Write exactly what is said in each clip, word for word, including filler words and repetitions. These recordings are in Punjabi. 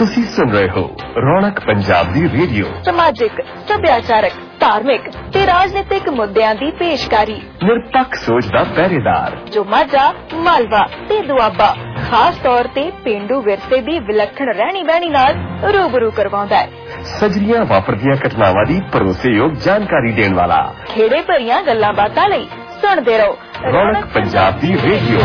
ਤੁਸੀਂ ਸੁਣ ਰਹੇ ਹੋ ਰੌਣਕ ਪੰਜਾਬ ਦੀ ਰੇਡੀਓ। ਸਮਾਜਿਕ, ਸੱਭਿਆਚਾਰਕ, ਧਾਰਮਿਕ ਤੇ ਰਾਜਨੀਤਿਕ ਮੁੱਦਿਆਂ ਦੀ ਪੇਸ਼ਕਾਰੀ। ਨਿਰਪੱਖ ਸੋਚ ਦਾ ਪਹਿਰੇਦਾਰ ਜੋ ਮਾਝਾ, ਮਾਲਵਾ ਤੇ ਦੁਆਬਾ ਖਾਸ ਤੌਰ ਤੇ ਪੇਂਡੂ ਵਿਰਸੇ ਦੀ ਵਿਲੱਖਣ ਰਹਿਣੀ ਬਹਿਣੀ ਨਾਲ ਰੂਬਰੂ ਕਰਵਾਉਂਦਾ ਹੈ। ਸਜਰੀਆਂ ਵਾਪਰਦੀਆਂ ਘਟਨਾਵਾਂ ਦੀ ਭਰੋਸੇਯੋਗ ਜਾਣਕਾਰੀ ਦੇਣ ਵਾਲਾ। ਖੇੜੇ ਭਰੀਆਂ ਗੱਲਾਂ ਬਾਤਾਂ ਲਈ ਸੁਣਦੇ ਰਹੋ ਰੌਣਕ ਪੰਜਾਬ ਦੀ ਰੇਡੀਓ।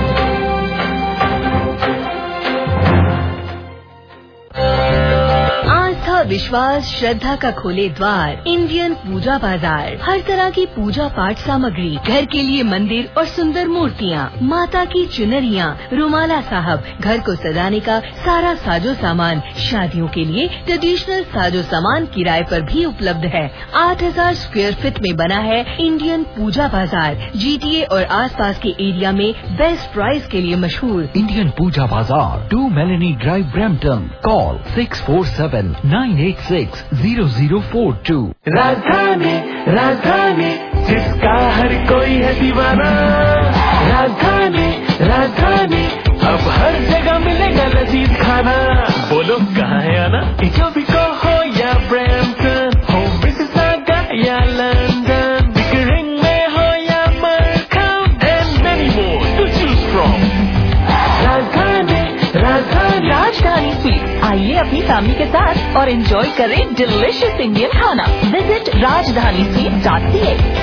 विश्वास श्रद्धा का खोले द्वार इंडियन पूजा बाजार। हर तरह की पूजा पाठ सामग्री, घर के लिए मंदिर और सुंदर मूर्तियाँ, माता की चुनरियाँ, रुमाला साहब, घर को सजाने का सारा साजो सामान, शादियों के लिए ट्रेडिशनल साजो सामान किराए पर भी उपलब्ध है। आठ हजार स्क्वायर फीट में बना है इंडियन पूजा बाजार। जीटीए और आसपास के एरिया में बेस्ट प्राइस के लिए मशहूर Indian Pooja Bazaar, two Melanie Drive, Brampton. Call six four seven nine eight six zero zero four two. Rajdhani Rajdhani जिसका हर कोई है दीवाना। राजधानी राजधानी अब हर जगह मिलेगा लजीज खाना। बोलो कहाँ है आना? इटोबिको हो या ब्रैम्पटन, हो मिसिसागा या लंदन, बिकरिंग में हो या Markham, and many more to choose from. Rajdhani Rajdhani राजधानी स्वीट। आइए अपनी फैमिली के साथ और एंजॉय करें डिलिशियस इंडियन खाना। Visit Rajdhani sweet dot C A.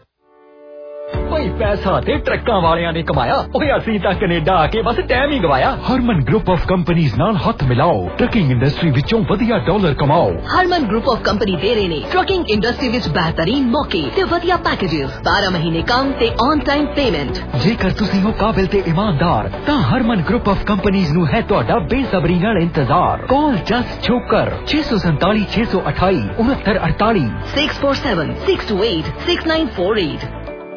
कोई पैसा ते ट्रक्कां वालियां ने कमाया, ओए असीं तां कनेडा आके बस टाइम ही गवाया। हरमन ग्रुप ऑफ कंपनीज नाल हाथ मिलाओ, ट्रकिंग इंडस्ट्री विचों वधिया डॉलर कमाओ। हरमन ग्रुप ऑफ कंपनी दे रहे ने ट्रकिंग इंडस्ट्री विच बेहतरीन मौके ते वधिया पैकेजेस, बारह महीने काम ते ऑन टाइम पेमेंट। जेकर तुसीं हो काबिल ते ईमानदार तां हरमन ग्रुप ऑफ कंपनीज नू है तुहाडा बेसब्री नाल इंतजार। कॉल जस्ट छोकर छे सौ संताली छे सौ अठाई उनहत्तर अड़ताली six four seven six two eight six nine four eight.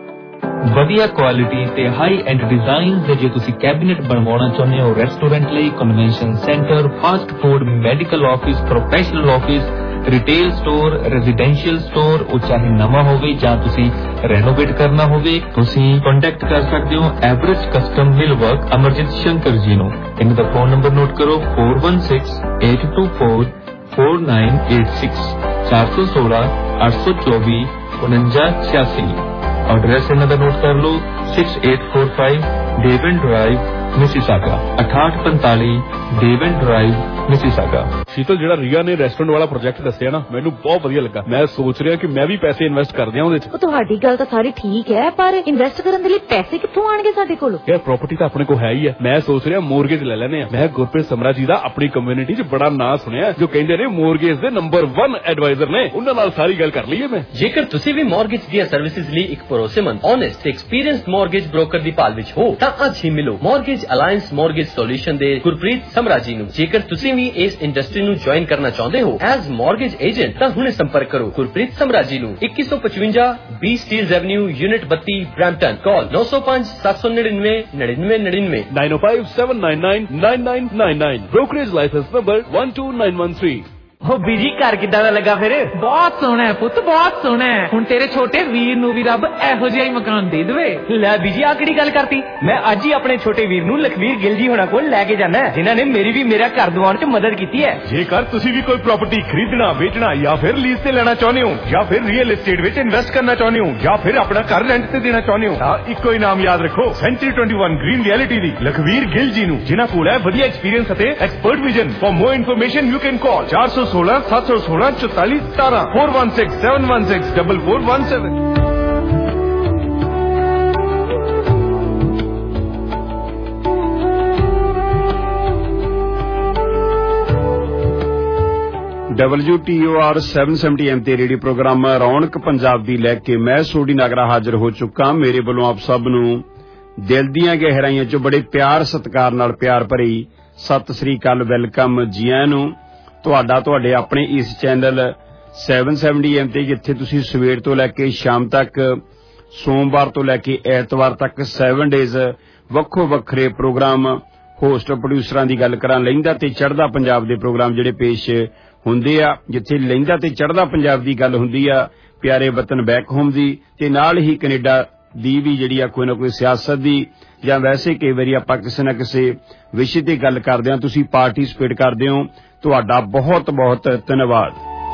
ਵਧੀਆ ਕੁਆਲਿਟੀ ਤੇ ਹਾਈ ਐਂਡ ਡਿਜ਼ਾਈਨ ਦੇ ਜੇ ਤੁਸੀਂ ਕੈਬਿਨੇਟ ਬਣਵਾਉਣਾ ਚਾਹੁੰਦੇ ਹੋ ਰੈਸਟੋਰੈਂਟ ਲਈ, convention centre, fast food, medical office, professional office, retail store, residential store, ਉਹ ਚਾਹੇ ਨਵਾਂ ਹੋਵੇ ਜਾਂ ਤੁਸੀਂ ਰੈਨੋਵੇਟ ਕਰਨਾ ਹੋਵੇ, ਤੁਸੀਂ ਕੰਟੈਕਟ ਕਰ ਸਕਦੇ ਹੋ ਐਵਰੇਜ ਕਸਟਮ ਮਿਲ ਵਰਕ ਅਮਰਜੀਤ ਸ਼ੰਕਰ ਜੀ ਨੂੰ। ਇਹਨਾਂ ਦਾ ਫੋਨ ਨੰਬਰ ਨੋਟ ਕਰੋ four one six eight two four four nine eight six, चार सौ सोलह आठ सौ चौबीस उनंजा छियासी। एड्रेस इन्हों का नोट कर लो six eight four five Devon Drive Mississauga, अठाठ पैंताली डेवन ड्राइव मिसिसागा। शीतल ਜਿਹੜਾ ਰੀਆ ਨੇ ਰੈਸਟੋਰੈਂਟ ਵਾਲਾ ਪ੍ਰੋਜੈਕਟ ਦੱਸਿਆ ਨਾ, ਮੈਨੂੰ ਬਹੁਤ ਵਧੀਆ ਲੱਗਾ। ਮੈਂ ਸੋਚ ਰਿਹਾ ਕਿ ਮੈਂ ਵੀ ਪੈਸੇ ਇਨਵੈਸਟ ਕਰ ਦਿਆਂ ਉਹਦੇ ਚ। ਤੁਹਾਡੀ ਗੱਲ ਤਾਂ ਸਾਰੀ ਠੀਕ ਹੈ, ਪਰ ਇਨਵੈਸਟ ਕਰਨ ਦੇ ਲਈ ਪੈਸੇ ਕਿੱਥੋਂ ਆਣਗੇ ਸਾਡੇ ਕੋਲ? ਯਾਰ ਪ੍ਰਾਪਰਟੀ ਤਾਂ ਆਪਣੇ ਕੋਲ ਹੈ ਹੀ ਹੈ। ਮੈਂ ਸੋਚ ਰਿਹਾ ਮੋਰਗੇਜ ਲੈ ਲੈਣੇ ਆ। ਮੈਂ ਗੁਰਪ੍ਰੀਤ ਸਮਰਾ ਜੀ ਦਾ ਆਪਣੀ ਕਮਿਊਨਿਟੀ ਚ ਬੜਾ ਨਾਂ ਸੁਣਿਆ, ਜੋ ਕਹਿੰਦੇ ਨੇ ਮੋਰਗੇਜ ਦੇ ਨੰਬਰ वन ਐਡਵਾਈਜ਼ਰ ਨੇ। ਉਹਨਾਂ ਨਾਲ ਸਾਰੀ ਗੱਲ ਕਰ ਲਈਏ ਮੈਂ। ਜੇਕਰ ਤੁਸੀਂ ਵੀ ਮੋਰਗੇਜ ਦੀਆਂ ਸਰਵਿਸਿਜ਼ ਲਈ ਇੱਕ ਭਰੋਸੇਮੰਦ, ਓਨੈਸਟ ਤੇ ਐਕਸਪੀਰੀਅੰਸਡ ਮੋਰਗੇਜ ਬ੍ਰੋਕਰ ਦੀ ਭਾਲ ਵਿੱਚ ਹੋ ਤਾਂ ਅੱਜ ਹੀ ਮਿਲੋ ਮੋਰਗੇਜ ਅਲਾਇੰਸ ਮੋਰਗੇਜ ਸੋਲੂਸ਼ਨ ਦੇ ਗੁਰਪ੍ਰੀਤ ਸਮਰਾ ਜੀ ਨੂੰ। ਜੇਕਰ ਤੁਸੀਂ ਵੀ ਇਸ ਇੰਡਸਟਰੀ ਨੂੰ ਜੁਆਇਨ ਕਰਨਾ ਚਾਹੁੰਦੇ ਹੋ ਐਜ਼ ਮੋਰਗੇਜ ਏਜੰਟ ਤਾਂ ਹੁਣੇ ਸੰਪਰਕ ਕਰੋ ਗੁਰਪ੍ਰੀਤ ਸਮਰਾ ਜੀ ਨੂੰ। इक्कीस सौ पचवंजा बी स्टील्स एवेन्यू यूनिट बत्ती ब्रैम्पटन। कॉल नौ सौ पाँच सात सौ निन्यानवे निन्यानवे निन्यानवे nine O five seven nine nine nine nine nine nine. Brokerage licence number one two nine one three. हो बीजी घर किदा दा लगा फिर? बहुत सोहना है पुत, बहुत सोहना है। हुण तेरे छोटे वीर नू भी रब एहो जिहा ही मकान दे देवे। लै बीजी आ किहड़ी गल करती? मैं अज ही अपने छोटे वीर नू लखवीर गिल जी होना कोल लैके जाना है, जिन्हां ने मेरी भी मेरा घर दिवाउण च मदद कीती है। जेकर तुसीं भी कोई प्रॉपर्टी खरीदना, बेचना या फिर लीज ते लेना चाहुंदे हो या फिर रियल एस्टेट विच इन्वेस्ट करना चाहुंदे हो या फिर अपना घर रेंट ते देना चाहुंदे हो तां इक्को ही नाम याद रखो, Century Twenty One green reality दी लखवीर गिल जी नू, जिन्हां कोल है वधिया एक्सपीरियंस अते expert vision. For more information you can call चार सौ सोलह सात सौ सोलह चौतालीस सतारह four one six seven one six double four one seven. W T O R seven seventy M ते रेडियो प्रोग्राम रौनक पंजाब दी लैके मैं सोडी नागरा हाजिर हो चुका। मेरे वालों आप सब नू दिल दीआं गहराइयां चों बड़े प्यार सत्कार नाल प्यार भरी सत श्री अकाल, वेलकम जी आयां नू। ਤੁਹਾਡਾ ਤੁਹਾਡੇ ਆਪਣੇ ਇਸ ਚੈਨਲ सैवन सैवनटी एम ਤੇ ਜਿੱਥੇ ਤੁਸੀਂ ਸਵੇਰ ਤੋਂ ਲੈ ਕੇ ਸ਼ਾਮ ਤੱਕ, ਸੋਮਵਾਰ ਤੋਂ ਲੈ ਕੇ ਐਤਵਾਰ ਤੱਕ ਸੈਵਨ ਡੇਜ਼ ਵੱਖੋ ਵੱਖਰੇ ਪ੍ਰੋਗਰਾਮ ਹੋਸਟ ਪ੍ਰੋਡਿਊਸਰਾਂ ਦੀ ਗੱਲ ਕਰਾਂ, ਲਹਿੰਦਾ ਤੇ ਚੜ੍ਹਦਾ ਪੰਜਾਬ ਦੇ ਪ੍ਰੋਗਰਾਮ ਜਿਹੜੇ ਪੇਸ਼ ਹੁੰਦੇ ਆ, ਜਿੱਥੇ ਲਹਿੰਦਾ ਤੇ ਚੜ੍ਹਦਾ ਪੰਜਾਬ ਦੀ ਗੱਲ ਹੁੰਦੀ ਆ, ਪਿਆਰੇ ਵਤਨ ਬੈਕ ਹੋਮ ਦੀ, ਤੇ ਨਾਲ ਹੀ ਕੈਨੇਡਾ ਦੀ ਵੀ ਜਿਹੜੀ ਆ ਕੋਈ ਨਾ ਕੋਈ ਸਿਆਸਤ ਦੀ ਜਾਂ ਵੈਸੇ ਕਈ ਵਾਰੀ ਆਪਾਂ ਕਿਸੇ ਨਾ ਕਿਸੇ ਵਿਸ਼ੇ ਤੇ ਗੱਲ ਕਰਦੇ ਹਾਂ, ਤੁਸੀਂ ਪਾਰਟਿਸਿਪੇਟ ਕਰਦੇ ਹੋ, ਤੁਹਾਡਾ ਬਹੁਤ ਬਹੁਤ ਧੰਨਵਾਦ।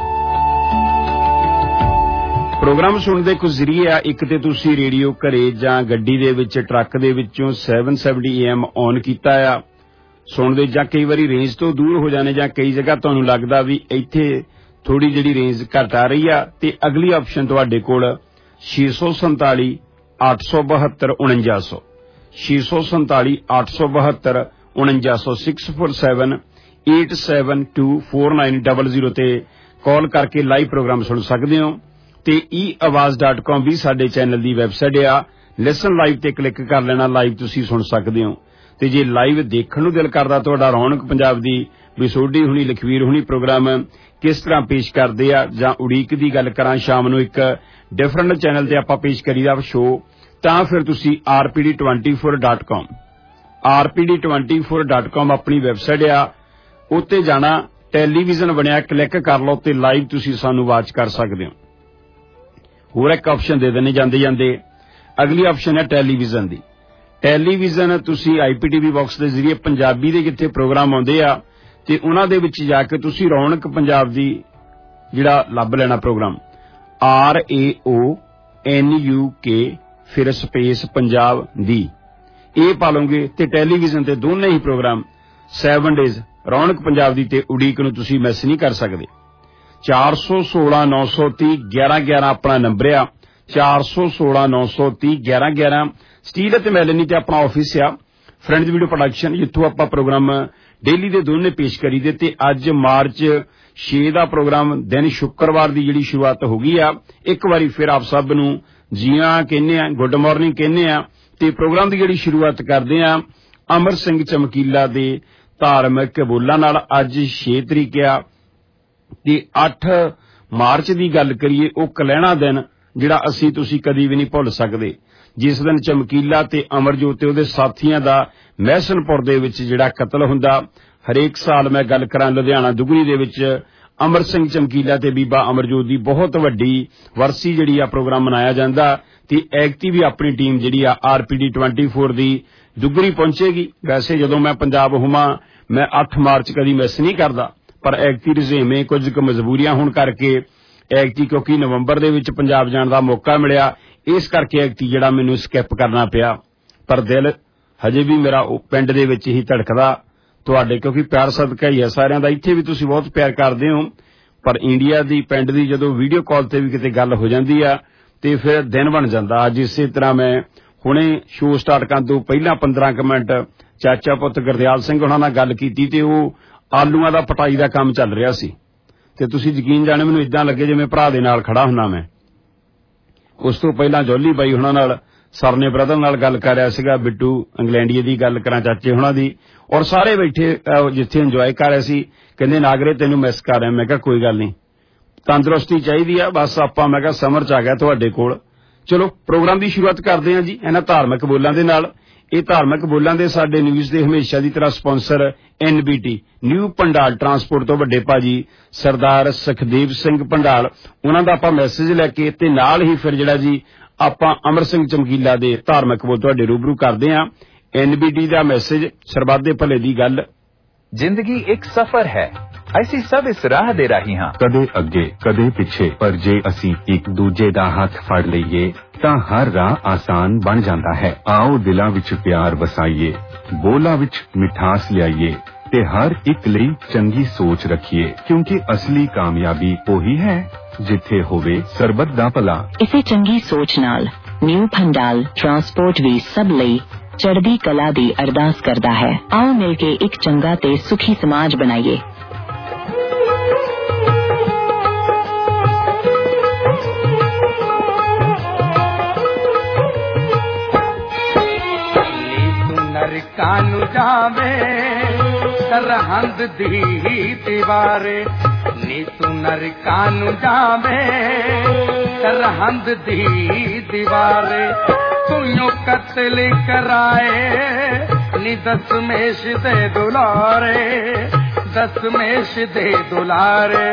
ਪ੍ਰੋਗਰਾਮ ਸੁਣਨ ਦੇ ਕੁਝ ਜ਼ਰੀਏ ਆ। ਇੱਕ ਤੇ ਤੁਸੀਂ ਰੇਡੀਓ ਘਰੇ ਜਾਂ ਗੱਡੀ ਦੇ ਵਿੱਚ ਟਰੱਕ ਦੇ ਵਿੱਚੋਂ ਸੱਤ ਸੌ ਸੱਤਰ ਏ ਐਮ ਔਨ ਕੀਤਾ ਆ ਸੁਣਦੇ, ਜਾਂ ਕਈ ਵਾਰੀ ਰੇਂਜ ਤੋਂ ਦੂਰ ਹੋ ਜਾਣੇ, ਜਾਂ ਕਈ ਜਗ੍ਹਾ ਤੁਹਾਨੂੰ ਲੱਗਦਾ ਵੀ ਇੱਥੇ ਥੋੜੀ ਜਿਹੜੀ ਰੇਂਜ ਘੱਟ ਆ ਰਹੀ ਆ, ਤੇ ਅਗਲੀ ਆਪਸ਼ਨ ਤੁਹਾਡੇ ਕੋਲ ਛੇ ਸੌ ਸੰਤਾਲੀ ਅੱਠ ਸੌ ਬਹੱਤਰ ਉਣੰਜਾ ਸੌ ਛੇ ਸੌ ਸੰਤਾਲੀ ਅੱਠ ਸੌ ਬਹੱਤਰ ਉਣੰਜਾ ਸੌ six four seven eight seven two four nine double zero ਤੇ ਕਾਲ ਕਰਕੇ ਲਾਈਵ ਪ੍ਰੋਗਰਾਮ ਸੁਣ ਸਕਦੇ ਹੋ। ਤੇ ਈ ਆਵਾਜ਼ ਡਾਟ ਕਾਮ ਵੀ ਸਾਡੇ ਚੈਨਲ ਦੀ ਵੈਬਸਾਈਟ ਆ, ਲਿਸਨ ਲਾਈਵ ਤੇ ਕਲਿੱਕ ਕਰ ਲੈਣਾ, ਲਾਈਵ ਤੁਸੀਂ ਸੁਣ ਸਕਦੇ ਹੋ। ਤੇ ਜੇ ਲਾਈਵ ਦੇਖਣ ਨੂੰ ਦਿਲ ਕਰਦਾ ਤੁਹਾਡਾ, ਰੌਣਕ ਪੰਜਾਬ ਦੀ ਵੀ ਸੋਢੀ ਹੁਣੀ ਲਖਵੀਰ ਹੁਣੀ ਪ੍ਰੋਗਰਾਮ ਕਿਸ ਤਰ੍ਹਾਂ ਪੇਸ਼ ਕਰਦੇ ਆ, ਜਾਂ ਉਡੀਕ ਦੀ ਗੱਲ ਕਰਾਂ ਸ਼ਾਮ ਨੂੰ ਇੱਕ ਡਿਫਰੈਂਟ ਚੈਨਲ ਤੇ ਆਪਾਂ ਪੇਸ਼ ਕਰੀਦਾ ਸ਼ੋਅ, ਤਾਂ ਫਿਰ ਤੁਸੀਂ R P D twenty four dot com R P D twenty four dot com ਆਪਣੀ ਵੈਬਸਾਈਟ ਆ, ਉੱਤੇ ਜਾਣਾ, ਟੈਲੀਵਿਜ਼ਨ ਬਣਿਆ, ਕਲਿੱਕ ਕਰ ਲਓ ਤੇ ਲਾਈਵ ਤੁਸੀਂ ਸਾਨੂੰ ਵਾਚ ਕਰ ਸਕਦੇ ਹੋ। ਹੋਰ ਇੱਕ ਆਪਸ਼ਨ ਦੇ ਦੇਣੇ ਜਾਂਦੇ ਜਾਂਦੇ, ਅਗਲੀ ਆਪਸ਼ਨ ਹੈ ਟੈਲੀਵਿਜ਼ਨ ਦੀ। ਟੈਲੀਵਿਜ਼ਨ ਤੁਸੀਂ ਆਈ ਪੀ ਟੀ ਵੀ ਬਾਕਸ ਦੇ ਜ਼ਰੀਏ ਪੰਜਾਬੀ ਦੇ ਜਿੱਥੇ ਪ੍ਰੋਗਰਾਮ ਆਉਂਦੇ ਆ ਤੇ ਉਹਨਾਂ ਦੇ ਵਿੱਚ ਜਾ ਕੇ ਤੁਸੀਂ ਰੌਣਕ ਪੰਜਾਬ ਦੀ ਜਿਹੜਾ ਲੱਭ ਲੈਣਾ programme, R A O N U K ਫਿਰ ਸਪੇਸ ਪੰਜਾਬ ਦੀ, ਇਹ ਪਾ ਲਓਗੇ ਤੇ ਟੈਲੀਵਿਜ਼ਨ ਤੇ ਦੋਨੇ ਹੀ ਪ੍ਰੋਗਰਾਮ ਸੈਵਨ ਡੇਜ਼ ਰੌਣਕ ਪੰਜਾਬ ਦੀ ਤੇ ਉਡੀਕ ਨੂੰ ਤੁਸੀਂ ਮਿਸ ਨਹੀਂ ਕਰ ਸਕਦੇ। ਚਾਰ ਸੌ ਸੋਲਾਂ ਨੌ ਸੌ ਤੀਹ ਗਿਆਰਾਂ ਗਿਆਰਾਂ ਆਪਣਾ ਨੰਬਰ ਆ, ਚਾਰ ਸੌ ਸੋਲਾਂ ਨੌ ਸੌ ਤੀਹ ਗਿਆਰਾਂ ਗਿਆਰਾਂ। ਸਟੀਲ ਅਤੇ ਮੈਲਨੀ ਤੇ ਆਪਣਾ ਆਫਿਸ ਆ, ਫਰੈਂਡਜ਼ ਵੀਡੀਓ ਪ੍ਰੋਡਕਸ਼ਨ, ਜਿੱਥੋਂ ਆਪਾਂ ਪ੍ਰੋਗਰਾਮ ਡੇਲੀ ਦੇ ਦੋਨੇ ਪੇਸ਼ ਕਰੀਦੇ। ਤੇ ਅੱਜ ਮਾਰਚ ਛੇ ਦਾ ਪ੍ਰੋਗਰਾਮ ਦਿਨ ਸ਼ੁੱਕਰਵਾਰ ਦੀ ਜਿਹੜੀ ਸ਼ੁਰੂਆਤ ਹੋ ਗਈ ਆ, ਇੱਕ ਵਾਰੀ ਫਿਰ ਆਪ ਸਭ ਨੂੰ ਜੀਆਂ ਕਹਿੰਦੇ ਆ, ਗੁੱਡ ਮਾਰਨਿੰਗ ਕਹਿੰਦੇ ਆ। ਤੇ ਪ੍ਰੋਗਰਾਮ ਦੀ ਜਿਹੜੀ ਸ਼ੁਰੂਆਤ ਕਰਦੇ ਆ ਅਮਰ ਸਿੰਘ ਚਮਕੀਲਾ ਦੇ ਧਾਰਮਿਕ ਬੋਲਾਂ ਨਾਲ। ਅੱਜ ਛੇ ਤਰੀਕ ਆ ਤੇ ਅੱਠ ਮਾਰਚ ਦੀ ਗੱਲ ਕਰੀਏ, ਉਹ ਕਲਹਿਣਾ ਦਿਨ ਜਿਹੜਾ ਅਸੀਂ ਤੁਸੀਂ ਕਦੀ ਵੀ ਨਹੀਂ ਭੁੱਲ ਸਕਦੇ, ਜਿਸ ਦਿਨ ਚਮਕੀਲਾ ਤੇ ਅਮਰਜੋਤ ਤੇ ਉਹਦੇ ਸਾਥੀਆਂ ਦਾ ਮਹਿਸਨਪੁਰ ਦੇ ਵਿੱਚ ਜਿਹੜਾ ਕਤਲ ਹੁੰਦਾ। ਹਰੇਕ ਸਾਲ ਮੈਂ ਗੱਲ ਕਰਾਂ ਲੁਧਿਆਣਾ ਦੁਗਰੀ ਦੇ ਵਿੱਚ ਅਮਰ ਸਿੰਘ ਚਮਕੀਲਾ ਤੇ ਬੀਬਾ ਅਮਰਜੋਤ ਦੀ ਬਹੁਤ ਵੱਡੀ ਵਰਸੀ ਜਿਹੜੀ ਆ ਪ੍ਰੋਗਰਾਮ ਮਨਾਇਆ ਜਾਂਦਾ। ਤੇ ਐਕਟੀ ਵੀ ਆਪਣੀ ਟੀਮ ਜਿਹੜੀ ਆ R P D twenty four ਦੀ ਦੁਗਰੀ ਪਹੁੰਚੇਗੀ। ਵੈਸੇ ਜਦੋਂ ਮੈਂ ਪੰਜਾਬ ਹੋਵਾਂ ਮੈਂ ਅੱਠ ਮਾਰਚ ਕਦੀ ਮਿਸ ਨਹੀਂ ਕਰਦਾ, ਪਰ ਐਕਟੀ ਰੁਝੇਵੇਂ ਕੁਝ ਕੁ ਮਜਬੂਰੀਆਂ ਹੋਣ ਕਰਕੇ ਐਕਟੀ, ਕਿਉਂਕਿ ਨਵੰਬਰ ਦੇ ਵਿੱਚ ਪੰਜਾਬ ਜਾਣ ਦਾ ਮੌਕਾ ਮਿਲਿਆ, ਇਸ ਕਰਕੇ ਐਕਟੀ ਜਿਹੜਾ ਮੈਨੂੰ ਸਕਿਪ ਕਰਨਾ ਪਿਆ। ਪਰ ਦਿਲ ਹਜੇ ਵੀ ਮੇਰਾ ਉਹ ਪਿੰਡ ਦੇ ਵਿੱਚ ਹੀ ਧੜਕਦਾ ਤੁਹਾਡੇ, ਕਿਉਂਕਿ ਪਿਆਰ ਸਦਕਾ ਹੀ ਹੈ ਸਾਰਿਆਂ ਦਾ। ਇੱਥੇ ਵੀ ਤੁਸੀਂ ਬਹੁਤ ਪਿਆਰ ਕਰਦੇ ਹੋ, ਪਰ ਇੰਡੀਆ ਦੀ ਪਿੰਡ ਦੀ ਜਦੋਂ ਵੀਡੀਓ ਕਾਲ ਤੇ ਵੀ ਕਿਤੇ ਗੱਲ ਹੋ ਜਾਂਦੀ ਆ ਤੇ ਫਿਰ ਦਿਨ ਬਣ ਜਾਂਦਾ। ਅੱਜ ਇਸੇ ਤਰ੍ਹਾਂ ਮੈਂ ਹੁਣੇ ਸ਼ੋਅ ਸਟਾਰਟ ਕਰਨ ਤੋਂ ਪਹਿਲਾਂ ਪੰਦਰਾਂ ਕੁ ਮਿੰਟ ਚਾਚਾ ਪੁੱਤ ਗੁਰਦਿਆਲ ਸਿੰਘ ਉਹਨਾਂ ਨਾਲ ਗੱਲ ਕੀਤੀ ਤੇ ਉਹ ਆਲੂਆਂ ਦਾ ਪਟਾਈ ਦਾ ਕੰਮ ਚੱਲ ਰਿਹਾ ਸੀ। ਤੇ ਤੁਸੀਂ ਯਕੀਨ ਜਾਣੇ ਮੈਨੂੰ ਇਦਾਂ ਲੱਗੇ ਜਿਵੇਂ ਭਰਾ ਦੇ ਨਾਲ ਖੜਾ ਹੁੰਨਾ ਮੈਂ। ਉਸ ਤੋਂ ਪਹਿਲਾਂ ਜੋਲੀ ਬਾਈ ਹੁਣਾਂ ਨਾਲ, ਸਰਨੇ ਬ੍ਰਦਰ ਨਾਲ ਗੱਲ ਕਰ ਰਿਹਾ ਸੀਗਾ, ਬਿੱਟੂ ਇੰਗਲੈਂਡੀਏ ਦੀ ਗੱਲ ਕਰਾਂ ਚਾਚੇ ਹੁਣਾਂ ਦੀ, ਔਰ ਸਾਰੇ ਬੈਠੇ ਜਿੱਥੇ ਇੰਜੋਏ ਕਰ ਰਹੇ ਸੀ। ਕਹਿੰਦੇ ਨਾਗਰੇ ਤੈਨੂੰ ਮਿਸ ਕਰ ਰਿਹਾ। ਮੈਂ ਕਿਹਾ ਕੋਈ ਗੱਲ ਨਹੀਂ, ਤੰਦਰੁਸਤੀ ਚਾਹੀਦੀ ਆ ਬਸ ਆਪਾਂ। ਮੈਂ ਕਿਹਾ ਸਮਰ ਚ ਆ ਗਿਆ ਤੁਹਾਡੇ ਕੋਲ। ਚਲੋ ਪ੍ਰੋਗਰਾਮ ਦੀ ਸ਼ੁਰੂਆਤ ਕਰਦੇ ਹਾਂ ਜੀ ਇਹਨਾਂ ਧਾਰਮਿਕ ਬੋਲਾਂ ਦੇ ਨਾਲ। ਇਹ ਧਾਰਮਿਕ ਬੋਲਾਂ ਦੇ ਸਾਡੇ ਨਿਊਜ਼ ਦੇ ਹਮੇਸ਼ਾ ਦੀ ਤਰ੍ਹਾਂ sponsor N B T new Pandal transport ਤੋਂ ਵੱਡੇ ਭਾਜੀ ਸਰਦਾਰ ਸੁਖਦੇਵ ਸਿੰਘ ਪੰਡਾਲ, ਉਹਨਾਂ ਦਾ ਆਪਾਂ ਮੈਸੇਜ ਲੈ ਕੇ ਤੇ ਨਾਲ ਹੀ ਫਿਰ ਜਿਹੜਾ ਜੀ ਆਪਾਂ ਅਮਰ ਸਿੰਘ ਚਮਕੀਲਾ ਦੇ ਧਾਰਮਿਕ ਬੋਲ ਤੁਹਾਡੇ ਰੂਬਰੂ ਕਰਦੇ ਹਾਂ। ਐਨ ਬੀ ਟੀ ਦਾ ਮੈਸੇਜ, ਸਰਬੱਤ ਦੇ ਭਲੇ ਦੀ ਗੱਲ। ਜ਼ਿੰਦਗੀ ਇੱਕ ਸਫ਼ਰ ਹੈ, ਅਸੀਂ ਸਭ ਇਸ ਰਾਹ ਦੇ ਰਾਹੀ ਹਾਂ, ਕਦੇ ਅੱਗੇ ਕਦੇ ਪਿੱਛੇ, ਪਰ ਜੇ ਅਸੀਂ ਇੱਕ ਦੂਜੇ ਦਾ ਹੱਥ ਫੜ ਲਈਏ ਤਾਂ ਹਰ ਰਾਹ ਆਸਾਨ ਬਣ ਜਾਂਦਾ ਹੈ। ਆਓ ਦਿਲਾਂ ਵਿੱਚ ਪਿਆਰ ਵਸਾਈਏ, ਬੋਲਾਂ ਵਿੱਚ ਮਿਠਾਸ ਲਿਆਈਏ ਤੇ ਹਰ ਇੱਕ ਲਈ ਚੰਗੀ ਸੋਚ ਰੱਖੀਏ, ਕਿਉਂਕਿ ਅਸਲੀ ਕਾਮਯਾਬੀ ਉਹੀ ਹੈ ਜਿੱਥੇ ਹੋਵੇ ਸਰਬੱਤ ਦਾ ਭਲਾ। ਇਸੇ ਚੰਗੀ ਸੋਚ ਨਾਲ ਨਿਊ ਪੰਡਾਲ ਟਰਾਂਸਪੋਰਟ ਵੀ ਸਭ ਲਈ ਚੜ੍ਹਦੀ ਕਲਾ ਦੀ ਅਰਦਾਸ ਕਰਦਾ ਹੈ। ਆਓ ਮਿਲ ਕੇ ਇੱਕ ਚੰਗਾ ਤੇ ਸੁਖੀ ਸਮਾਜ ਬਣਾਈਏ। ਕਾਨੂੰ ਜਾਵੇ ਸਰਹੰਦ ਦੀ ਦੀਵਾਰੇ, ਨੀ ਤੂੰ ਨਰਕਾਂ ਨੂੰ ਜਾਵੇ ਸਰਹੰਦ ਦੀ ਦੀਵਾਰੇ, ਤੂੰ ਕਤਲ ਕਰਾਏ ਨੀ ਦਸਮੇਸ਼ ਦੇ ਦੁਲਾਰੇ, ਦਸਮੇਸ਼ ਦੇ ਦੁਲਾਰੇ,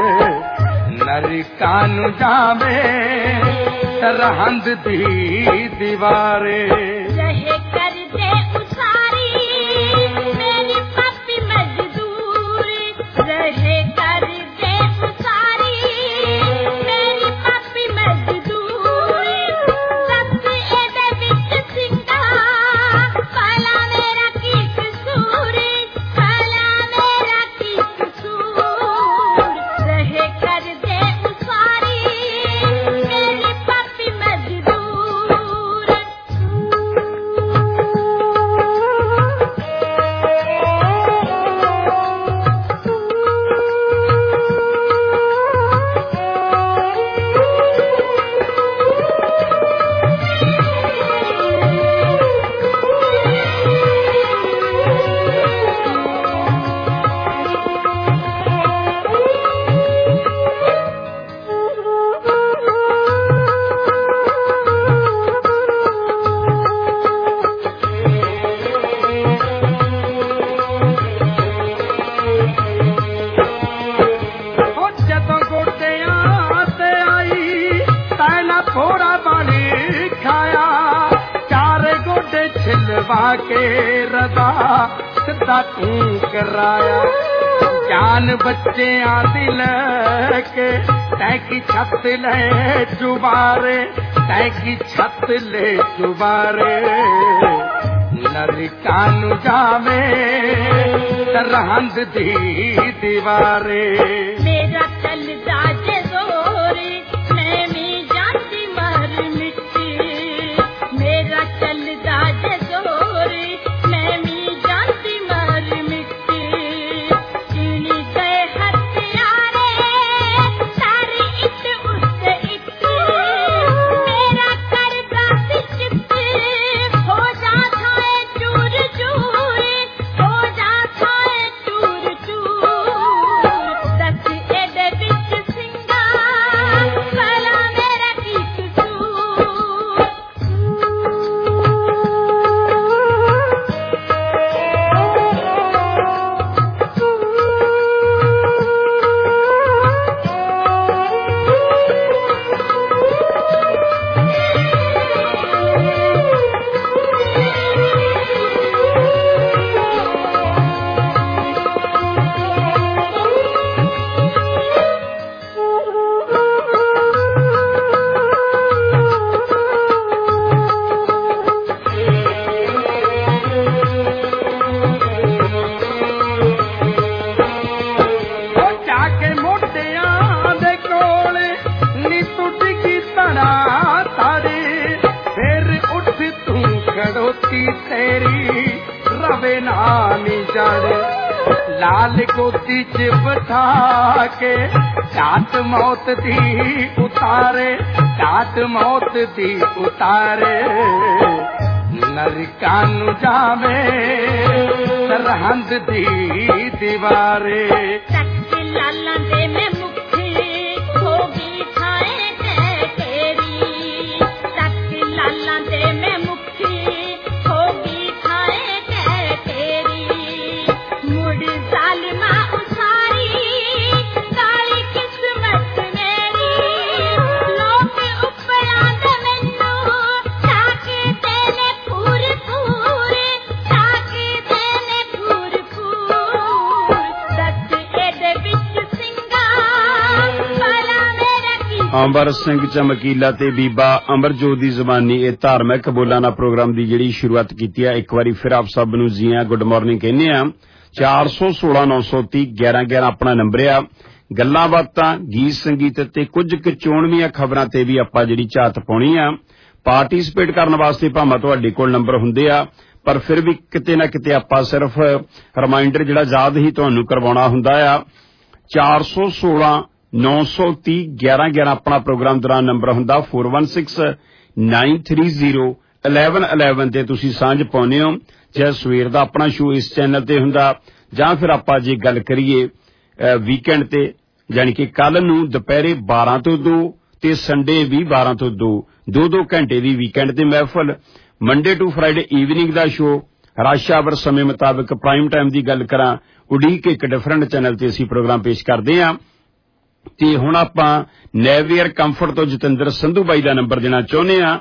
ਨਰਕਾਂ ਨੂੰ ਜਾਵੇ ਸਰਹੰਦ ਦੀ ਦੀਵਾਰੇ। ਰਹੇ ਕਰ के रदा सिद्धा तू कराया जान बच्चे दिल के तै की छत ले चुबारे तै की छत ले चुबारे नरकानु जावे सरहंद दी दीवारे मेरा चल जाजे जोरे मैं मी जाती मर मिट्टी मेरा चल जाजे जोरे मैं मी जाती मर मिट्टी चीनी गए हथियारे सारे इट उससे इट मेरा करदा चिप हो जाता है चूर चूर हो जाता है चूर चूर दस एडे बिच सिंगा भला मेरा की कसूर जाके मोटियां दे कोले नी तू डिगी तड़ा तारे फिर उठ तू खड़ोती तेरी रवे नानी जड़ लाल गोदी च बिठा के जात मौत दी उतारे जात मौत दी उतारे नरकानु जावे सरहंद दी दीवारे लाला दे में मुक्ति होगी खाए ते तेरी सच लाला दे में मुक्ति होगी खाए ते तेरी मुड़ जालिमा उसारी काली किस्मत मेरी लोग उपरा दे मैनू ताके तेने पूर पूर ताके तेने पूर पूर दस एडे बिच सिंगा भला मेरा की ਅੰਬਰ ਸਿੰਘ ਚਮਕੀਲਾ ਤੇ ਬੀਬਾ ਅਮਰਜੋਤ ਦੀ ਜ਼ਬਾਨੀ ਇਹ ਧਾਰਮਿਕ ਬੋਲਾਨਾ ਪ੍ਰੋਗਰਾਮ ਦੀ ਜਿਹੜੀ ਸ਼ੁਰੂਆਤ ਕੀਤੀ ਹੈ ਇੱਕ ਵਾਰੀ ਫਿਰ ਆਪ ਸਭ ਨੂੰ ਜੀ ਆਇਆਂ ਗੁੱਡ ਮਾਰਨਿੰਗ ਕਹਿੰਦੇ ਆ ਚਾਰ ਸੌ ਸੋਲਾਂ ਨੌ ਸੌ ਤੀਹ ਗਿਆਰਾਂ ਗਿਆਰਾਂ ਆਪਣਾ ਨੰਬਰ ਆ ਗੱਲਾਂ ਬਾਤਾਂ ਗੀਤ ਸੰਗੀਤ ਤੇ ਕੁਝ ਕੁ ਚੋਣਵੀਆਂ ਖਬਰਾਂ ਤੇ ਵੀ ਆਪਾਂ ਜਿਹੜੀ ਝਾਤ ਪਾਉਣੀ ਆ ਪਾਰਟਿਸਿਪੇਟ ਕਰਨ ਵਾਸਤੇ ਭਾਵੇਂ ਤੁਹਾਡੇ ਕੋਲ ਨੰਬਰ ਹੁੰਦੇ ਆ ਪਰ ਫਿਰ ਵੀ ਕਿਤੇ ਨਾ ਕਿਤੇ ਆਪਾਂ ਸਿਰਫ ਰਿਮਾਈਂਡਰ ਜਿਹੜਾ ਯਾਦ ਹੀ ਤੁਹਾਨੂੰ ਕਰਵਾਉਣਾ ਹੁੰਦਾ ਆ ਚਾਰ ਸੌ ਸੋਲਾਂ ਨੌ ਸੌ ਤੀਹ ਗਿਆਰਾਂ ਗਿਆਰਾਂ ਆਪਣਾ ਪ੍ਰੋਗਰਾਮ ਦੌਰਾਨ ਨੰਬਰ ਹੁੰਦਾ four one six nine three zero eleven eleven ਤੇ ਤੁਸੀਂ ਸਾਂਝ ਪਾਉਂਦੇ ਹੋ ਜੇ ਸਵੇਰ ਦਾ ਆਪਣਾ ਸ਼ੋਅ ਇਸ ਚੈਨਲ ਤੇ ਹੁੰਦਾ ਜਾਂ ਫਿਰ ਆਪਾਂ ਜੇ ਗੱਲ ਕਰੀਏ ਵੀਕਐਂਡ ਤੇ ਯਾਨੀ ਕਿ ਕੱਲ ਨੂੰ ਦੁਪਹਿਰੇ ਬਾਰਾਂ ਤੋਂ ਦੋ ਤੇ ਸੰਡੇ ਵੀ ਬਾਰਾਂ ਤੋਂ ਦੋ ਦੋ ਦੋ ਘੰਟੇ ਦੀ ਵੀਕਐਂਡ ਤੇ ਮਹਿਫਲ ਮੰਡੇ ਟੂ ਫਰਾਈਡੇ ਈਵਨਿੰਗ ਦਾ ਸ਼ੋਅ ਰਸ਼ ਆਵਰ ਸਮੇਂ ਮੁਤਾਬਕ ਪ੍ਰਾਈਮ ਟਾਈਮ ਦੀ ਗੱਲ ਕਰਾਂ ਉਡੀਕ ਇੱਕ ਡਿਫਰੈਂਟ ਚੈਨਲ ਤੇ ਅਸੀਂ ਪ੍ਰੋਗਰਾਮ ਪੇਸ਼ ਕਰਦੇ ਹਾਂ ਤੇ ਹੁਣ ਆਪਾਂ ਨੈਵੀਅਰ ਕੰਫਰਟ ਤੋਂ ਜਤਿੰਦਰ ਸੰਧੂ ਬਾਈ ਦਾ ਨੰਬਰ ਦੇਣਾ ਚਾਹੁੰਦੇ ਆ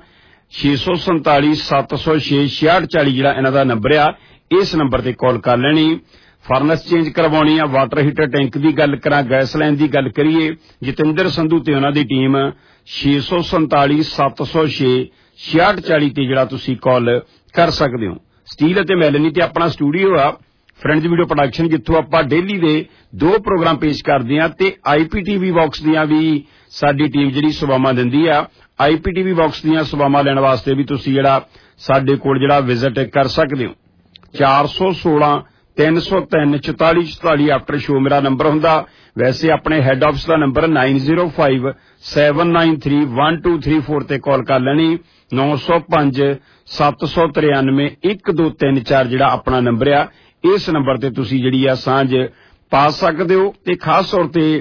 ਛੇ ਸੌ ਸੰਤਾਲੀ ਸੱਤ ਸੌ ਛੇ ਛਿਆਹਠ ਚਾਲੀ ਜਿਹੜਾ ਇਹਨਾਂ ਦਾ ਨੰਬਰ ਆ, ਇਸ ਨੰਬਰ ਤੇ ਕਾਲ ਕਰ ਲੈਣੀ। ਫਰਨਸ ਚੇਂਜ ਕਰਵਾਉਣੀ ਆ, ਵਾਟਰ ਹੀਟਰ ਟੈਂਕ ਦੀ ਗੱਲ ਕਰਾਂ, ਗੈਸ ਲਾਈਨ ਦੀ ਗੱਲ ਕਰੀਏ, ਜਤਿੰਦਰ ਸੰਧੂ ਤੇ ਉਹਨਾਂ ਦੀ ਟੀਮ ਛੇ ਸੌ ਸੰਤਾਲੀ ਸੱਤ ਸੌ ਛੇ ਛਿਆਹਠ ਚਾਲੀ ਤੇ ਜਿਹੜਾ ਤੁਸੀਂ ਕਾਲ ਕਰ ਸਕਦੇ ਹੋ। ਸਟੀਲ ਅਤੇ ਮੈਲਨੀ ਤੇ ਆਪਣਾ ਸਟੂਡੀਓ ਆ ਫਰੈਂਡਜ਼ ਵੀਡੀਓ ਪ੍ਰੋਡਕਸ਼ਨ, ਜਿੱਥੋਂ ਆਪਾਂ ਡੇਲੀ ਦੇ ਦੋ ਪ੍ਰੋਗਰਾਮ ਪੇਸ਼ ਕਰਦੇ ਹਾਂ ਤੇ ਆਈਪੀਟੀਵੀ ਬਾਕਸ ਦੀਆਂ ਵੀ ਸਾਡੀ ਟੀਮ ਜਿਹੜੀ ਸੇਵਾਵਾਂ ਦਿੰਦੀ ਆ। ਆਈਪੀਟੀਵੀ ਬਾਕਸ ਦੀਆਂ ਸੇਵਾਵਾਂ ਲੈਣ ਵਾਸਤੇ ਵੀ ਤੁਸੀਂ ਜਿਹੜਾ ਸਾਡੇ ਕੋਲ ਜਿਹੜਾ ਵਿਜ਼ਿਟ ਕਰ ਸਕਦੇ ਹੋ। ਚਾਰ ਸੌ ਸੋਲਾਂ ਤਿੰਨ ਸੌ ਤਿੰਨ ਚੁਤਾਲੀ ਚੁਤਾਲੀ ਆਫਟਰ ਸ਼ੋ ਮੇਰਾ ਨੰਬਰ ਹੁੰਦਾ। ਵੈਸੇ ਆਪਣੇ ਹੈੱਡ ਆਫਿਸ ਦਾ number nine zero five seven nine three one two three four ਤੇ ਕਾਲ ਕਰ ਲੈਣੀ। ਨੌ ਸੌ ਪੰਜ ਸੱਤ ਸੌ ਤਰਿਆਨਵੇਂ ਇੱਕ ਦੋ ਤਿੰਨ ਚਾਰ ਜਿਹੜਾ ਆਪਣਾ ਨੰਬਰ ਆ, ਇਸ ਨੰਬਰ ਤੇ ਤੁਸੀਂ ਜਿਹੜੀ ਆ ਸਾਂਝ ਪਾ ਸਕਦੇ ਹੋ। ਤੇ ਖਾਸ ਤੌਰ ਤੇ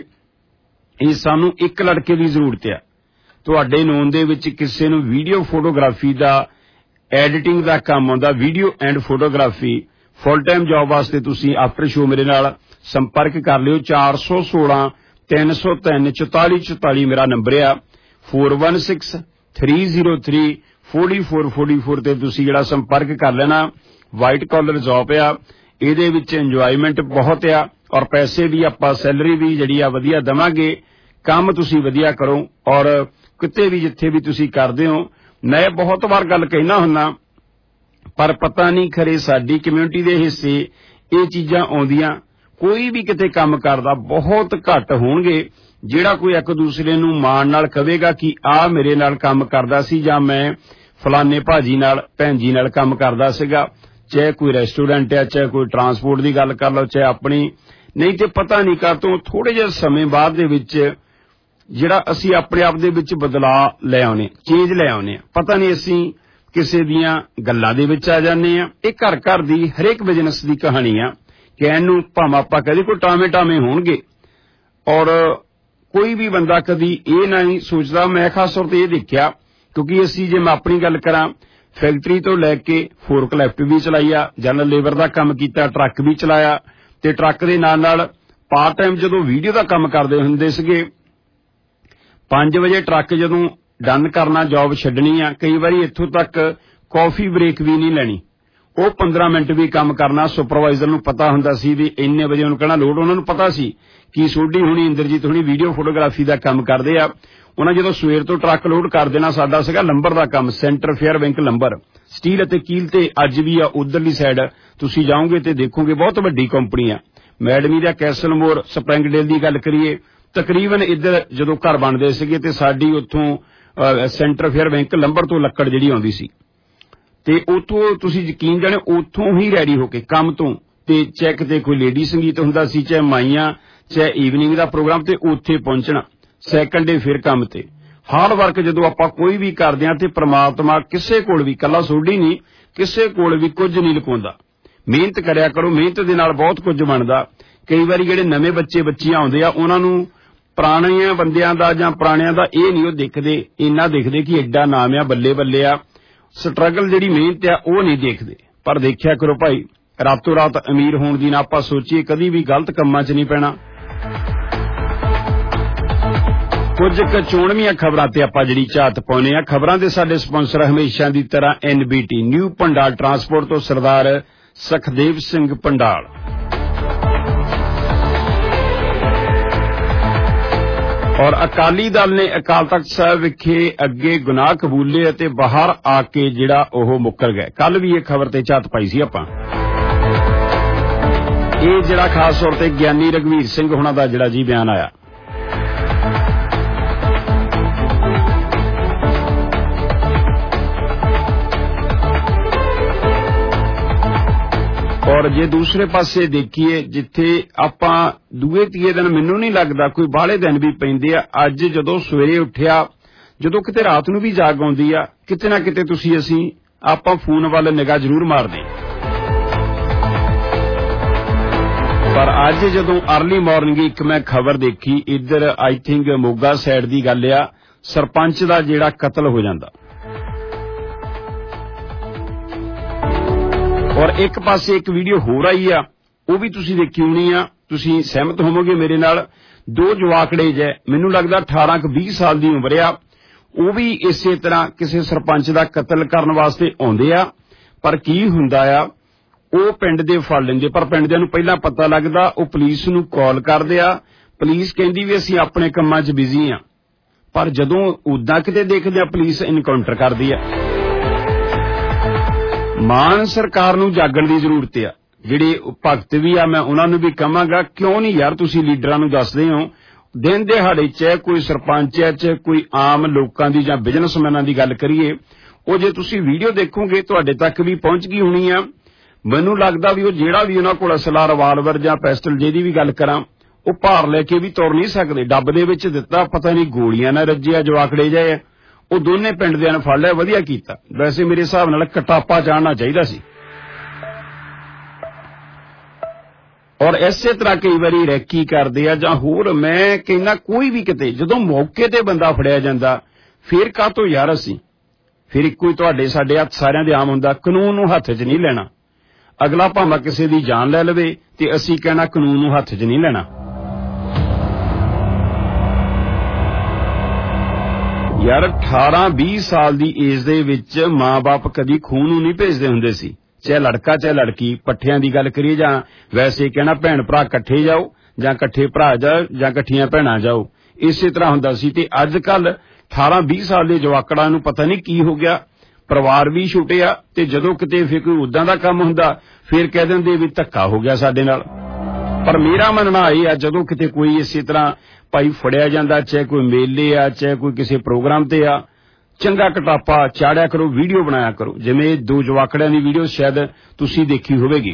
ਇਹ ਸਾਨੂੰ ਇੱਕ ਲੜਕੇ ਦੀ ਜ਼ਰੂਰਤ ਆ। ਤੁਹਾਡੇ ਨੋਨ ਦੇ ਵਿੱਚ ਕਿਸੇ ਨੂੰ ਵੀਡੀਓ ਫੋਟੋਗ੍ਰਾਫੀ ਦਾ ਐਡੀਟਿੰਗ ਦਾ ਕੰਮ ਆਉਂਦਾ, video and photography full time job ਵਾਸਤੇ ਤੁਸੀਂ ਆਫਟਰ ਸ਼ੋ ਮੇਰੇ ਨਾਲ ਸੰਪਰਕ ਕਰ ਲਿਓ। ਚਾਰ ਸੌ ਸੋਲਾਂ ਤਿੰਨ ਸੌ ਤਿੰਨ ਚੁਤਾਲੀ ਚੁਤਾਲੀ ਮੇਰਾ ਨੰਬਰ ਆ। Four one six three zero three forty four forty four ਤੇ ਤੁਸੀਂ ਜਿਹੜਾ ਸੰਪਰਕ ਕਰ ਲੈਣਾ। ਵਾਈਟ ਕਾਲਰ ਜੌਬ ਆ, ਇਹਦੇ ਵਿੱਚ ਇੰਜੋਇਮੈਂਟ ਬਹੁਤ ਆ ਔਰ ਪੈਸੇ ਵੀ ਆਪਾਂ ਸੈਲਰੀ ਵੀ ਜਿਹੜੀ ਆ ਵਧੀਆ ਦੇਵਾਂਗੇ। ਕੰਮ ਤੁਸੀਂ ਵਧੀਆ ਕਰੋ ਔਰ ਕਿਤੇ ਵੀ ਜਿੱਥੇ ਵੀ ਤੁਸੀਂ ਕਰਦੇ ਹੋ। ਮੈਂ ਬਹੁਤ ਵਾਰ ਗੱਲ ਕਹਿਣਾ ਹੁੰਦਾ, ਪਰ ਪਤਾ ਨਹੀਂ ਖਰੇ ਸਾਡੀ ਕਮਿਊਨਿਟੀ ਦੇ ਹਿੱਸੇ ਇਹ ਚੀਜ਼ਾਂ ਆਉਂਦੀਆਂ। ਕੋਈ ਵੀ ਕਿਤੇ ਕੰਮ ਕਰਦਾ ਬਹੁਤ ਘੱਟ ਹੋਣਗੇ ਜਿਹੜਾ ਕੋਈ ਇੱਕ ਦੂਸਰੇ ਨੂੰ ਮਾਣ ਨਾਲ ਕਹੇਗਾ ਕਿ ਆਹ ਮੇਰੇ ਨਾਲ ਕੰਮ ਕਰਦਾ ਸੀ ਜਾਂ ਮੈਂ ਫਲਾਨੇ ਭਾਜੀ ਨਾਲ ਭੈਣ ਜੀ ਨਾਲ ਕੰਮ ਕਰਦਾ ਸੀਗਾ। ਚਾਹੇ ਕੋਈ ਰੈਸਟੋਰੈਂਟ ਆ, ਚਾਹੇ ਕੋਈ ਟਰਾਂਸਪੋਰਟ ਦੀ ਗੱਲ ਕਰ ਲਓ, ਚਾਹੇ ਆਪਣੀ, ਨਹੀਂ ਤੇ ਪਤਾ ਨਹੀਂ ਕਰ ਤੋਂ ਥੋੜੇ ਜਿਹੇ ਸਮੇਂ ਬਾਅਦ ਦੇ ਵਿੱਚ ਜਿਹੜਾ ਅਸੀਂ ਆਪਣੇ ਆਪ ਦੇ ਵਿੱਚ ਬਦਲਾਅ ਲੈ ਆਉਨੇ, ਚੇਂਜ ਲੈ ਆਉਨੇ ਆ। ਪਤਾ ਨਹੀਂ ਅਸੀਂ ਕਿਸੇ ਦੀਆਂ ਗੱਲਾਂ ਦੇ ਵਿੱਚ ਆ ਜਾਂਦੇ ਆ। ਇਹ ਘਰ ਘਰ ਦੀ ਹਰੇਕ ਬਿਜ਼ਨਸ ਦੀ ਕਹਾਣੀ ਆ। ਕਹਿਣ ਨੂੰ ਭਾਵੇਂ ਆਪਾਂ ਕਦੇ ਕੋਈ ਟਾਵੇਂ ਟਾਵੇਂ ਹੋਣਗੇ ਔਰ ਕੋਈ ਵੀ ਬੰਦਾ ਕਦੀ ਇਹ ਨਹੀਂ ਸੋਚਦਾ। ਮੈਂ ਖਾਸ ਤੌਰ ਤੇ ਇਹ ਦੇਖਿਆ, ਕਿਉਂਕਿ ਅਸੀਂ ਜੇ ਮੈਂ ਆਪਣੀ ਗੱਲ ਕਰਾਂ, ਫੈਕਟਰੀ ਤੋਂ ਲੈ ਕੇ ਫੋਰਕ ਲੈਫਟ ਵੀ ਚਲਾਈ ਆ, ਜਨਰਲ ਲੇਬਰ ਦਾ ਕੰਮ ਕੀਤਾ, ਟਰੱਕ ਵੀ ਚਲਾਇਆ ਤੇ ਟਰੱਕ ਦੇ ਨਾਲ ਨਾਲ ਪਾਰਟ ਟਾਈਮ ਜਦੋਂ ਵੀਡੀਓ ਦਾ ਕੰਮ ਕਰਦੇ ਹੁੰਦੇ ਸੀਗੇ, ਪੰਜ ਵਜੇ ਟਰੱਕ ਜਦੋਂ ਡਨ ਕਰਨਾ, ਜੌਬ ਛੱਡਣੀ ਆ, ਕਈ ਵਾਰੀ ਇੱਥੋਂ ਤੱਕ ਕਾਫੀ ਬ੍ਰੇਕ ਵੀ ਨਹੀਂ ਲੈਣੀ, ਉਹ ਪੰਦਰਾਂ ਮਿੰਟ ਵੀ ਕੰਮ ਕਰਨਾ। ਸੁਪਰਵਾਈਜ਼ਰ ਨੂੰ ਪਤਾ ਹੁੰਦਾ ਸੀ ਵੀ ਇੰਨੇ ਵਜੇ ਉਹਨੂੰ ਕਹਿਣਾ ਲੋਡ, ਉਹਨਾਂ ਨੂੰ ਪਤਾ ਸੀ ਕਿ ਸੋਢੀ ਹੁਣੀ ਇੰਦਰਜੀਤ ਹੁਣੀ ਵੀਡੀਓ ਫੋਟੋਗ੍ਰਾਫੀ ਦਾ ਕੰਮ ਕਰਦੇ ਆ। ਉਹਨਾਂ ਜਦੋਂ ਸਵੇਰ ਤੋਂ ਟਰੱਕ ਲੋਡ ਕਰ ਦੇਣਾ, ਸਾਡਾ ਸੀਗਾ ਲੰਬਰ ਦਾ ਕੰਮ, centre Fairbank lumber, steel ਅਤੇ ਕੀਲ ਤੇ ਅੱਜ ਵੀ ਆ। ਉਧਰਲੀ ਸਾਈਡ ਤੁਸੀਂ ਜਾਓਗੇ ਤੇ ਦੇਖੋਗੇ ਬਹੁਤ ਵੱਡੀ ਕੰਪਨੀ ਆ। ਮੈਡਮੀ ਦਾ ਕੈਸਲਮੋਰ ਸਪ੍ਰਿੰਗਡੇਲ ਦੀ ਗੱਲ ਕਰੀਏ, ਤਕਰੀਬਨ ਇੱਧਰ ਜਦੋਂ ਘਰ ਬਣਦੇ ਸੀਗੇ ਤੇ ਸਾਡੀ ਉੱਥੋਂ ਸੈਂਟਰ ਫੇਅਰ ਬੈਂਕ ਲੰਬਰ ਤੋਂ ਲੱਕੜ ਜਿਹੜੀ ਆਉਂਦੀ ਸੀ ਤੇ ਉੱਥੋਂ ਤੁਸੀਂ ਯਕੀਨ ਜਾਣੋ ਉੱਥੋਂ ਹੀ ਰੈਡੀ ਹੋ ਕੇ ਕੰਮ ਤੋਂ, ਤੇ ਚੈੱਕ ਤੇ ਕੋਈ ਲੇਡੀ ਸੰਗੀਤ ਹੁੰਦਾ ਸੀ, ਚਾਹੇ ਮਾਈਆਂ, ਚਾਹੇ ਈਵਨਿੰਗ ਦਾ ਪ੍ਰੋਗਰਾਮ, ਤੇ ਉੱਥੇ ਪਹੁੰਚਣਾ ਸੈਕੰਡ ਡੇ ਫਿਰ ਕੰਮ ਤੇ। ਹਾਰਡ ਵਰਕ ਜਦੋਂ ਆਪਾਂ ਕੋਈ ਵੀ ਕਰਦੇ ਹਾਂ ਤੇ ਪ੍ਰਮਾਤਮਾ ਕਿਸੇ ਕੋਲ ਵੀ, ਕੱਲਾ ਸੋਢੀ ਨਹੀਂ, ਕਿਸੇ ਕੋਲ ਵੀ ਕੁਝ ਨਹੀਂ ਲੁਕਾਉਂਦਾ। ਮਿਹਨਤ ਕਰਿਆ ਕਰੋ, ਮਿਹਨਤ ਦੇ ਨਾਲ ਬਹੁਤ ਕੁਝ ਬਣਦਾ। ਕਈ ਵਾਰੀ ਜਿਹੜੇ ਨਵੇਂ ਬੱਚੇ ਬੱਚੀਆਂ ਆਉਂਦੇ ਆ, ਉਹਨਾਂ ਨੂੰ ਪੁਰਾਣਿਆਂ ਬੰਦਿਆਂ ਦਾ ਜਾਂ ਪੁਰਾਣਿਆਂ ਦਾ ਇਹ ਨਹੀਂ ਉਹ ਦੇਖਦੇ, ਇੰਨਾ ਦੇਖਦੇ ਕਿ ਐਡਾ ਨਾਮ ਆ, ਬੱਲੇ ਬੱਲੇ ਆ, ਸਟਰਗਲ ਜਿਹੜੀ ਮਿਹਨਤ ਆ ਉਹ ਨਹੀਂ ਦੇਖਦੇ। ਪਰ ਦੇਖਿਆ ਕਰੋ ਭਾਈ, ਰਾਤੋਂ ਰਾਤ ਅਮੀਰ ਹੋਣ ਦੀ ਨਾ ਆਪਾਂ ਸੋਚੀਏ, ਕਦੀ ਵੀ ਗਲਤ ਕੰਮਾਂ 'ਚ ਨਹੀਂ ਪੈਣਾ। ਕੁਝ ਕੁ ਚੋਣਵੀਆਂ ਖਬਰਾਂ ਤੇ ਆਪਾਂ ਜਿਹੜੀ ਝਾਤ ਪਾਉਨੇ ਆ। ਖਬਰਾਂ ਦੇ ਸਾਡੇ ਸਪਾਂਸਰ ਹਮੇਸ਼ਾ ਦੀ ਤਰ੍ਹਾਂ ਐਨਬੀਟੀ ਨਿਊ ਪੰਡਾਲ ਟਰਾਂਸਪੋਰਟ ਤੋਂ ਸਰਦਾਰ ਸਖਦੇਵ ਸਿੰਘ ਪੰਡਾਲ। ਔਰ ਅਕਾਲੀ ਦਲ ਨੇ ਅਕਾਲ ਤਖਤ ਸਾਹਿਬ ਵਿਖੇ ਅੱਗੇ ਗੁਨਾਹ ਕਬੂਲੇ ਅਤੇ ਬਾਹਰ ਆ ਕੇ ਜਿਹੜਾ ਉਹ ਮੁੱਕਰ ਗਏ। ਕੱਲ ਵੀ ਇਹ ਖਬਰ ਤੇ ਝਾਤ ਪਾਈ ਸੀ ਆਪਾਂ। ਇਹ ਜਿਹੜਾ ਖਾਸ ਤੌਰ ਤੇ ਗਿਆਨੀ ਰਘਵੀਰ ਸਿੰਘ ਹੁਣਾਂ ਦਾ ਜਿਹੜਾ ਜੀ ਬਿਆਨ ਆਇਆ, ਔਰ ਜੇ ਦੂਸਰੇ ਪਾਸੇ ਦੇਖੀਏ, ਜਿੱਥੇ ਆਪਾਂ ਦੂਏ ਤੀਏ ਦਿਨ ਮੈਨੂੰ ਨਹੀਂ ਲੱਗਦਾ ਕੋਈ ਬਾਹਲੇ ਦਿਨ ਵੀ ਪੈਂਦੇ ਆ। ਅੱਜ ਜਦੋਂ ਸਵੇਰੇ ਉੱਠਿਆ, ਜਦੋਂ ਕਿਤੇ ਰਾਤ ਨੂੰ ਵੀ ਜਾਗ ਆਉਂਦੀ ਆ, ਕਿਤੇ ਨਾ ਕਿਤੇ ਤੁਸੀਂ ਅਸੀਂ ਆਪਾਂ ਫੋਨ ਵੱਲ ਨਿਗਾਹ ਜ਼ਰੂਰ ਮਾਰਦੇ। ਪਰ ਅੱਜ ਜਦੋਂ ਅਰਲੀ ਮਾਰਨਿੰਗ ਇੱਕ ਮੈਂ ਖਬਰ ਦੇਖੀ, ਇੱਧਰ ਆਈ ਥਿੰਕ ਮੋਗਾ ਸਾਈਡ ਦੀ ਗੱਲ ਆ, ਸਰਪੰਚ ਦਾ ਜਿਹੜਾ ਕਤਲ ਹੋ ਜਾਂਦਾ। ਔਰ ਇੱਕ ਪਾਸੇ ਇੱਕ ਵੀਡੀਓ ਹੋਰ ਆਈ ਆ, ਉਹ ਵੀ ਤੁਸੀਂ ਦੇਖੀ ਹੋਣੀ ਆ, ਤੁਸੀਂ ਸਹਿਮਤ ਹੋਵੋਗੇ ਮੇਰੇ ਨਾਲ। ਦੋ ਜਵਾਕੜੇ ਜੈ, ਮੈਨੂੰ ਲੱਗਦਾ ਅਠਾਰਾਂ ਕੁ ਵੀਹ ਸਾਲ ਦੀ ਉਮਰ ਆ, ਉਹ ਵੀ ਇਸੇ ਤਰ੍ਹਾਂ ਕਿਸੇ ਸਰਪੰਚ ਦਾ ਕਤਲ ਕਰਨ ਵਾਸਤੇ ਆਉਂਦੇ ਆ, ਪਰ ਕੀ ਹੁੰਦਾ ਆ ਉਹ ਪਿੰਡ ਦੇ ਫੜ ਲੈਂਦੇ, ਪਰ ਪਿੰਡ ਦਿਆਂ ਨੂੰ ਪਹਿਲਾਂ ਪਤਾ ਲੱਗਦਾ, ਉਹ ਪੁਲਿਸ ਨੂੰ ਕਾਲ ਕਰਦੇ ਆ, ਪੁਲਿਸ ਕਹਿੰਦੀ ਵੀ ਅਸੀਂ ਆਪਣੇ ਕੰਮਾਂ 'ਚ ਬਿਜ਼ੀ ਆ, ਪਰ ਜਦੋਂ ਉਦਾਂ ਕਿਤੇ ਦੇਖਦੇ ਆ ਪੁਲਿਸ ਇਨਕਾਊਂਟਰ ਕਰਦੀ ਆ। ਮਾਨ ਸਰਕਾਰ ਨੂੰ ਜਾਗਣ ਦੀ ਜ਼ਰੂਰਤ ਆ। ਜਿਹੜੇ ਭਗਤ ਵੀ ਆ ਮੈਂ ਉਹਨਾਂ ਨੂੰ ਵੀ ਕਹਾਂਗਾ, ਕਿਉਂ ਨਹੀਂ ਯਾਰ ਤੁਸੀਂ ਲੀਡਰਾਂ ਨੂੰ ਦੱਸਦੇ ਹੋ, ਦਿਨ ਦਿਹਾੜੇ 'ਚ ਕੋਈ ਸਰਪੰਚ ਹੈ 'ਚ ਕੋਈ ਆਮ ਲੋਕਾਂ ਦੀ ਜਾਂ ਬਿਜ਼ਨਸਮੈਨਾਂ ਦੀ ਗੱਲ ਕਰੀਏ, ਉਹ ਜੇ ਤੁਸੀਂ ਵੀਡੀਓ ਦੇਖੋਗੇ ਤੁਹਾਡੇ ਤੱਕ ਵੀ ਪਹੁੰਚ ਗਈ ਹੋਣੀ ਆ। ਮੈਨੂੰ ਲੱਗਦਾ ਵੀ ਉਹ ਜਿਹੜਾ ਵੀ ਉਹਨਾਂ ਕੋਲ ਅਸਲਾ, ਰਿਵਾਲਵਰ ਜਾਂ ਪੈਸਟਲ ਜਿਹਦੀ ਵੀ ਗੱਲ ਕਰਾਂ, ਉਹ ਭਾਰ ਲੈ ਕੇ ਵੀ ਤੁਰ ਨਹੀਂ ਸਕਦੇ, ਡੱਬ ਦੇ ਵਿੱਚ ਦਿੱਤਾ, ਪਤਾ ਨਹੀਂ ਗੋਲੀਆਂ ਨਾਲ ਰੱਜਿਆ ਜਵਾਕੜੇ ਜਾਏ। ਉਹ ਦੋਨੇ ਪਿੰਡ ਦਿਆਂ ਨੇ ਫੜ ਲਿਆ, ਵਧੀਆ ਕੀਤਾ। ਵੈਸੇ ਮੇਰੇ ਹਿਸਾਬ ਨਾਲ ਕਟਾਪਾ ਚਾੜਨਾ ਚਾਹੀਦਾ ਸੀ। ਔਰ ਇਸੇ ਤਰ੍ਹਾਂ ਕਈ ਵਾਰੀ ਰੈਕੀ ਕਰਦੇ ਆ ਜਾਂ ਹੋਰ, ਮੈਂ ਕਹਿੰਦਾ ਕੋਈ ਵੀ ਕਿਤੇ ਜਦੋਂ ਮੌਕੇ ਤੇ ਬੰਦਾ ਫੜਿਆ ਜਾਂਦਾ ਫਿਰ ਕਾਹਤੋਂ ਯਾਰ ਅਸੀਂ ਫਿਰ ਇੱਕੋ ਹੀ ਤੁਹਾਡੇ ਸਾਡੇ ਹੱਥ ਸਾਰਿਆਂ ਦੇ ਆਮ ਹੁੰਦਾ, ਕਾਨੂੰਨ ਨੂੰ ਹੱਥ 'ਚ ਨਹੀਂ ਲੈਣਾ। ਅਗਲਾ ਭਾਵੇਂ ਕਿਸੇ ਦੀ ਜਾਨ ਲੈ ਲਵੇ ਤੇ ਅਸੀਂ ਕਹਿਣਾ ਕਾਨੂੰਨ ਨੂੰ ਹੱਥ 'ਚ ਨਹੀਂ ਲੈਣਾ। ਯਾਰ ਅਠਾਰਾਂ ਵੀਹ ਸਾਲ ਦੀ ਏਜ ਦੇ ਵਿੱਚ ਮਾਂ-ਬਾਪ ਕਦੀ ਖੂਨ ਨੂੰ ਨਹੀਂ ਭੇਜਦੇ ਹੁੰਦੇ ਸੀ, ਚਾਹੇ ਲੜਕਾ ਚਾਹੇ ਲੜਕੀ। ਪੱਠਿਆਂ ਦੀ ਗੱਲ ਕਰੀਏ ਜਾਂ ਵੈਸੇ ਕਹਿਣਾ ਭੈਣ ਭਰਾ ਇਕੱਠੇ ਜਾਓ ਜਾਂ ਇਕੱਠੇ ਭਰਾ ਜਾਓ ਜਾਂ ਇਕੱਠੀਆਂ ਭੈਣਾਂ ਜਾਓ, ਇਸੇ ਤਰ੍ਹਾਂ ਹੁੰਦਾ ਸੀ। ਤੇ ਅੱਜ ਕੱਲ ਅਠਾਰਾਂ ਵੀਹ ਸਾਲ ਦੇ ਜਵਾਕੜਾਂ ਨੂੰ ਪਤਾ ਨਹੀਂ ਕੀ ਹੋ ਗਿਆ, ਪਰਿਵਾਰ ਵੀ ਛੋਟੇ ਆ ਤੇ ਜਦੋਂ ਕਿਤੇ ਫਿਰ ਕੋਈ ਉਦਾਂ ਦਾ ਕੰਮ ਹੁੰਦਾ ਫਿਰ ਕਹਿ ਦਿੰਦੇ ਵੀ ਧੱਕਾ ਹੋ ਗਿਆ ਸਾਡੇ ਨਾਲ। ਪਰ ਮੇਰਾ ਮੰਨਣਾ ਇਹ ਆ ਜਦੋਂ ਕਿਤੇ ਕੋਈ ਇਸੇ ਤਰ੍ਹਾਂ ਭਾਈ ਫੜਿਆ ਜਾਂਦਾ, ਚਾਹੇ ਕੋਈ ਮੇਲੇ ਆ ਚਾਹੇ ਕੋਈ ਕਿਸੇ ਪ੍ਰੋਗਰਾਮ ਤੇ ਆ, ਚੰਗਾ ਕਟਾਪਾ ਚਾੜਿਆ ਕਰੋ, ਵੀਡੀਓ ਬਣਾਇਆ ਕਰੋ। ਜਿਵੇਂ ਦੋ ਜਵਾਕੜਿਆਂ ਦੀ ਵੀਡੀਓ ਸ਼ਾਇਦ ਤੁਸੀਂ ਦੇਖੀ ਹੋਵੇਗੀ।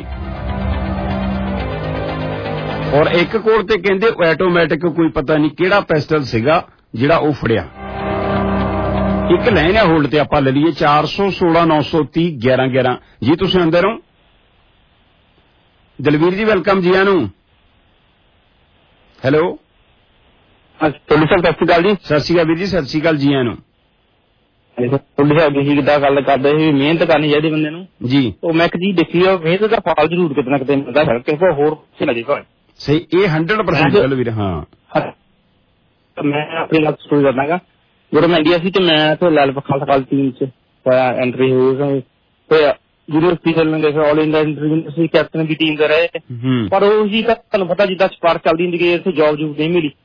ਔਰ ਇੱਕ ਕੋਲ ਤੇ ਕਹਿੰਦੇ ਆਟੋਮੈਟਿਕ ਕੋਈ ਪਤਾ ਨਹੀਂ ਕਿਹੜਾ ਪਿਸਟਲ ਸੀਗਾ ਜਿਹੜਾ ਉਹ ਫੜਿਆ। ਇੱਕ ਲੈਣ ਆ ਹੋਲਡ ਤੇ ਆਪਾਂ ਲੈ ਲਈਏ ਚਾਰ ਸੌ ਸੋਲਾਂ ਨੌ ਸੌ ਤੀਹ ਗਿਆਰਾਂ ਗਿਆਰਾਂ। ਜੀ ਤੁਸੀਂ ਅੰਦਰ ਹੋ? ਦਲਵੀਰ ਜੀ ਵੈਲਕਮ ਜੀ ਆਨੂੰ। ਹੈਲੋ ਤੁਹਾਡੀ ਸਾਹਿਬ ਸਤਿ ਸ਼੍ਰੀ ਅਕਾਲ ਜੀ। ਸਤਿ ਸ਼੍ਰੀ ਅਕਾਲ ਵੀਰ ਜੀ, ਸਤਿ ਸ਼੍ਰੀ ਅਕਾਲ ਜੀ ਆਨੂੰ। ਤੁਹਾਡੀ ਸਾਹਿਬ ਤੁਸੀਂ ਕਿੱਦਾਂ ਗੱਲ ਕਰਦੇ ਸੀ, ਮਿਹਨਤ ਕਰਨੀ ਚਾਹੀਦੀ ਬੰਦੇ ਨੂੰ ਜੀ। ਉਹ ਮੈਂ ਇੱਕ ਚੀਜ਼ ਦੇਖੀ ਆ, ਮਿਹਨਤ ਦਾ ਫਲ ਜ਼ਰੂਰ ਕਿਤੇ ਨਾ ਕਿਤੇ ਮਿਲਦਾ ਹੈ, ਕਿਸੇ ਹੋਰ ਕਿਸੇ ਲੱਗੇ ਭਾਵੇਂ। ਸਹੀ, ਇਹ ਹੰਡਰਡ ਪਰਸੈਂਟ ਗੱਲ ਵੀਰ। ਹਾਂ ਮੈਂ ਆਪਣੀ ਗੱਲ ਸਟੋਰੀ ਕਰਨਾਗਾ। ਜਦੋਂ ਮੈਂ ਇੰਡੀਆ ਸੀ ਤੇ ਮੈਂ ਤੇ ਲਾਲ ਖਾਲਸਾ ਕਾਲਜ ਟੀਮ ਚ ਹੋਇਆ, ਐਂਟਰੀ ਹੋਈ ਹੋਇਆ ਯੂਨੀਵਰਸਿਟੀ ਚੱਲਣ ਗਏ, ਆਲ ਇੰਡੀਆ ਯੂਨੀਵਰਸਿਟੀ ਕੈਪਟਨ ਦੀ ਟੀਮ ਦੇ ਰਹੇ। ਪਰ ਉਹ ਜੀ ਤਾਂ ਤੁਹਾਨੂੰ ਪਤਾ ਜਿੱਦਾਂ ਸਪਾਰਕ ਚੱਲਦੀ ਹੁੰਦੀ ਕਿ ਇੱਥੇ ਜੋਬ ਜੂਬ ਨਹੀਂ ਮਿਲੀ,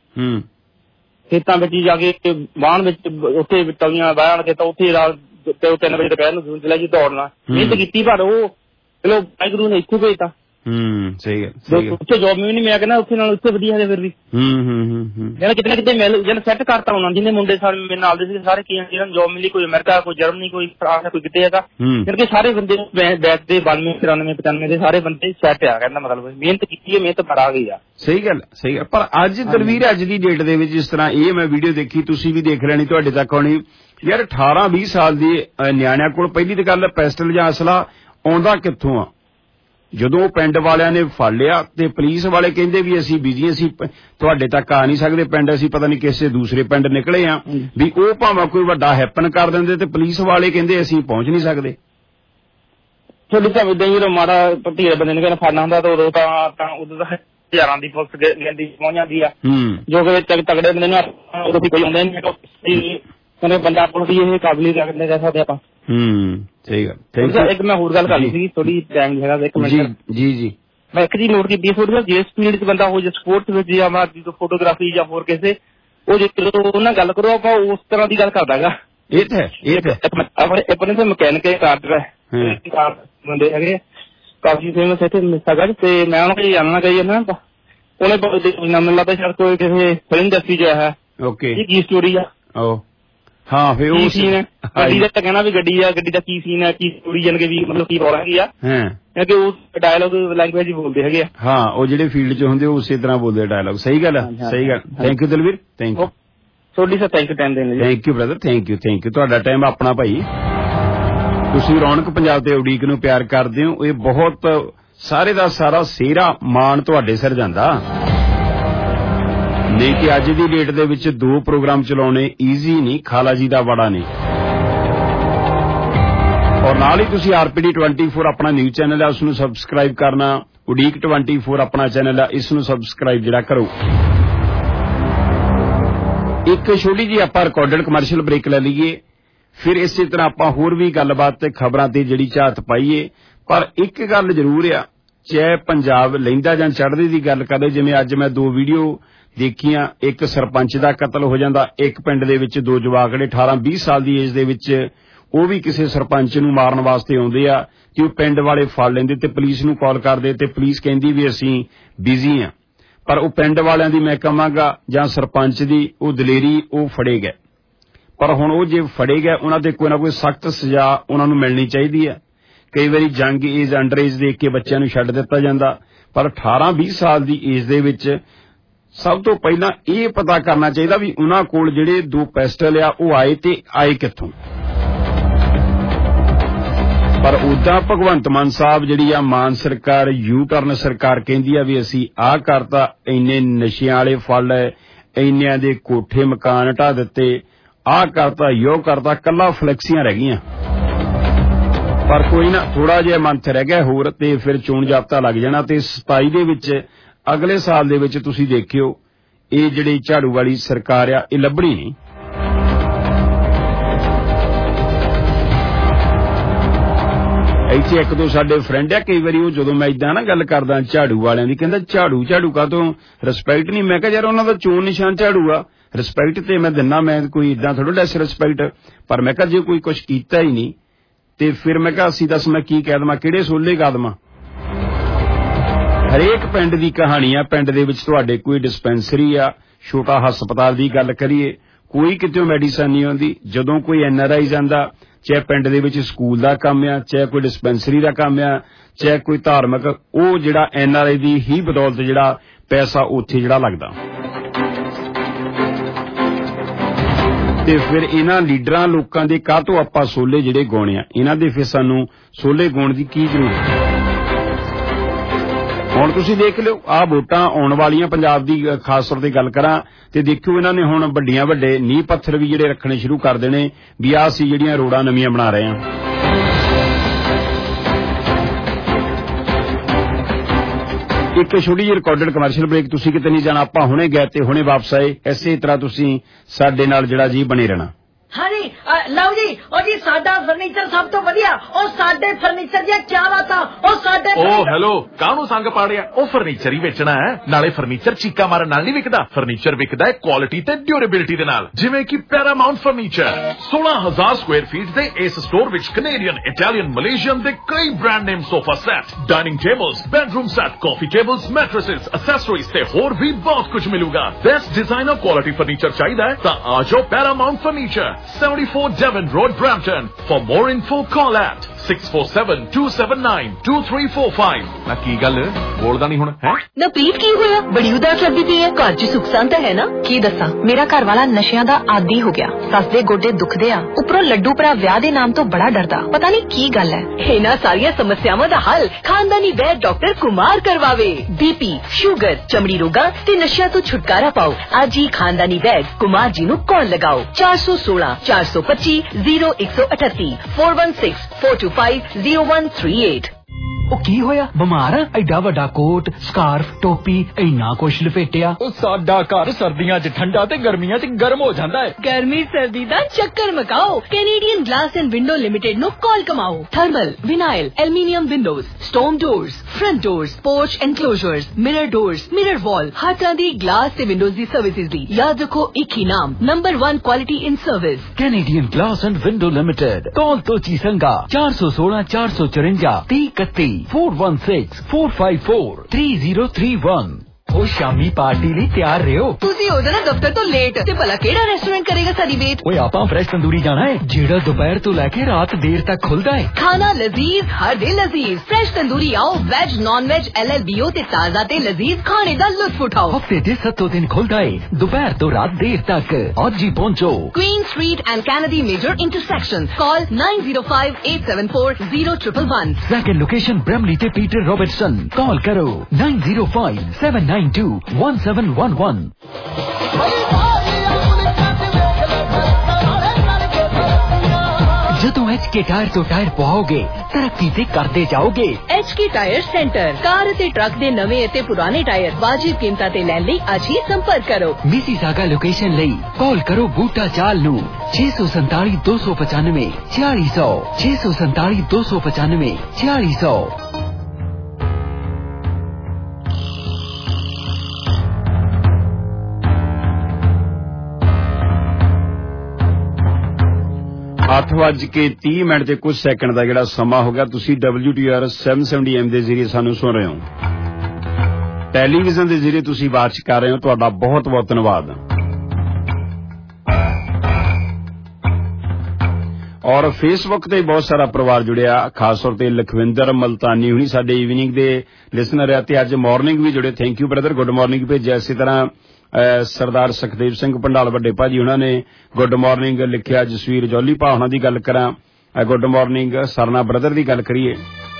ਖੇਤਾਂ ਵਿੱਚ ਜਾ ਕੇ ਬਾਹਣ ਵਿੱਚ ਉੱਥੇ ਤਵੀਆਂ ਬਾਹਣ ਕੇ ਤਾਂ ਉੱਥੇ ਰਾਤ ਤਿੰਨ ਵਜੇ ਦੁਪਹਿਰ ਨੂੰ ਜੂਨ ਜੁਲਾਈ ਜੀ ਦੌੜਨਾ। ਮਿਹਨਤ ਕੀਤੀ ਪਰ ਉਹ ਚਲੋ ਵਾਹਿਗੁਰੂ ਨੇ ਇੱਥੇ ਭੇਜਤਾ। ਹੂੰ ਸਹੀ ਗੱਲ, ਸਹੀ ਗੱਲ। ਉੱਥੇ ਜੋਬ ਵੀ ਨਹੀਂ, ਮੈਂ ਕਹਿੰਦਾ ਉੱਥੇ ਨਾਲ ਉੱਥੇ ਵਧੀਆ ਹੈ ਫਿਰ ਵੀ। ਹੂੰ ਹੂੰ ਹੂੰ ਹੂੰ ਕਹਿੰਦਾ ਕਿਤੇ ਨਾ ਕਿਤੇ ਮਿਲ ਜਿਹਨੇ ਸੈੱਟ ਕਰਤਾ ਹੋਣਾ, ਜਿਹਨੇ ਮੁੰਡੇ ਸਾਰੇ ਮੇਰੇ ਨਾਲ ਦੇ ਸੀ ਸਾਰੇ ਕੀ ਜਿਹਨਾਂ ਨੂੰ ਜੋਬ ਮਿਲੀ, ਕੋਈ ਅਮਰੀਕਾ, ਕੋਈ ਜਰਮਨੀ, ਕੋਈ ਫਰਾਂਸ, ਕੋਈ ਕਿਤੇ ਹੈਗਾ। ਕਿਉਂਕਿ ਸਾਰੇ ਬੰਦੇ ਬੈਚ ਦੇ ਬਾਨਵੇਂ ਚੁਰਾਨਵੇਂ ਪਚਾਨਵੇਂ ਦੇ ਸਾਰੇ ਬੰਦੇ ਸੈੱਟ ਆ। ਕਹਿੰਦਾ ਮਤਲਬ ਮਿਹਨਤ ਕੀਤੀ ਹੈ, ਮਿਹਨਤ ਪਰ ਆ ਗਈ ਆ। ਸਹੀ ਗੱਲ, ਸਹੀ ਗੱਲ। ਪਰ ਅੱਜ ਦਲਵੀਰ ਅੱਜ ਦੀ ਡੇਟ ਦੇ ਵਿੱਚ ਜਿਸ ਤਰ੍ਹਾਂ ਇਹ ਮੈਂ ਵੀਡੀਓ ਦੇਖੀ, ਤੁਸੀਂ ਵੀ ਦੇਖ ਲੈਣੀ, ਤੁਹਾਡੇ ਤੱਕ ਆਉਣੀ ਯਾਰ, ਅਠਾਰਾਂ ਵੀਹ ਸਾਲ ਦੀ ਨਿਆਣਿਆਂ ਕੋਲ ਪਹਿਲੀ ਤਾਂ ਗੱਲ ਪੈਸਟਲ ਜਾਂ ਅਸਲਾ ਆਉਂਦਾ ਕਿੱਥੋਂ ਆ। ਜਦੋਂ ਪਿੰਡ ਵਾਲਿਆਂ ਨੇ ਫੜ ਲਿਆ ਤੇ ਪੁਲਿਸ ਵਾਲੇ ਕਹਿੰਦੇ ਵੀ ਅਸੀਂ ਬਿਜੀ, ਅਸੀਂ ਤੁਹਾਡੇ ਤੱਕ ਆ ਨਹੀਂ ਸਕਦੇ ਪਿੰਡ, ਅਸੀਂ ਪਤਾ ਨਹੀਂ ਕਿਸੇ ਦੂਸਰੇ ਪਿੰਡ ਨਿਕਲੇ ਆ ਵੀ। ਉਹ ਭਾਵੇਂ ਕੋਈ ਵੱਡਾ ਹੈਪਨ ਕਰ ਦਿੰਦੇ ਤੇ ਪੁਲਿਸ ਵਾਲੇ ਕਹਿੰਦੇ ਅਸੀਂ ਪਹੁੰਚ ਨਹੀਂ ਸਕਦੇ। ਤੁਹਾਡੀ ਤਾਂ ਇਦਾਂ ਹੀ ਜਦੋਂ ਮਾੜਾ ਭਤੀਜੇ ਬੰਦੇ ਨੂੰ ਕਹਿੰਦਾ ਫੜਨਾ ਹੁੰਦਾ ਤਾਂ ਉਦੋਂ ਤਾਂ ਉਦੋਂ ਤਾਂ ਹਜ਼ਾਰਾਂ ਦੀ ਪੁਲਿਸ ਗਿਣਤੀ ਪਹੁੰਚ ਜਾਂਦੀ ਆ, ਜੋ ਕਿ ਤਗੜੇ ਬੰਦੇ ਨੂੰ ਉਦੋਂ ਕੋਈ ਆਉਂਦਾ ਨਹੀਂ ਕਹਿੰਦੇ ਬੰਦਾ ਪੁਲਿਸ ਦੀ ਇਹ ਕਾਬਲੀਅਤ ਰੱਖਦੇ ਕਹਿ ਸਕਦੇ ਆਪਾਂ। ਹੂੰ ਸਹੀ ਗੱਲ। ਇੱਕ ਮੈਂ ਹੋਰ ਗੱਲ ਕਰਨੀ ਸੀ, ਥੋੜੀ ਟਾਈਮ ਹੈਗਾ ਇੱਕ ਮਿੰਟ। ਜੀ ਜੀ ਮੈਂ ਇੱਕ ਚੀਜ਼ ਨੋਟ ਕੀਤੀ ਥੋੜੀ, ਜੇ ਸਪੀਡ ਚ ਬੰਦਾ ਹੋ, ਜੇ ਸਪੋਰਟਸ ਵਿੱਚ ਜਾਂ ਫੋਟੋਗ੍ਰਾਫੀ ਜਾਂ ਹੋਰ ਕਿਸੇ, ਉਹ ਜੇ ਉਹਨਾਂ ਗੱਲ ਕਰੋ ਆਪਾਂ ਉਸ ਤਰ੍ਹਾਂ ਦੀ ਗੱਲ ਕਰਦਾਗਾ। ਇਹ ਤਾਂ ਇਹ ਤਾਂ ਆਪਣੇ ਆਪਣੇ ਤੇ ਮਕੈਨਿਕ ਕਾਰਡਰ ਹੈ ਬੰਦੇ ਹੈਗੇ ਕਾਫੀ ਫੇਮਸ ਇੱਥੇ ਮਿਸਾਗੜ, ਤੇ ਮੈਂ ਉਹਨਾਂ ਕੋਲ ਜਾਣਨਾ ਕਹੀ ਨਾ ਉਹਨੇ ਨਾਮ ਲੱਗਦਾ ਸ਼ਾਇਦ ਕੋਈ ਕਿਸੇ ਫਿਲਮ ਇੰਡਸਟਰੀ ਚ ਹੈ। ਓਕੇ ਕੀ ਸਟੋਰੀ ਆ ਉਹ? ਹਾਂ ਫਿਰ ਉਹ ਸੀਨ ਹੈ ਗੱਡੀ ਦਾ, ਤਾਂ ਕਹਿਣਾ ਵੀ ਗੱਡੀ ਆ, ਗੱਡੀ ਦਾ ਕੀ ਸੀਨ ਹੈ, ਕੀ ਸਟੋਰੀ ਜਾਣ ਕੇ ਵੀ ਮਤਲਬ ਕੀ ਹੋ ਰਹੀ ਆ, ਕਿਉਂਕਿ ਉਹ ਡਾਇਲੌਗ ਲੈਂਗੁਏਜ ਹੀ ਬੋਲਦੇ ਹੈਗੇ ਆ। ਹਾਂ ਉਹ ਜਿਹੜੇ ਫੀਲਡ ਚ ਹੁੰਦੇ ਉਸੇ ਤਰ੍ਹਾਂ ਬੋਲਦੇ ਡਾਇਲੌਗ। ਸਹੀ ਗੱਲ ਹੈ, ਸਹੀ ਗੱਲ। Thank you Dalvir, thank you. ਤੁਹਾਡੀ ਸਰ ਥੈਂਕ ਯੂ ਟਾਈਮ ਦੇਣ ਲਈ। Thank you brother, thank you thank you. ਤੁਹਾਡਾ ਟਾਈਮ ਆਪਣਾ ਭਾਈ, ਤੁਸੀਂ ਰੌਣਕ ਪੰਜਾਬ ਤੇ ਉਡੀਕ ਨੂੰ ਪਿਆਰ ਕਰਦੇ ਹੋ। ਇਹ ਬਹੁਤ ਸਾਰੇ ਦਾ ਸਾਰਾ ਸਿਹਰਾ ਮਾਣ ਤੁਹਾਡੇ ਸਿਰ ਜਾਂਦਾ, ਨਹੀਂ ਕਿ ਅੱਜ ਦੀ ਡੇਟ ਦੇ ਵਿੱਚ ਦੋ ਪ੍ਰੋਗਰਾਮ ਚਲਾਉਣੇ ਈਜ਼ੀ ਨਹੀਂ, ਖਾਲਾ ਜੀ ਦਾ ਬੜਾ ਨਹੀਂ। ਔਰ ਨਾਲ ਹੀ ਤੁਸੀਂ ਆਰਪੀਡੀ ਟਵੈਂਟੀ ਫੋਰ ਆਪਣਾ ਨਿਊਜ਼ ਚੈਨਲ ਹੈ ਉਸ ਨੂੰ ਸਬਸਕ੍ਰਾਈਬ ਕਰਨਾ, ਉਡੀਕ ਟਵੈਂਟੀ ਫੋਰ ਆਪਣਾ ਚੈਨਲ ਹੈ ਇਸ ਨੂੰ ਸਬਸਕ੍ਰਾਈਬ ਜਿਹੜਾ ਕਰੋ। ਇੱਕ ਛੋਟੀ ਜੀ ਆਪਾਂ ਰਿਕਾਰਡਡ ਕਮਰਸ਼ੀਅਲ ਬ੍ਰੇਕ ਲੈ ਲਈਏ, ਫਿਰ ਇਸੇ ਤਰ੍ਹਾਂ ਆਪਾਂ ਹੋਰ ਵੀ ਗੱਲਬਾਤ ਤੇ ਖਬਰਾਂ ਤੇ ਜਿਹੜੀ ਝਾਤ ਪਾਈਏ। ਪਰ ਇੱਕ ਗੱਲ ਜ਼ਰੂਰ ਆ, ਚਾਹੇ ਪੰਜਾਬ ਲਹਿੰਦਾ ਜਾਂ ਚੜ੍ਹਦੇ ਦੀ ਗੱਲ ਕਰਦੇ, ਜਿਵੇਂ ਅੱਜ ਮੈਂ ਦੋ ਵੀਡੀਓ ਦੇਖੀਆਂ, ਇੱਕ ਸਰਪੰਚ ਦਾ ਕਤਲ ਹੋ ਜਾਂਦਾ, ਇੱਕ ਪਿੰਡ ਦੇ ਵਿੱਚ ਦੋ ਜਵਾਕੜੇ ਅਠਾਰਾਂ ਵੀਹ ਸਾਲ ਦੀ ਏਜ ਦੇ ਵਿੱਚ ਉਹ ਵੀ ਕਿਸੇ ਸਰਪੰਚ ਨੂੰ ਮਾਰਨ ਵਾਸਤੇ ਆਉਂਦੇ ਆ ਤੇ ਉਹ ਪਿੰਡ ਵਾਲੇ ਫੜ ਲੈਂਦੇ ਤੇ ਪੁਲਿਸ ਨੂੰ ਕਾਲ ਕਰਦੇ ਤੇ ਪੁਲਿਸ ਕਹਿੰਦੀ ਵੀ ਅਸੀਂ ਬਿਜ਼ੀ ਆ। ਪਰ ਉਹ ਪਿੰਡ ਵਾਲਿਆਂ ਦੀ ਮੈਂ ਕਹਾਂਗਾ ਜਾਂ ਸਰਪੰਚ ਦੀ ਉਹ ਦਲੇਰੀ, ਉਹ ਫੜੇ ਗਏ। ਪਰ ਹੁਣ ਉਹ ਜੇ ਫੜੇ ਗਏ ਉਹਨਾਂ ਤੇ ਕੋਈ ਨਾ ਕੋਈ ਸਖਤ ਸਜ਼ਾ ਉਹਨਾਂ ਨੂੰ ਮਿਲਣੀ ਚਾਹੀਦੀ ਹੈ। ਕਈ ਵਾਰੀ ਜੰਗ ਏਜ ਅੰਡਰ ਏਜ ਦੇਖ ਕੇ ਬੱਚਿਆਂ ਨੂੰ ਛੱਡ ਦਿੱਤਾ ਜਾਂਦਾ, ਪਰ ਅਠਾਰਾਂ ਵੀਹ ਸਾਲ ਦੀ ਏਜ ਦੇ ਵਿੱਚ ਸਭ ਤੋਂ ਪਹਿਲਾਂ ਇਹ ਪਤਾ ਕਰਨਾ ਚਾਹੀਦਾ ਵੀ ਉਹਨਾਂ ਕੋਲ ਜਿਹੜੇ ਦੋ ਪਿਸਟਲ ਆ ਉਹ ਆਏ ਤੇ ਆਏ ਕਿੱਥੋਂ। ਪਰ ਉਦਾਂ ਭਗਵੰਤ ਮਾਨ ਸਾਹਿਬ ਜਿਹੜੀ ਆ ਮਾਨ ਸਰਕਾਰ, ਯੂ ਟਰਨ ਸਰਕਾਰ ਕਹਿੰਦੀ ਆ ਵੀ ਅਸੀਂ ਆਹ ਕਰਤਾ, ਇੰਨੇ ਨਸ਼ਿਆਂ ਵਾਲੇ ਫੜ ਲਏ, ਇੰਨਿਆਂ ਦੇ ਕੋਠੇ ਮਕਾਨ ਢਾ ਦਿੱਤੇ, ਆਹ ਕਰਤਾ ਯੋ ਕਰਤਾ, ਕੱਲਾ ਫਲੈਕਸੀਆਂ ਰਹਿ ਗਈਆਂ। ਪਰ ਕੋਈ ਨਾ, ਥੋੜਾ ਜਿਹਾ ਮੰਥ ਰਹਿ ਗਿਆ ਹੋਰ ਤੇ ਫਿਰ ਚੋਣ ਜਾਬਤਾ ਲੱਗ ਜਾਣਾ ਤੇ ਸਤਾਈ ਦੇ ਵਿੱਚ ਅਗਲੇ ਸਾਲ ਦੇ ਵਿੱਚ ਤੁਸੀਂ ਦੇਖਿਓ ਇਹ ਜਿਹੜੀ ਝਾੜੂ ਵਾਲੀ ਸਰਕਾਰ ਆ ਇਹ ਲੱਭਣੀ ਨਹੀਂ। ਇੱਥੇ ਇੱਕ ਦੋ ਸਾਡੇ ਫਰੈਂਡ ਆ, ਕਈ ਵਾਰੀ ਉਹ ਜਦੋਂ ਮੈਂ ਇਦਾਂ ਨਾ ਗੱਲ ਕਰਦਾ ਝਾੜੂ ਵਾਲਿਆਂ ਦੀ, ਕਹਿੰਦਾ ਝਾੜੂ ਝਾੜੂ ਕਾਹਤੋਂ, ਰਿਸਪੈਕਟ ਨਹੀਂ। ਮੈਂ ਕਿਹਾ ਯਾਰ ਉਹਨਾਂ ਦਾ ਚੋਣ ਨਿਸ਼ਾਨ ਝਾੜੂ ਆ, ਰਿਸਪੈਕਟ ਤੇ ਮੈਂ ਦਿੰਨਾ, ਮੈਂ ਕੋਈ ਇਦਾਂ ਥੋੜਾ ਡੈਸ ਰਿਸਪੈਕਟ। ਪਰ ਮੈਂ ਕਿਹਾ ਜੇ ਕੋਈ ਕੁਛ ਕੀਤਾ ਹੀ ਨਹੀਂ ਤੇ ਫਿਰ ਮੈਂ ਕਿਹਾ ਅਸੀਂ ਦੱਸ ਮੈਂ ਕੀ ਕਹਿ ਦੇਵਾਂ, ਕਿਹੜੇ ਸੋਲੇ ਕਾ ਦੇਵਾਂ। ਹਰੇਕ ਪਿੰਡ ਦੀ ਕਹਾਣੀ ਆ, ਪਿੰਡ ਦੇ ਵਿੱਚ ਤੁਹਾਡੇ ਕੋਈ ਡਿਸਪੈਂਸਰੀ ਆ, ਛੋਟਾ ਹਸਪਤਾਲ ਦੀ ਗੱਲ ਕਰੀਏ, ਕੋਈ ਕਿਤੇ ਮੈਡੀਸਨ ਨਹੀਂ ਆਉਂਦੀ। ਜਦੋਂ ਕੋਈ ਐਨ ਆਰ ਆਈ ਜਾਂਦਾ, ਚਾਹੇ ਪਿੰਡ ਦੇ ਵਿੱਚ ਸਕੂਲ ਦਾ ਕੰਮ ਆ, ਚਾਹੇ ਕੋਈ ਡਿਸਪੈਂਸਰੀ ਦਾ ਕੰਮ ਆ, ਚਾਹੇ ਕੋਈ ਧਾਰਮਿਕ, ਉਹ ਜਿਹੜਾ ਐਨ ਆਰ ਆਈ ਦੀ ਹੀ ਬਦੌਲਤ ਜਿਹੜਾ ਪੈਸਾ ਉੱਥੇ ਜਿਹੜਾ ਲੱਗਦਾ। ਤੇ ਫਿਰ ਇਹਨਾਂ ਲੀਡਰਾਂ ਲੋਕਾਂ ਦੇ ਕਾਹਤੋਂ ਆਪਾਂ ਸੋਲੇ ਜਿਹੜੇ ਗਾਉਣੇ ਆ, ਇਹਨਾਂ ਦੇ ਫਿਰ ਸਾਨੂੰ ਸੋਲੇ ਗਾਉਣ ਦੀ ਕੀ ਜ਼ਰੂਰਤ। ਹੁਣ ਤੁਸੀਂ ਦੇਖ ਲਿਓ ਆਹ ਵੋਟਾਂ ਆਉਣ ਵਾਲੀਆਂ, ਪੰਜਾਬ ਦੀ ਖਾਸ ਤੌਰ ਤੇ ਗੱਲ ਕਰਾਂ ਤੇ ਦੇਖਿਓ ਇਹਨਾਂ ਨੇ ਹੁਣ ਵੱਡੀਆਂ ਵੱਡੇ ਨੀਂਹ ਪੱਥਰ ਵੀ ਜਿਹੜੇ ਰੱਖਣੇ ਸ਼ੁਰੂ ਕਰ ਦੇਣੇ ਵੀ ਆਹ ਅਸੀਂ ਜਿਹੜੀਆਂ ਰੋਡਾਂ ਨਵੀਆਂ ਬਣਾ ਰਹੇ ਹਾਂ। ਇੱਕ ਛੋਟੀ ਜਿਹੀ ਰਿਕਾਰਡਡ ਕਮਰਸ਼ੀਅਲ ਬ੍ਰੇਕ, ਤੁਸੀਂ ਕਿਤੇ ਨਹੀਂ ਜਾਣਾ, ਆਪਾਂ ਹੁਣੇ ਗਏ ਤੇ ਹੁਣੇ ਵਾਪਸ ਆਏ। ਇਸੇ ਤਰ੍ਹਾਂ ਤੁਸੀਂ ਸਾਡੇ ਨਾਲ ਜਿਹੜਾ ਜੀ ਬਣੇ ਰਹਿਣਾ। ਹਾਂਜੀ ਲਓ ਜੀ, ਉਹ ਜੀ ਸਾਡਾ ਫਰਨੀਚਰ ਸਭ ਤੋਂ ਵਧੀਆ, ਉਹ ਸਾਡੇ ਫਰਨੀਚਰ ਦੀਆਂ ਕਿਆ ਬਾਤਾਂ, ਉਹ ਸਾਡੇ ਉਹ ਹੈਲੋ, ਕਾਹਨੂੰ ਸੰਗ ਪਾੜਿਆ, ਉਹ ਫਰਨੀਚਰ ਹੀ ਵੇਚਣਾ ਹੈ। ਨਾਲੇ ਫਰਨੀਚਰ ਚੀਕਾ ਮਾਰਨ ਨਾਲ ਨਹੀਂ ਵਿਕਦਾ, ਫਰਨੀਚਰ ਵਿਕਦਾ ਹੈ ਕੁਆਲਿਟੀ ਤੇ ਡਿਊਰੇਬਿਲਿਟੀ ਦੇ ਨਾਲ, ਜਿਵੇਂ ਕਿ ਪੈਰਾਮਾਉਂਟ ਫਰਨੀਚਰ। ਸੋਲਾਂ ਹਜ਼ਾਰ ਸਕੁਆਇਰ ਫੀਟ ਦੇ ਇਸ ਸਟੋਰ ਵਿੱਚ ਕੈਨੇਡੀਅਨ, ਇਟਾਲੀਅਨ, ਮਲੇਸ਼ੀਅਨ ਦੇ ਕਈ brand name sofa set, dining tables, bedroom set, coffee tables, mattresses, accessories ਤੇ ਹੋਰ ਵੀ ਬਹੁਤ ਕੁਝ ਮਿਲੂਗਾ। ਬੈਸਟ ਡਿਜ਼ਾਈਨਰ ਕੁਆਲਿਟੀ ਫਰਨੀਚਰ ਚਾਹੀਦਾ ਹੈ ਤਾਂ ਆ ਜਾਓ Paramount furniture, seventy-four Devon Road, Brampton. For more info, call at six four seven, two seven nine, two three four five. ਨਾ ਕੀ ਗੱਲ ਬੋਲਦਾ ਨਹੀਂ ਹੁਣ ਹੈ? ਨਾ ਪ੍ਰੀਤ ਕੀ ਹੋਇਆ, ਬੜੀ ਉਦਾਸ ਲੱਗਦੀ ਪਈ ਹੈ। ਘਰ 'ਚ ਸੁੱਖ ਸ਼ਾਂਤ ਹੈ ਨਾ? ਕੀ ਦੱਸਾਂ, ਮੇਰਾ ਘਰ ਵਾਲਾ ਨਸ਼ਿਆਂ ਦਾ ਆਦੀ ਹੋ ਗਿਆ, ਸੱਸ ਦੇ ਗੋਡੇ ਦੁਖਦੇ ਆ, ਉੱਪਰੋਂ ਲੱਡੂ ਭਰਾ ਵਿਆਹ ਦੇ ਨਾਮ ਤੋਂ ਬੜਾ ਡਰਦਾ, ਪਤਾ ਨਹੀਂ ਕੀ ਗੱਲ ਹੈ। ਇਹਨਾਂ ਸਾਰੀਆਂ ਸਮੱਸਿਆਵਾਂ ਦਾ ਹੱਲ ਖਾਨਦਾਨੀ ਵੈਦ ਡਾਕਟਰ ਕੁਮਾਰ ਕਰਵਾਵੇ। ਬੀਪੀ, ਸ਼ੂਗਰ, ਚਮੜੀ ਰੋਗਾਂ ਤੇ ਨਸ਼ਿਆਂ ਤੋਂ ਛੁਟਕਾਰਾ ਪਾਓ। ਅੱਜ ਹੀ ਖਾਨਦਾਨੀ ਵੈਦ ਕੁਮਾਰ ਜੀ ਨੂੰ ਕਾਲ ਲਗਾਓ। ਚਾਰ ਸੌ ਸੋਲਾਂ ਚਾਰ ਸੌ ਪੱਚੀ ਜ਼ੀਰੋ ਇੱਕ ਸੌ ਅਠੱਤੀ four one six four two five zero one three eight। ਉਹ ਕੀ ਹੋਇਆ, ਬਿਮਾਰ ਆ? ਐਡਾ ਵੱਡਾ ਕੋਟ, ਸਕਾਰਫ, ਟੋਪੀ, ਇੰਨਾ ਕੁਛ ਲਪੇਟਿਆ। ਉਹ ਸਾਡਾ ਘਰ ਸਰਦੀਆਂ 'ਚ ਠੰਡਾ ਤੇ ਗਰਮੀਆਂ 'ਚ ਗਰਮ ਹੋ ਜਾਂਦਾ ਹੈ। ਗਰਮੀ ਸਰਦੀ ਦਾ ਚੱਕਰ ਮਕਾਓ, Canadian glass and window limited ਨੂੰ ਕਾਲ ਕਮਾਓ। Thermal, vinyl, aluminium windows, storm doors, front doors, porch enclosures, mirror doors, mirror wall, ਹਰ ਤਰ੍ਹਾਂ ਦੀ ਗਲਾਸ ਤੇ ਵਿੰਡੋਜ਼ ਦੀ ਸਰਵਿਸਿਜ਼ ਲਈ ਯਾਦ ਰੱਖੋ ਇੱਕ ਹੀ ਨਾਮ, number one quality in service, Canadian glass and window limited. Call ਤੋਂ ਚੀਸੰਗਾ ਚਾਰ ਸੌ ਸੋਲਾਂ ਚਾਰ ਸੌ ਚੁਰੰਜਾ ਤੀਹ ਇਕੱਤੀ four one six four five four three zero three one। ਉਹ ਸ਼ਾਮੀ ਪਾਰਟੀ ਲਈ ਤਿਆਰ ਰਹੋ। ਤੁਸੀਂ ਹੋ ਜਾਣਾ ਦਫ਼ਤਰ ਤੋਂ ਲੇਟ ਤੇ ਭਲਾ ਕਿਹੜਾ ਰੈਸਟੋਰੈਂਟ ਕਰੇਗਾ ਸਾਡੀ ਵੇਟ। ਓਏ ਆਪਾਂ ਫਰੈਸ਼ ਤੰਦੂਰੀ ਜਾਣਾ ਹੈ, ਜਿਹੜਾ ਦੁਪਹਿਰ ਤੋਂ ਲੈ ਕੇ ਰਾਤ ਦੇਰ ਤੱਕ ਖੁੱਲਦਾ ਹੈ। ਖਾਣਾ ਲਜ਼ੀਜ਼, ਹਰ ਦਿਨ ਲਜ਼ੀਜ਼। ਫਰੈਸ਼ ਤੰਦੂਰੀ ਆਓ, veg non veg L L B O ਤੇ ਤਾਜ਼ਾ ਤੇ ਲਜ਼ੀਜ਼ ਖਾਣੇ ਦਾ ਲੁਤਫ ਉਠਾਓ। ਹਫਤੇ ਦੇ ਸੱਤੋਂ ਦਿਨ ਖੁੱਲਦਾ ਹੈ, ਦੁਪਹਿਰ ਤੋਂ ਰਾਤ ਦੇਰ ਤੱਕ। ਅੱਜ ਹੀ ਪਹੁੰਚੋ। Queen Street and Kennedy Major Intersection. Call nine zero five eight seven four zero one one one। Second location Bramley ਤੇ ਪੀਟਰ ਰੌਬਰਟਸਨ। ਕਾਲ ਕਰੋ nine zero five seven nine two one seven one one। ਜਦੋਂ एच के टायर तो टायर पवाओगे तरक्की ते करते जाओगे। H K tyre centre car ते ट्रक दे नवे ते पुराने टायर वाजिब कीमतां ते लैण लई अज ही संपर्क करो। मिसीसागा लोकेशन लई कॉल करो बूटा चाल नू छे सौ संताली दो सौ पचानवे छियाली सौ छे सौ संताली दो सौ पचानवे छियाली सौ। ਅੱਠ ਵੱਜ ਕੇ ਤੀਹ ਮਿੰਟ ਤੇ ਕੁਝ ਸੈਕਿੰਡ ਦਾ ਜਿਹੜਾ ਸਮਾਂ ਹੋ ਗਿਆ। ਤੁਸੀਂ ਡਬਲਯੂ ਟੀ ਆਰ ਸੱਤ ਸੌ ਸੱਤਰ ਐਮ ਦੇ ਜ਼ਰੀਏ ਸਾਨੂੰ ਸੁਣ ਰਹੇ ਹੋ। ਟੈਲੀਵਿਜ਼ਨ ਦੇ ਜ਼ਰੀਏ ਤੁਸੀਂ ਵਾਚ ਕਰ ਰਹੇ ਹੋ, ਤੁਹਾਡਾ ਬਹੁਤ ਬਹੁਤ ਧੰਨਵਾਦ। ਔਰ ਫੇਸਬੁੱਕ ਤੇ ਬਹੁਤ ਸਾਰਾ ਪਰਿਵਾਰ ਜੁੜਿਆ, ਖਾਸ ਤੌਰ ਤੇ ਲਖਵਿੰਦਰ ਮਲਤਾਨੀ ਹੁਣੀ ਸਾਡੇ ਈਵਨਿੰਗ ਦੇ ਲਿਸਨਰ ਆ ਤੇ ਅੱਜ ਮਾਰਨਿੰਗ ਵੀ ਜੁੜੇ। Thank you brother, good morning ਭੇਜਿਆ। ਇਸੇ ਤਰ੍ਹਾਂ ਸਰਦਾਰ ਸੁਖਦੇਵ ਸਿੰਘ ਭੰਡਾਲ ਵੱਡੇ ਭਾਜੀ ਉਹਨਾਂ ਨੇ ਗੁੱਡ ਮਾਰਨਿੰਗ ਲਿਖਿਆ। ਜਸਵੀਰ ਜੌਲੀ ਭਾ ਉਹਨਾਂ ਦੀ ਗੱਲ ਕਰਾਂ, ਗੁੱਡ ਮਾਰਨਿੰਗ। ਸਰਨਾ ਬ੍ਰਦਰ ਦੀ ਗੱਲ ਕਰੀਏ,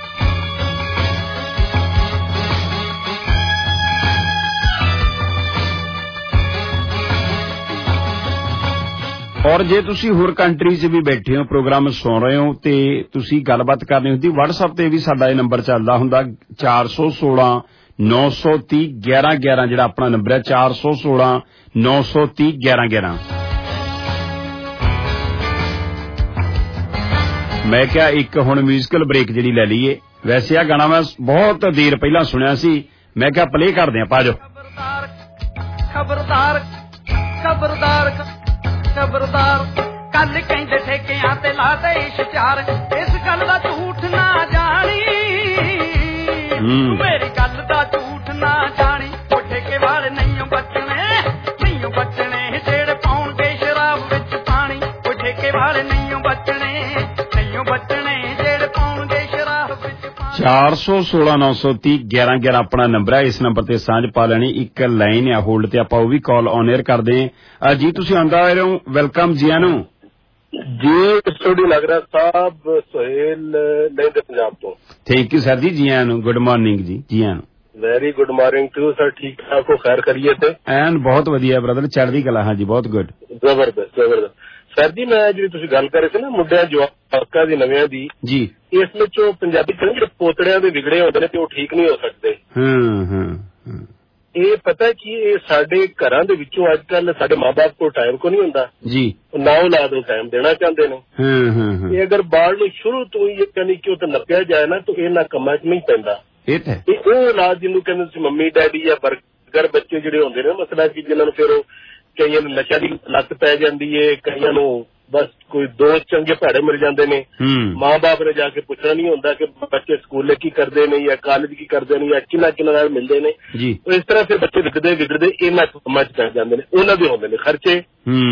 ਔਰ ਜੇ ਤੁਸੀਂ ਹੋਰ ਕੰਟਰੀ 'ਚ ਵੀ ਬੈਠੇ ਹੋ, ਪ੍ਰੋਗਰਾਮ ਸੁਣ ਰਹੇ ਹੋ ਤੇ ਤੁਸੀਂ ਗੱਲਬਾਤ ਕਰਨੀ ਹੁੰਦੀ, WhatsApp ਤੇ ਵੀ ਸਾਡਾ ਇਹ ਨੰਬਰ ਚੱਲਦਾ ਹੁੰਦਾ ਚਾਰ ਸੌ ਸੋਲਾਂ ਨੌ ਸੌ ਤੀਹ ਗਿਆਰਾਂ ਗਿਆਰਾਂ, ਜਿਹੜਾ ਆਪਣਾ ਨੰਬਰ ਹੈ ਚਾਰ ਸੌ ਸੋਲਾਂ ਨੌ ਸੌ ਤੀਹ ਗਿਆਰਾਂ ਗਿਆਰਾਂ। ਮੈਂ ਕਿਹਾ ਇੱਕ ਹੁਣ ਮਿਊਜ਼ੀਕਲ ਬ੍ਰੇਕ ਜਿਹੜੀ ਲੈ ਲਈਏ। ਵੈਸੇ ਆ ਗਾਣਾ ਮੈਂ ਬਹੁਤ ਦੇਰ ਪਹਿਲਾਂ ਸੁਣਿਆ ਸੀ, ਮੈਂ ਕਿਹਾ ਪਲੇ ਕਰਦੇ ਆਂ, ਪਾ ਜਾਓ। ਖਬਰਦਾਰ ਖਬਰਦਾਰ ਖਬਰਦਾਰ ਕੱਲ ਕਹਿੰਦੇ ਠੇਕਿਆਂ ਤੇ ਲਾ ਦੇ ਇਸ਼ਤਿਹਾਰ, ਇਸ ਗੱਲ ਦਾ ਝੂਠ ਨਾ ਜਾਣੀ, ਮੇਰੀ ਗੱਲ ਦਾ ਝੂਠ ਨਾ ਜਾਣੀ। ਉਹ ਠੇਕੇ ਵਾਲੇ ਨਹੀਂ ਬਚਣੇ, ਨਹੀਂ ਬਚਣੇ ਜਿਹੜੇ ਪਾਉਣਗੇ ਸ਼ਰਾਬ ਵਿੱਚ ਪਾਣੀ। ਉਹ ਠੇਕੇ ਵਾਲੇ ਨਹੀਂ ਬਚਣੇ, ਨਹੀਂ ਬਚਣੇ ਜਿਹੜੇ ਪਾਉਣਗੇ ਸ਼ਰਾਬ ਵਿੱਚ ਪਾਣੀ। ਚਾਰ ਸੌ ਸੋਲਾਂ ਨੌ ਸੌ ਤੀਹ ਗਿਆਰਾਂ ਗਿਆਰਾਂ ਆਪਣਾ ਨੰਬਰ ਹੈ। ਇਸ ਨੰਬਰ ਤੇ ਸਾਂਝ ਪਾ ਲੈਣੀ। ਇੱਕ ਲਾਈਨ ਆ ਹੋਲਡ ਤੇ, ਆਪਾਂ ਉਹ ਵੀ ਕਾਲ ਔਨ 에ਅਰ ਕਰਦੇ ਹਾਂ। ਜੀ ਤੁਸੀਂ ਆਉਂਦਾ ਆ ਰਹੇ ਹੋ, ਵੈਲਕਮ ਜੀ ਆਨੂੰ ਜੀ। ਸਟੂਡੀਓ ਲੱਗ ਰਿਹਾ ਸਾਹਿਬ ਸੁਹੇਲ ਲਹਿੰਦੇ ਪੰਜਾਬ ਤੋਂ। ਥੈਂਕ ਯੂ ਸਰ ਜੀ, ਜੀ ਆਨੂੰ, ਗੁੱਡ ਮਾਰਨਿੰਗ ਜੀ, ਜੀ ਆਨੂੰ। Very good morning to sir, ਠੀਕ ਠਾਕ ਹੋ, ਖੈਰ ਕਰੀਏ ਤੇ ਐਨ ਬਹੁਤ ਵਧੀਆ ਬ੍ਰਦਰ, ਚੜ੍ਹਦੀ ਕਲਾ। ਹਾਂਜੀ ਬਹੁਤ ਗੁੱਡ, ਜ਼ਬਰਦਸਤ ਜ਼ਬਰਦਸਤ। ਸਰ ਜੀ ਮੈਂ ਜਿਹੜੀ ਤੁਸੀਂ ਗੱਲ ਕਰ ਰਹੇ ਸੀ ਨਾ ਮੁੰਡਿਆਂ ਜਵਾਕਾਂ ਦੀ ਨਵਿਆਂ ਦੀ, ਜੀ ਇਸ ਵਿੱਚ ਉਹ ਪੰਜਾਬੀ ਚ ਜਿਹੜੇ ਪੋਤੜਿਆਂ ਦੇ ਵਿਗੜੇ ਹੁੰਦੇ ਨੇ ਤੇ ਉਹ ਠੀਕ ਨਹੀਂ ਹੋ ਸਕਦੇ। ਹੂੰ ਹੂੰ ਇਹ ਪਤਾ ਕੀ, ਇਹ ਸਾਡੇ ਘਰਾਂ ਦੇ ਵਿੱਚੋਂ ਅੱਜ ਕੱਲ ਸਾਡੇ ਮਾਂ ਬਾਪ ਕੋਲ ਟਾਈਮ ਕੋ ਨਹੀਂ ਹੁੰਦਾ ਜੀ, ਨਾ ਔਲਾਦ ਨੂੰ ਟਾਈਮ ਦੇਣਾ ਚਾਹੁੰਦੇ ਨੇ। ਹੂੰ ਇਹ ਅਗਰ ਬਾਲ ਨੂੰ ਸ਼ੁਰੂ ਤੋਂ ਹੀ ਯਾਨੀ ਕਿ ਉਹ ਤਾਂ ਨੱਪਿਆ ਜਾਏ ਨਾ ਤਾਂ ਇਹਨਾਂ ਕੰਮਾਂ 'ਚ ਨਹੀਂ ਪੈਂਦਾ। ਇਹ ਤਾਂ ਉਹ ਔਲਾਦ ਜਿਹਨੂੰ ਕਹਿੰਦੇ ਤੁਸੀਂ ਮੰਮੀ ਡੈਡੀ ਜਾਂ ਬਰਗਰ ਬੱਚੇ ਜਿਹੜੇ ਹੁੰਦੇ ਨੇ, ਮਸਲਾ ਕਿ ਜਿਹਨਾਂ ਨੂੰ ਫਿਰ ਉਹ ਕਈਆਂ ਨੂੰ ਨਸ਼ਾ ਦੀ ਲੱਤ ਪੈ ਜਾਂਦੀ ਹੈ, ਕਈਆਂ ਨੂੰ ਬਸ ਕੋਈ ਦੋਸਤ ਚੰਗੇ ਭੈੜੇ ਮਿਲ ਜਾਂਦੇ ਨੇ, ਮਾਂ ਬਾਪ ਨੇ ਜਾ ਕੇ ਪੁੱਛਣਾ ਨਹੀਂ ਹੁੰਦਾ ਕਿ ਬੱਚੇ ਸਕੂਲੇ ਕੀ ਕਰਦੇ ਨੇ ਜਾਂ ਕਾਲਜ ਕੀ ਕਰਦੇ ਨੇ ਜਾਂ ਕਿਹਨਾਂ ਕਿਹਨਾਂ ਨਾਲ ਮਿਲਦੇ ਨੇ। ਇਸ ਤਰ੍ਹਾਂ ਫਿਰ ਬੱਚੇ ਵਿਗੜਦੇ ਵਿਗੜਦੇ ਇਹਨਾਂ ਕੰਮਾਂ 'ਚ ਪੈ ਜਾਂਦੇ ਨੇ। ਉਹਨਾਂ ਦੇ ਹੁੰਦੇ ਨੇ ਖਰਚੇ,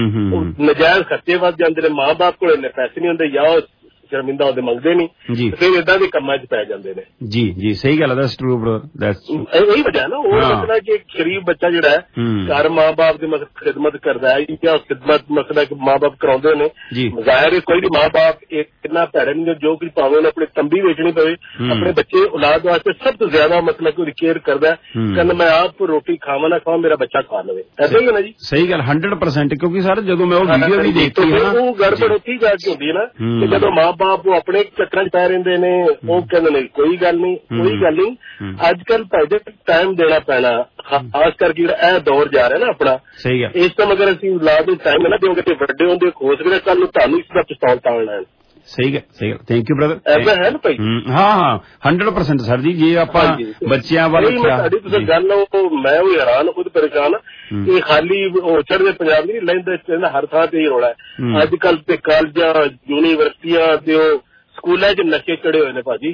ਨਜਾਇਜ਼ ਖਰਚੇ ਵੱਧ ਜਾਂਦੇ ਨੇ, ਮਾਂ ਬਾਪ ਕੋਲ ਇੰਨੇ ਪੈਸੇ ਨਹੀਂ ਹੁੰਦੇ ਜਾਂ ਉਹ ਸ਼ਰਮਿੰਦਾ ਉਹਦੇ ਮੰਗਦੇ ਨਹੀਂ, ਫਿਰ ਏਦਾਂ ਦੇ ਕੰਮਾਂ 'ਚ ਪੈ ਜਾਂਦੇ ਨੇ। ਜੀ ਜੀ ਸਹੀ ਗੱਲ ਹੈ, ਦੈਟਸ ਟਰੂ ਬ੍ਰਦਰ, ਦੈਟਸ ਇਹੀ ਵਜ੍ਹਾ ਨਾ। ਉਹ ਮਸਲਾ ਕਿ ਇੱਕ ਸ਼ਰੀਫ ਬੱਚਾ ਜਿਹੜਾ ਹੈ ਘਰ ਮਾਂ ਬਾਪ ਦੀ ਖਿਦਮਤ ਕਰਦਾ ਹੈ ਜਾਂ ਖਿਦਮਤ ਮਸਲਾ ਕਿ ਮਾਂ ਬਾਪ ਕਰਾਉਂਦੇ ਨੇ। ਜ਼ਾਹਿਰ ਹੈ ਕੋਈ ਵੀ ਮਾਂ ਬਾਪ ਕਿੰਨਾ ਭੈੜੇ ਨਹੀਂ, ਜੋ ਕੁਝ ਭਾਵੇਂ ਉਹਨੇ ਆਪਣੀ ਤੰਬੀ ਵੇਚਣੀ ਪਵੇ, ਆਪਣੇ ਬੱਚੇ ਔਲਾਦ ਵਾਸਤੇ ਸਭ ਤੋਂ ਜ਼ਿਆਦਾ ਮਤਲਬ ਕਿ ਉਹਦੀ ਕੇਅਰ ਕਰਦਾ, ਕਹਿੰਦਾ ਮੈਂ ਆਪ ਰੋਟੀ ਖਾਵਾਂ ਨਾ ਖਾਵਾਂ, ਮੇਰਾ ਬੱਚਾ ਖਾ ਲਵੇ। ਐਸਾ ਹੀ ਹੈ ਨਾ ਜੀ, ਸਹੀ ਗੱਲ ਹੰਡਰਡ ਪਰਸੈਂਟ। ਕਿਉਂਕਿ ਸਰ ਜਦੋਂ ਮੈਂ ਉਹ ਵੀਡੀਓ ਵੀ ਦੇਖੀ ਹੈ ਉਹ ਗੜਬੜ ਉੱਥੇ ਜਾ ਕੇ ਹੁੰਦੀ ਹੈ ਨਾ ਕਿ ਜਦੋਂ ਮਾਂ ਬਾਪ ਉਹ ਆਪਣੇ ਚੱਕਰਾਂ 'ਚ ਪੈ ਰਹਿੰਦੇ ਨੇ, ਉਹ ਕਹਿੰਦੇ ਨੇ ਕੋਈ ਗੱਲ ਨਹੀਂ ਕੋਈ ਗੱਲ ਨਹੀਂ। ਅੱਜ ਕੱਲ ਭਾਈ ਟਾਈਮ ਦੇਣਾ ਪੈਣਾ, ਖਾਸ ਕਰਕੇ ਜਿਹੜਾ ਇਹ ਦੌਰ ਜਾ ਰਿਹਾ ਨਾ ਆਪਣਾ, ਸਹੀ ਹੈ। ਇਸ ਟਾਈਮ ਅਗਰ ਅਸੀਂ ਔਲਾਦ ਨੂੰ ਟਾਈਮ ਨਾ ਦਿਓਗੇ ਤੇ ਵੱਡੇ ਹੁੰਦੇ ਹੋ ਸਕਦਾ ਕੱਲ ਨੂੰ ਤੁਹਾਨੂੰ ਇਸ ਦਾ ਪਿਸਤੌਲ ਤਾਣ ਲੈਣ। ਸਹੀ ਗੱਲ ਸਹੀ ਗੱਲ, ਥੈਂਕ ਯੂ ਬ੍ਰਦਰ। ਐਸਾ ਹੈ ਨਾ ਭਾਈ? ਹਾਂ ਹਾਂ ਹੰਡਰਡ ਪਰਸੈਂਟ ਸਰ ਜੀ। ਜੇ ਆਪਾਂ ਬੱਚਿਆਂ ਵੱਲ ਸਾਡੀ ਤੁਸੀਂ ਗੱਲ ਉਹ ਮੈਂ ਵੀ ਹੈਰਾਨ ਖੁਦ ਪਰੇਸ਼ਾਨ ਕਿ ਖਾਲੀ ਉਹ ਚੜ੍ਹਦੇ ਪੰਜਾਬ ਨਹੀਂ ਲੈਂਦੇ, ਹਰ ਥਾਂ ਤੇ ਹੀ ਰੌਲਾ ਹੈ ਅੱਜ ਕੱਲ ਤੇ ਕਾਲਜਾਂ ਯੂਨੀਵਰਸਿਟੀਆਂ ਤੇ ਉਹ ਸਕੂਲਾਂ 'ਚ ਨਸ਼ੇ ਚੜੇ ਹੋਏ ਨੇ ਭਾਜੀ।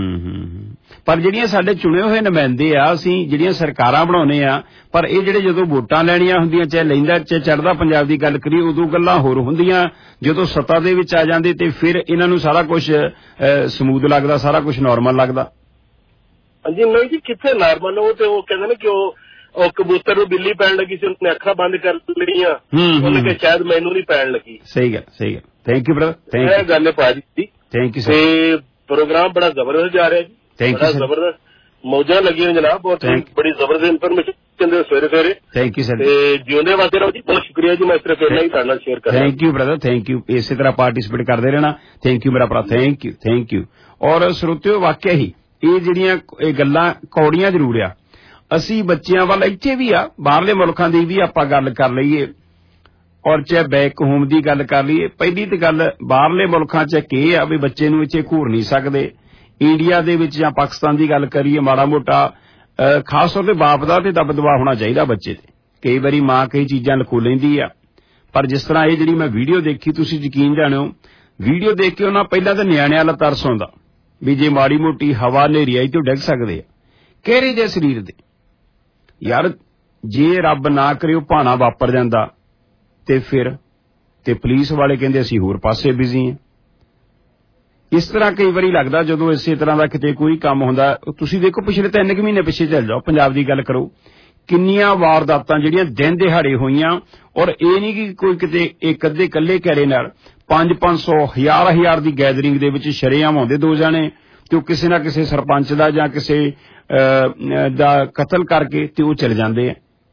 ਪਰ ਜਿਹੜੀਆਂ ਸਾਡੇ ਚੁਣੇ ਹੋਏ ਨੁਮਾਇੰਦੇ ਆ, ਅਸੀਂ ਜਿਹੜੀਆਂ ਸਰਕਾਰਾਂ ਬਣਾਉਨੇ ਆ, ਪਰ ਇਹ ਜਿਹੜੇ ਜਦੋਂ ਵੋਟਾਂ ਲੈਣੀਆਂ ਹੁੰਦੀਆਂ, ਚਾਹੇ ਲੈਂਦਾ ਚਾਹੇ ਚੜ੍ਹਦਾ ਪੰਜਾਬ ਦੀ ਗੱਲ ਕਰੀਏ, ਉਦੋਂ ਗੱਲਾਂ ਹੋਰ ਹੁੰਦੀਆਂ। ਜਦੋਂ ਸੱਤਾ ਦੇ ਵਿੱਚ ਆ ਜਾਂਦੇ ਤੇ ਫਿਰ ਇਹਨਾਂ ਨੂੰ ਸਾਰਾ ਕੁਝ ਸਮੂਦ ਲੱਗਦਾ, ਸਾਰਾ ਕੁਝ ਨਾਰਮਲ ਲੱਗਦਾ। ਹਾਂਜੀ ਨਹੀਂ ਜੀ, ਕਿੱਥੇ ਨਾਰਮਲ। ਉਹ ਤੇ ਉਹ ਕਹਿੰਦੇ ਨੇ ਕਿ ਉਹ ਉਹ ਕਬੂਤਰ ਨੂੰ ਬਿੱਲੀ ਪੈਣ ਲੱਗੀ ਸੀ, ਉਹਨੇ ਅੱਖਾਂ ਬੰਦ ਕਰ ਲਈਆਂ, ਉਹਨੇ ਕਿਹਾ ਸ਼ਾਇਦ ਮੈਨੂੰ ਨਹੀਂ ਪੈਣ ਲੱਗੀ। ਸਹੀ ਗੱਲ ਸਹੀ ਗੱਲ, thank you brother, thank you. ਇਹ ਗੱਲ ਹੈ ਭਾਜੀ, ਥੈਂਕ ਯੂ ਸਰ। ਤੇ ਪ੍ਰੋਗਰਾਮ ਬੜਾ ਜ਼ਬਰਦਸਤ ਜਾ ਰਿਹਾ ਜੀ, ਬੜਾ ਜ਼ਬਰਦਸਤ, ਮੌਜਾਂ ਲੱਗੀਆਂ ਜਨਾਬ, ਬਹੁਤ ਬੜੀ ਜ਼ਬਰਦਸਤ ਇਨਫੋਰਮੇਸ਼ਨ ਕਹਿੰਦੇ ਸਵੇਰੇ ਸਵੇਰੇ। Thank you sir. ਤੇ ਜਿਉਂਦੇ ਵਾਸਤੇ ਰਹੋ ਜੀ, ਬਹੁਤ ਸ਼ੁਕਰੀਆ ਜੀ, ਮੈਂ ਸਿਰਫ ਇੰਨਾ ਹੀ ਤੁਹਾਡੇ ਨਾਲ ਸ਼ੇਅਰ ਕਰਨਾ। Thank you brother, thank you, ਇਸੇ ਤਰ੍ਹਾਂ ਪਾਰਟਿਸਿਪੇਟ ਕਰਦੇ ਰਹਿਣਾ। ਥੈਂਕ ਯੂ ਮੇਰਾ ਭਰਾ, ਥੈਂਕ ਯੂ ਥੈਂਕ ਯੂ। ਔਰ ਸਰੋਤਿਓ ਵਾਕਿਆ ਹੀ ਇਹ ਜਿਹੜੀਆਂ ਇਹ ਗੱਲਾਂ ਕੌੜੀਆਂ ਜ਼ਰੂਰ ਆ, ਅਸੀਂ ਬੱਚਿਆਂ ਵੱਲ ਇੱਥੇ ਵੀ ਆ, ਬਾਹਰਲੇ ਮੁਲਕਾਂ ਦੀ ਵੀ ਆਪਾਂ ਗੱਲ ਕਰ ਲਈਏ ਔਰ ਚਾਹੇ ਬੈਕ ਹੋਮ ਦੀ ਗੱਲ ਕਰ ਲਈਏ। ਪਹਿਲੀ ਤਾਂ ਗੱਲ ਬਾਹਰਲੇ ਮੁਲਕਾਂ 'ਚ ਇੱਕ ਇਹ ਆ ਵੀ ਬੱਚੇ ਨੂੰ ਇੱਥੇ ਘੂਰ ਨਹੀਂ ਸਕਦੇ। ਇੰਡੀਆ ਦੇ ਵਿੱਚ ਜਾਂ ਪਾਕਿਸਤਾਨ ਦੀ ਗੱਲ ਕਰੀਏ, ਮਾੜਾ ਮੋਟਾ ਖਾਸ ਤੌਰ ਤੇ ਬਾਪ ਦਾ ਤੇ ਦਬਦਬਾ ਹੋਣਾ ਚਾਹੀਦਾ ਬੱਚੇ ਤੇ। ਕਈ ਵਾਰੀ ਮਾਂ ਕਈ ਚੀਜ਼ਾਂ ਲੁਕੋ ਲੈਂਦੀ ਆ, ਪਰ ਜਿਸ ਤਰ੍ਹਾਂ ਇਹ ਜਿਹੜੀ ਮੈਂ ਵੀਡੀਓ ਦੇਖੀ, ਤੁਸੀਂ ਯਕੀਨ ਜਾਣਿਓ, ਵੀਡੀਓ ਦੇਖ ਕੇ ਉਹਨਾਂ ਪਹਿਲਾਂ ਤਾਂ ਨਿਆਣਿਆਂ ਵਾਲਾ ਤਰਸ ਆਉਂਦਾ ਵੀ ਜੇ ਮਾੜੀ ਮੋਟੀ ਹਵਾ ਹਨੇਰੀ ਆਈ ਤੇ ਡਿੱਗ ਸਕਦੇ ਆ ਕਿਹੜੇ ਦੇ ਸਰੀਰ ਦੇ। ਯਾਰ ਜੇ ਰੱਬ ਨਾ ਕਰੇ ਉਹ ਭਾਣਾ ਵਾਪਰ ਜਾਂਦਾ ਤੇ ਫਿਰ ਤੇ ਪੁਲਿਸ ਵਾਲੇ ਕਹਿੰਦੇ ਅਸੀਂ ਹੋਰ ਪਾਸੇ ਬਿਜ਼ੀ ਹਾਂ। ਇਸ ਤਰ੍ਹਾਂ ਕਈ ਵਾਰੀ ਲੱਗਦਾ ਜਦੋਂ ਇਸੇ ਤਰ੍ਹਾਂ ਦਾ ਕਿਤੇ ਕੋਈ ਕੰਮ ਹੁੰਦਾ। ਤੁਸੀਂ ਦੇਖੋ ਪਿਛਲੇ ਤਿੰਨ ਕੁ ਮਹੀਨੇ ਪਿੱਛੇ ਚੱਲ ਜਾਓ, ਪੰਜਾਬ ਦੀ ਗੱਲ ਕਰੋ, ਕਿੰਨੀਆਂ ਵਾਰਦਾਤਾਂ ਜਿਹੜੀਆਂ ਦਿਨ ਦਿਹਾੜੇ ਹੋਈਆਂ। ਔਰ ਇਹ ਨਹੀਂ ਕਿ ਕੋਈ ਕਿਤੇ ਇੱਕ ਅੱਧੇ ਇਕੱਲੇ ਕੈਰੇ ਨਾਲ ਪੰਜ ਪੰਜ ਸੌ ਹਜ਼ਾਰ ਹਜ਼ਾਰ ਦੀ ਗੈਦਰਿੰਗ ਦੇ ਵਿੱਚ ਸ਼ਰੇਆਮ ਆਉਂਦੇ ਦੋ ਜਾਣੇ ਤੇ ਉਹ ਕਿਸੇ ਨਾ ਕਿਸੇ ਸਰਪੰਚ ਦਾ ਜਾਂ ਕਿਸੇ ਦਾ ਕਤਲ ਕਰਕੇ ਤੇ ਉਹ ਚਲੇ ਜਾਂਦੇ ਆ।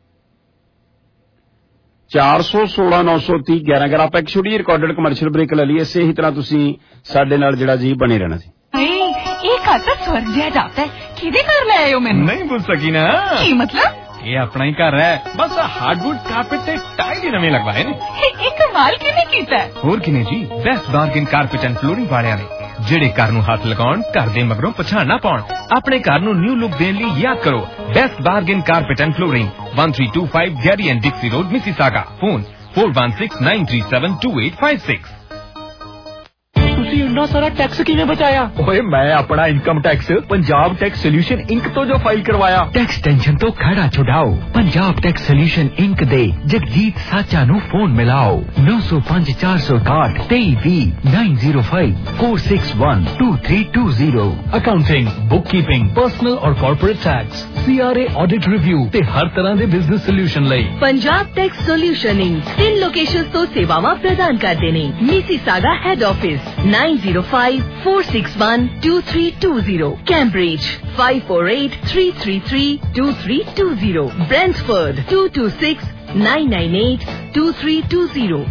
ਚਾਰ ਸੌ ਸੋਲਾਂ ਨੌ ਸੌ ਤੀਹ ਗਿਆਰਾਂ ਗਿਆਰਾਂ ਆਪਾਂ ਇੱਕ ਛੋਟੀ ਜਿਹੀ ਰਿਕਾਰਡਡ ਕਮਰਸ਼ੀਅਲ ਬ੍ਰੇਕ ਲੈ ਲਈ। ਇਸੇ ਹੀ ਤਰ੍ਹਾਂ ਤੁਸੀਂ ਸਾਡੇ ਨਾਲ ਜਿਹੜਾ ਜੀ ਬਣੇ ਰਹਿਣਾ ਸੀ। ਇਹ ਘਰ ਤਾਂ ਸਵਰਗ ਜਿਹਾ ਜਾਪਦਾ ਹੈ। ਕਿਹਦੇ ਘਰ ਲੈ ਆਇਓ ਮੈਨੂੰ? ਨਹੀਂ ਪੁੱਛ ਸਕੀ ਨਾ। ਕੀ ਮਤਲਬ? ਇਹ ਆਪਣਾ ਹੀ ਘਰ ਹੈ, ਬਸ ਹਾਰਡਵੁੱਡ ਕਾਰਪੇਟ ਤੇ ਟਾਈਲ ਹੀ ਨਵੇਂ ਲਗਵਾਏ ਨੇ। ਇਹ ਕਮਾਲ ਕਿਵੇਂ ਕੀਤਾ? ਹੋਰ ਕਿਨੇ ਜੀ, best bargain carpet and flooring ਵਾਲਿਆਂ ਨੇ, ਜਿਹੜੇ ਘਰ ਨੂੰ ਹੱਥ ਲਗਾਉਣ, ਘਰ ਦੇ ਮਗਰੋਂ ਪਛਾਣ ਨਾ ਪਾਉਣ। ਆਪਣੇ ਘਰ ਨੂੰ ਨਿਊ ਲੁੱਕ ਦੇਣ ਲਈ ਯਾਦ ਕਰੋ best bargain carpet and flooring, one three two five Gary and Dixie Road, Mississauga. Phone four one six nine three seven two eight five six। ਤੁਸੀਂ ਇੰਨਾ ਸਾਰਾ ਟੈਕਸ ਕਿਵੇਂ ਬਚਾਇਆ? ਓਏ ਮੈਂ ਆਪਣਾ income tax Punjab tax solution Inc ਤੋਂ ਜੋ ਫਾਈਲ ਕਰਵਾਇਆ। ਟੈਕਸ ਟੈਨਸ਼ਨ ਤੋਂ ਖੜਾ ਛੁਡਾਓ, ਪੰਜਾਬ ਟੈਕਸ ਸੋਲਿਊਸ਼ਨ ਇੰਕ ਦੇ ਜਗਜੀਤ ਸਾਚਾ ਨੂੰ ਫੋਨ ਮਿਲਾਓ ਨੌ ਸੌ ਪੰਜ ਚਾਰ ਸੌ ਇਕਾਹਠ ਤੇਈ ਵੀਹ nine zero five four six one two three two zero। Accounting, bookkeeping, personal ਔਰ corporate tax, C R A audit review ਤੇ ਹਰ ਤਰ੍ਹਾਂ ਦੇ ਬਿਜ਼ਨਸ ਸੋਲਿਊਸ਼ਨ ਲਈ ਪੰਜਾਬ ਟੈਕਸ ਸੋਲਿਊਸ਼ਨ ਇੰਕ ਤਿੰਨ ਲੋਕੇਸ਼ਨਸ ਤੋਂ ਸੇਵਾਵਾਂ ਪ੍ਰਦਾਨ ਕਰਦੇ ਨੇ। Mississauga head office nine zero five four six one two three two zero, Cambridge five four eight three three three two three two zero, Brentford two two six nine nine eight two three two zero।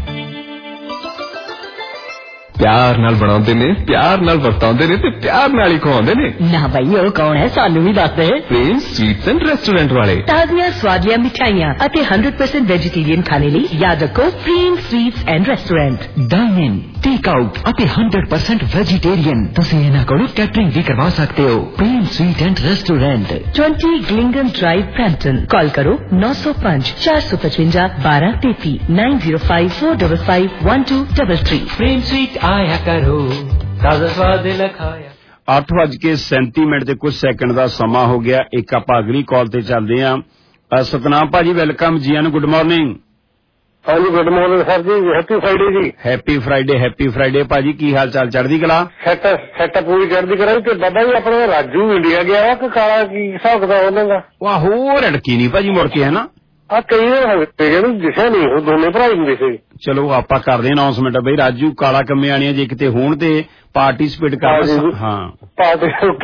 ਪਿਆਰ ਨਾਲ ਬਣਾਉਂਦੇ ਨੇ, ਪਿਆਰ ਨਾਲ ਵਰਤਾਉਂਦੇ ਨੇ ਤੇ ਪਿਆਰ ਨਾਲ ਹੀ ਖਵਾਉਂਦੇ ਨੇ। ਨਾ ਬਈ ਉਹ ਕੌਣ ਹੈ, ਸਾਨੂੰ ਵੀ ਦੱਸ ਦੇ। ਪ੍ਰੇਮ ਸਵੀਟਸ ਐਂਡ ਰੈਸਟੋਰੈਂਟ ਵਾਲੇ। ਤਾਜ਼ੀਆਂ ਸਵਾਦੀਆਂ ਮਿਠਾਈਆਂ ਅਤੇ one hundred percent ਵੈਜੀਟੇਰੀਅਨ ਖਾਣੇ ਲਈ ਯਾਦ ਰੱਖੋ Prem sweets and restaurant. Dine in, take out ਅਤੇ one hundred percent ਵੈਜੀਟੇਰੀਅਨ। ਤੁਸੀਂ ਇਹਨਾਂ ਕੋਲੋਂ ਕੈਟਰਿੰਗ ਵੀ ਕਰਵਾ ਸਕਦੇ ਹੋ। Prem sweet and restaurant, twenty ਗਲਿੰਗਨ ਡਰਾਈਵ, ਬ੍ਰੈਂਪਟਨ। ਕਾਲ ਕਰੋ nine zero five four five five twelve thirty nine zero five four five five one two three three। Prem sweet ਆਇਆ ਕਰੋ, ਤਾਜ਼ਾ ਸਵਾਦ ਲਖਾਇਆ। ਅੱਠ ਵੱਜ ਕੇ ਸੈਂਤੀ ਮਿੰਟ ਤੇ ਕੁਝ ਸੈਕਿੰਡ ਦਾ ਸਮਾਂ ਹੋ ਗਿਆ। ਇੱਕ ਆਪਾਂ ਅਗਲੀ ਕਾਲ ਤੇ ਚੱਲਦੇ ਹਾਂ। ਸਤਨਾਮ ਭਾਜੀ ਵੈਲਕਮ ਜੀ ਆਨ, ਗੁੱਡ ਮਾਰਨਿੰਗ। ਹਾਂਜੀ ਗੁੱਡ ਮਾਰਨਿੰਗ ਸਰ ਜੀ, ਹੈਪੀ ਫਰਾਈਡੇ ਜੀ। ਹੈਪੀ ਫਰਾਈਡੇ, ਹੈਪੀ ਫਰਾਈਡੇ ਭਾਜੀ, ਕੀ ਹਾਲ ਚਾਲ? ਚੜ੍ਹਦੀ ਕਲਾ? ਸੈਟ ਸੈਟ ਪੂਰੀ ਚੜ੍ਹਦੀ ਕਲਾ। ਤੇ ਬਾਬਾ ਜੀ ਆਪਣਾ ਰਾਜੂ ਇੰਡੀਆ ਗਿਆ ਵਾ ਕਿ ਕਾਲਾ, ਕੀ ਹਿਸਾਬ ਕਿਤਾਬ ਉਹਨਾਂ ਦਾ? ਵਾਹ ਹੋਰ ਰੜਕੀ ਨਹੀਂ ਭਾਜੀ ਮੁੜ ਕੇ, ਹੈ ਨਾ? ਆ ਕਈ ਦਿਨ ਦਿਸਿਆ ਨਹੀਂ, ਉਹ ਦੋਨੇ ਭਰਾ ਹੀ ਹੁੰਦੇ ਸੀ। ਚਲੋ ਆਪਾਂ ਕਰਦੇ ਹਾਂ ਅਨਾਉਂਸਮੈਂਟ ਬਈ ਰਾਜੂ ਕਾਲਾ ਕੰਮੇ ਆਣੀਆਂ ਜੇ ਕਿਤੇ ਹੋਣ ਤੇ ਪਾਰਟਿਸਿਪੇਟ ਕਰ। ਹਾਂ thank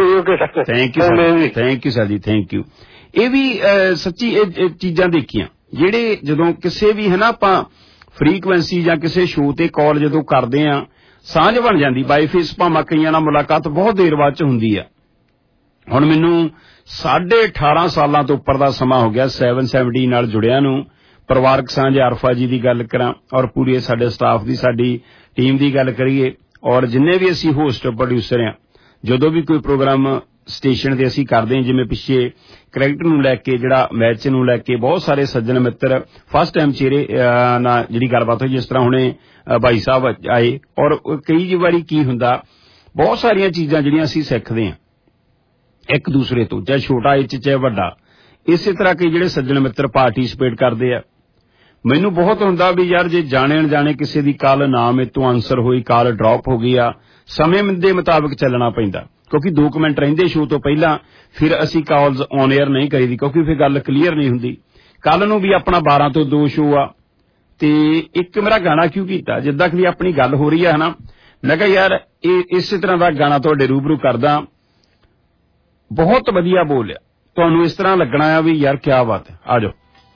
you thank you sir ਜੀ, ਥੈਂਕ ਯੂ। ਇਹ ਵੀ ਸੱਚੀ ਇਹ ਚੀਜ਼ਾਂ ਦੇਖੀਆਂ ਜਿਹੜੇ ਜਦੋਂ ਕਿਸੇ ਵੀ ਹੈ ਨਾ ਆਪਾਂ ਫਰੀਕੁਐਂਸੀ ਜਾਂ ਕਿਸੇ ਸ਼ੋਅ ਤੇ ਕਾਲ ਜਦੋਂ ਕਰਦੇ ਆ ਸਾਂਝ ਬਣ ਜਾਂਦੀ ਬਾਈ ਫੇਸ, ਭਾਵੇਂ ਕਈਆਂ ਨਾਲ ਮੁਲਾਕਾਤ ਬਹੁਤ ਦੇਰ ਬਾਅਦ ਚ ਹੁੰਦੀ ਆ। ਹੁਣ ਮੈਨੂੰ ਸਾਢੇ ਅਠਾਰਾਂ ਸਾਲਾਂ ਤੋਂ ਉੱਪਰ ਦਾ ਸਮਾਂ ਹੋ ਗਿਆ ਸੈਵਨ ਸੈਵਨਟੀ ਨਾਲ ਜੁੜਿਆ ਨੂੰ। ਪਰਿਵਾਰਕ ਸਾਂਝ ਆਰਫਾ ਜੀ ਦੀ ਗੱਲ ਕਰਾਂ ਔਰ ਪੂਰੇ ਸਾਡੇ ਸਟਾਫ ਦੀ, ਸਾਡੀ ਟੀਮ ਦੀ ਗੱਲ ਕਰੀਏ ਔਰ ਜਿੰਨੇ ਵੀ ਅਸੀਂ ਹੋਸਟ ਪ੍ਰੋਡਿਊਸਰ ਆ, ਜਦੋਂ ਵੀ ਕੋਈ ਪ੍ਰੋਗਰਾਮ ਸਟੇਸ਼ਨ ਤੇ ਅਸੀਂ ਕਰਦੇ ਹਾਂ, ਜਿਵੇਂ ਪਿੱਛੇ ਕ੍ਰਿਕਟ ਨੂੰ ਲੈ ਕੇ ਜਿਹੜਾ ਮੈਚ ਨੂੰ ਲੈ ਕੇ ਬਹੁਤ ਸਾਰੇ ਸੱਜਣ ਮਿੱਤਰ ਫਸਟ ਟਾਈਮ ਚਿਹਰੇ ਨਾਲ ਜਿਹੜੀ ਗੱਲਬਾਤ ਹੋਈ, ਜਿਸ ਤਰ੍ਹਾਂ ਹੁਣੇ ਭਾਈ ਸਾਹਿਬ ਆਏ। ਔਰ ਕਈ ਵਾਰੀ ਕੀ ਹੁੰਦਾ, ਬਹੁਤ ਸਾਰੀਆਂ ਚੀਜ਼ਾਂ ਜਿਹੜੀਆਂ ਅਸੀਂ ਸਿੱਖਦੇ ਹਾਂ ਇੱਕ ਦੂਸਰੇ ਤੋਂ, ਚਾਹੇ ਛੋਟਾ ਏਜ ਚਾਹੇ ਵੱਡਾ। ਇਸੇ ਤਰ੍ਹਾਂ ਕਈ ਜਿਹੜੇ ਸੱਜਣ ਮਿੱਤਰ ਪਾਰਟਿਸਿਪੇਟ ਕਰਦੇ ਆ। ਮੈਨੂੰ ਬਹੁਤ ਹੁੰਦਾ ਵੀ ਯਾਰ ਜੇ ਜਾਣੇ ਅਣਜਾਣੇ ਕਿਸੇ ਦੀ ਕਾਲ ਨਾ ਮੇਰੇ ਤੋਂ ਆਨਸਰ ਹੋਈ, ਕਾਲ ਡ੍ਰੌਪ ਹੋ ਗਈ ਆ, ਸਮੇਂ ਦੇ ਮੁਤਾਬਕ ਚੱਲਣਾ ਪੈਂਦਾ ਕਿਉਂਕਿ ਦੋ ਕੁ ਮਿੰਟ ਰਹਿੰਦੇ ਸ਼ੋਅ ਤੋਂ ਪਹਿਲਾਂ ਫਿਰ ਅਸੀਂ ਕਾਲਸ ਔਨ 에ਅਰ ਨਹੀਂ ਕਰੀਦੀ ਕਿਉਂਕਿ ਫਿਰ ਗੱਲ ਕਲੀਅਰ ਨਹੀਂ ਹੁੰਦੀ। ਕੱਲ ਨੂੰ ਵੀ ਆਪਣਾ ਬਾਰਾਂ ਤੋਂ ਦੋ ਸ਼ੋਅ ਆ ਤੇ ਇੱਕ ਮੇਰਾ ਗਾਣਾ ਕਿਉਂ ਕੀਤਾ, ਜਿੱਦਾਂ ਕਿ ਆਪਣੀ ਗੱਲ ਹੋ ਰਹੀ ਹੈ ਨਾ, ਮੈਂ ਕਿਹਾ ਯਾਰ ਇਹ ਇਸੇ ਤਰ੍ਹਾਂ ਦਾ ਗਾਣਾ ਤੁਹਾਡੇ ਰੂਬਰੂ ਕਰਦਾ। ਬਹੁਤ ਵਧੀਆ ਬੋਲਿਆ ਤੁਹਾਨੂੰ ਇਸ ਤਰ੍ਹਾਂ ਲੱਗਣਾ ਆ ਵੀ ਯਾਰ ਕਿਆ ਬਾਤ ਹੈ। ਆ ਜਾਓ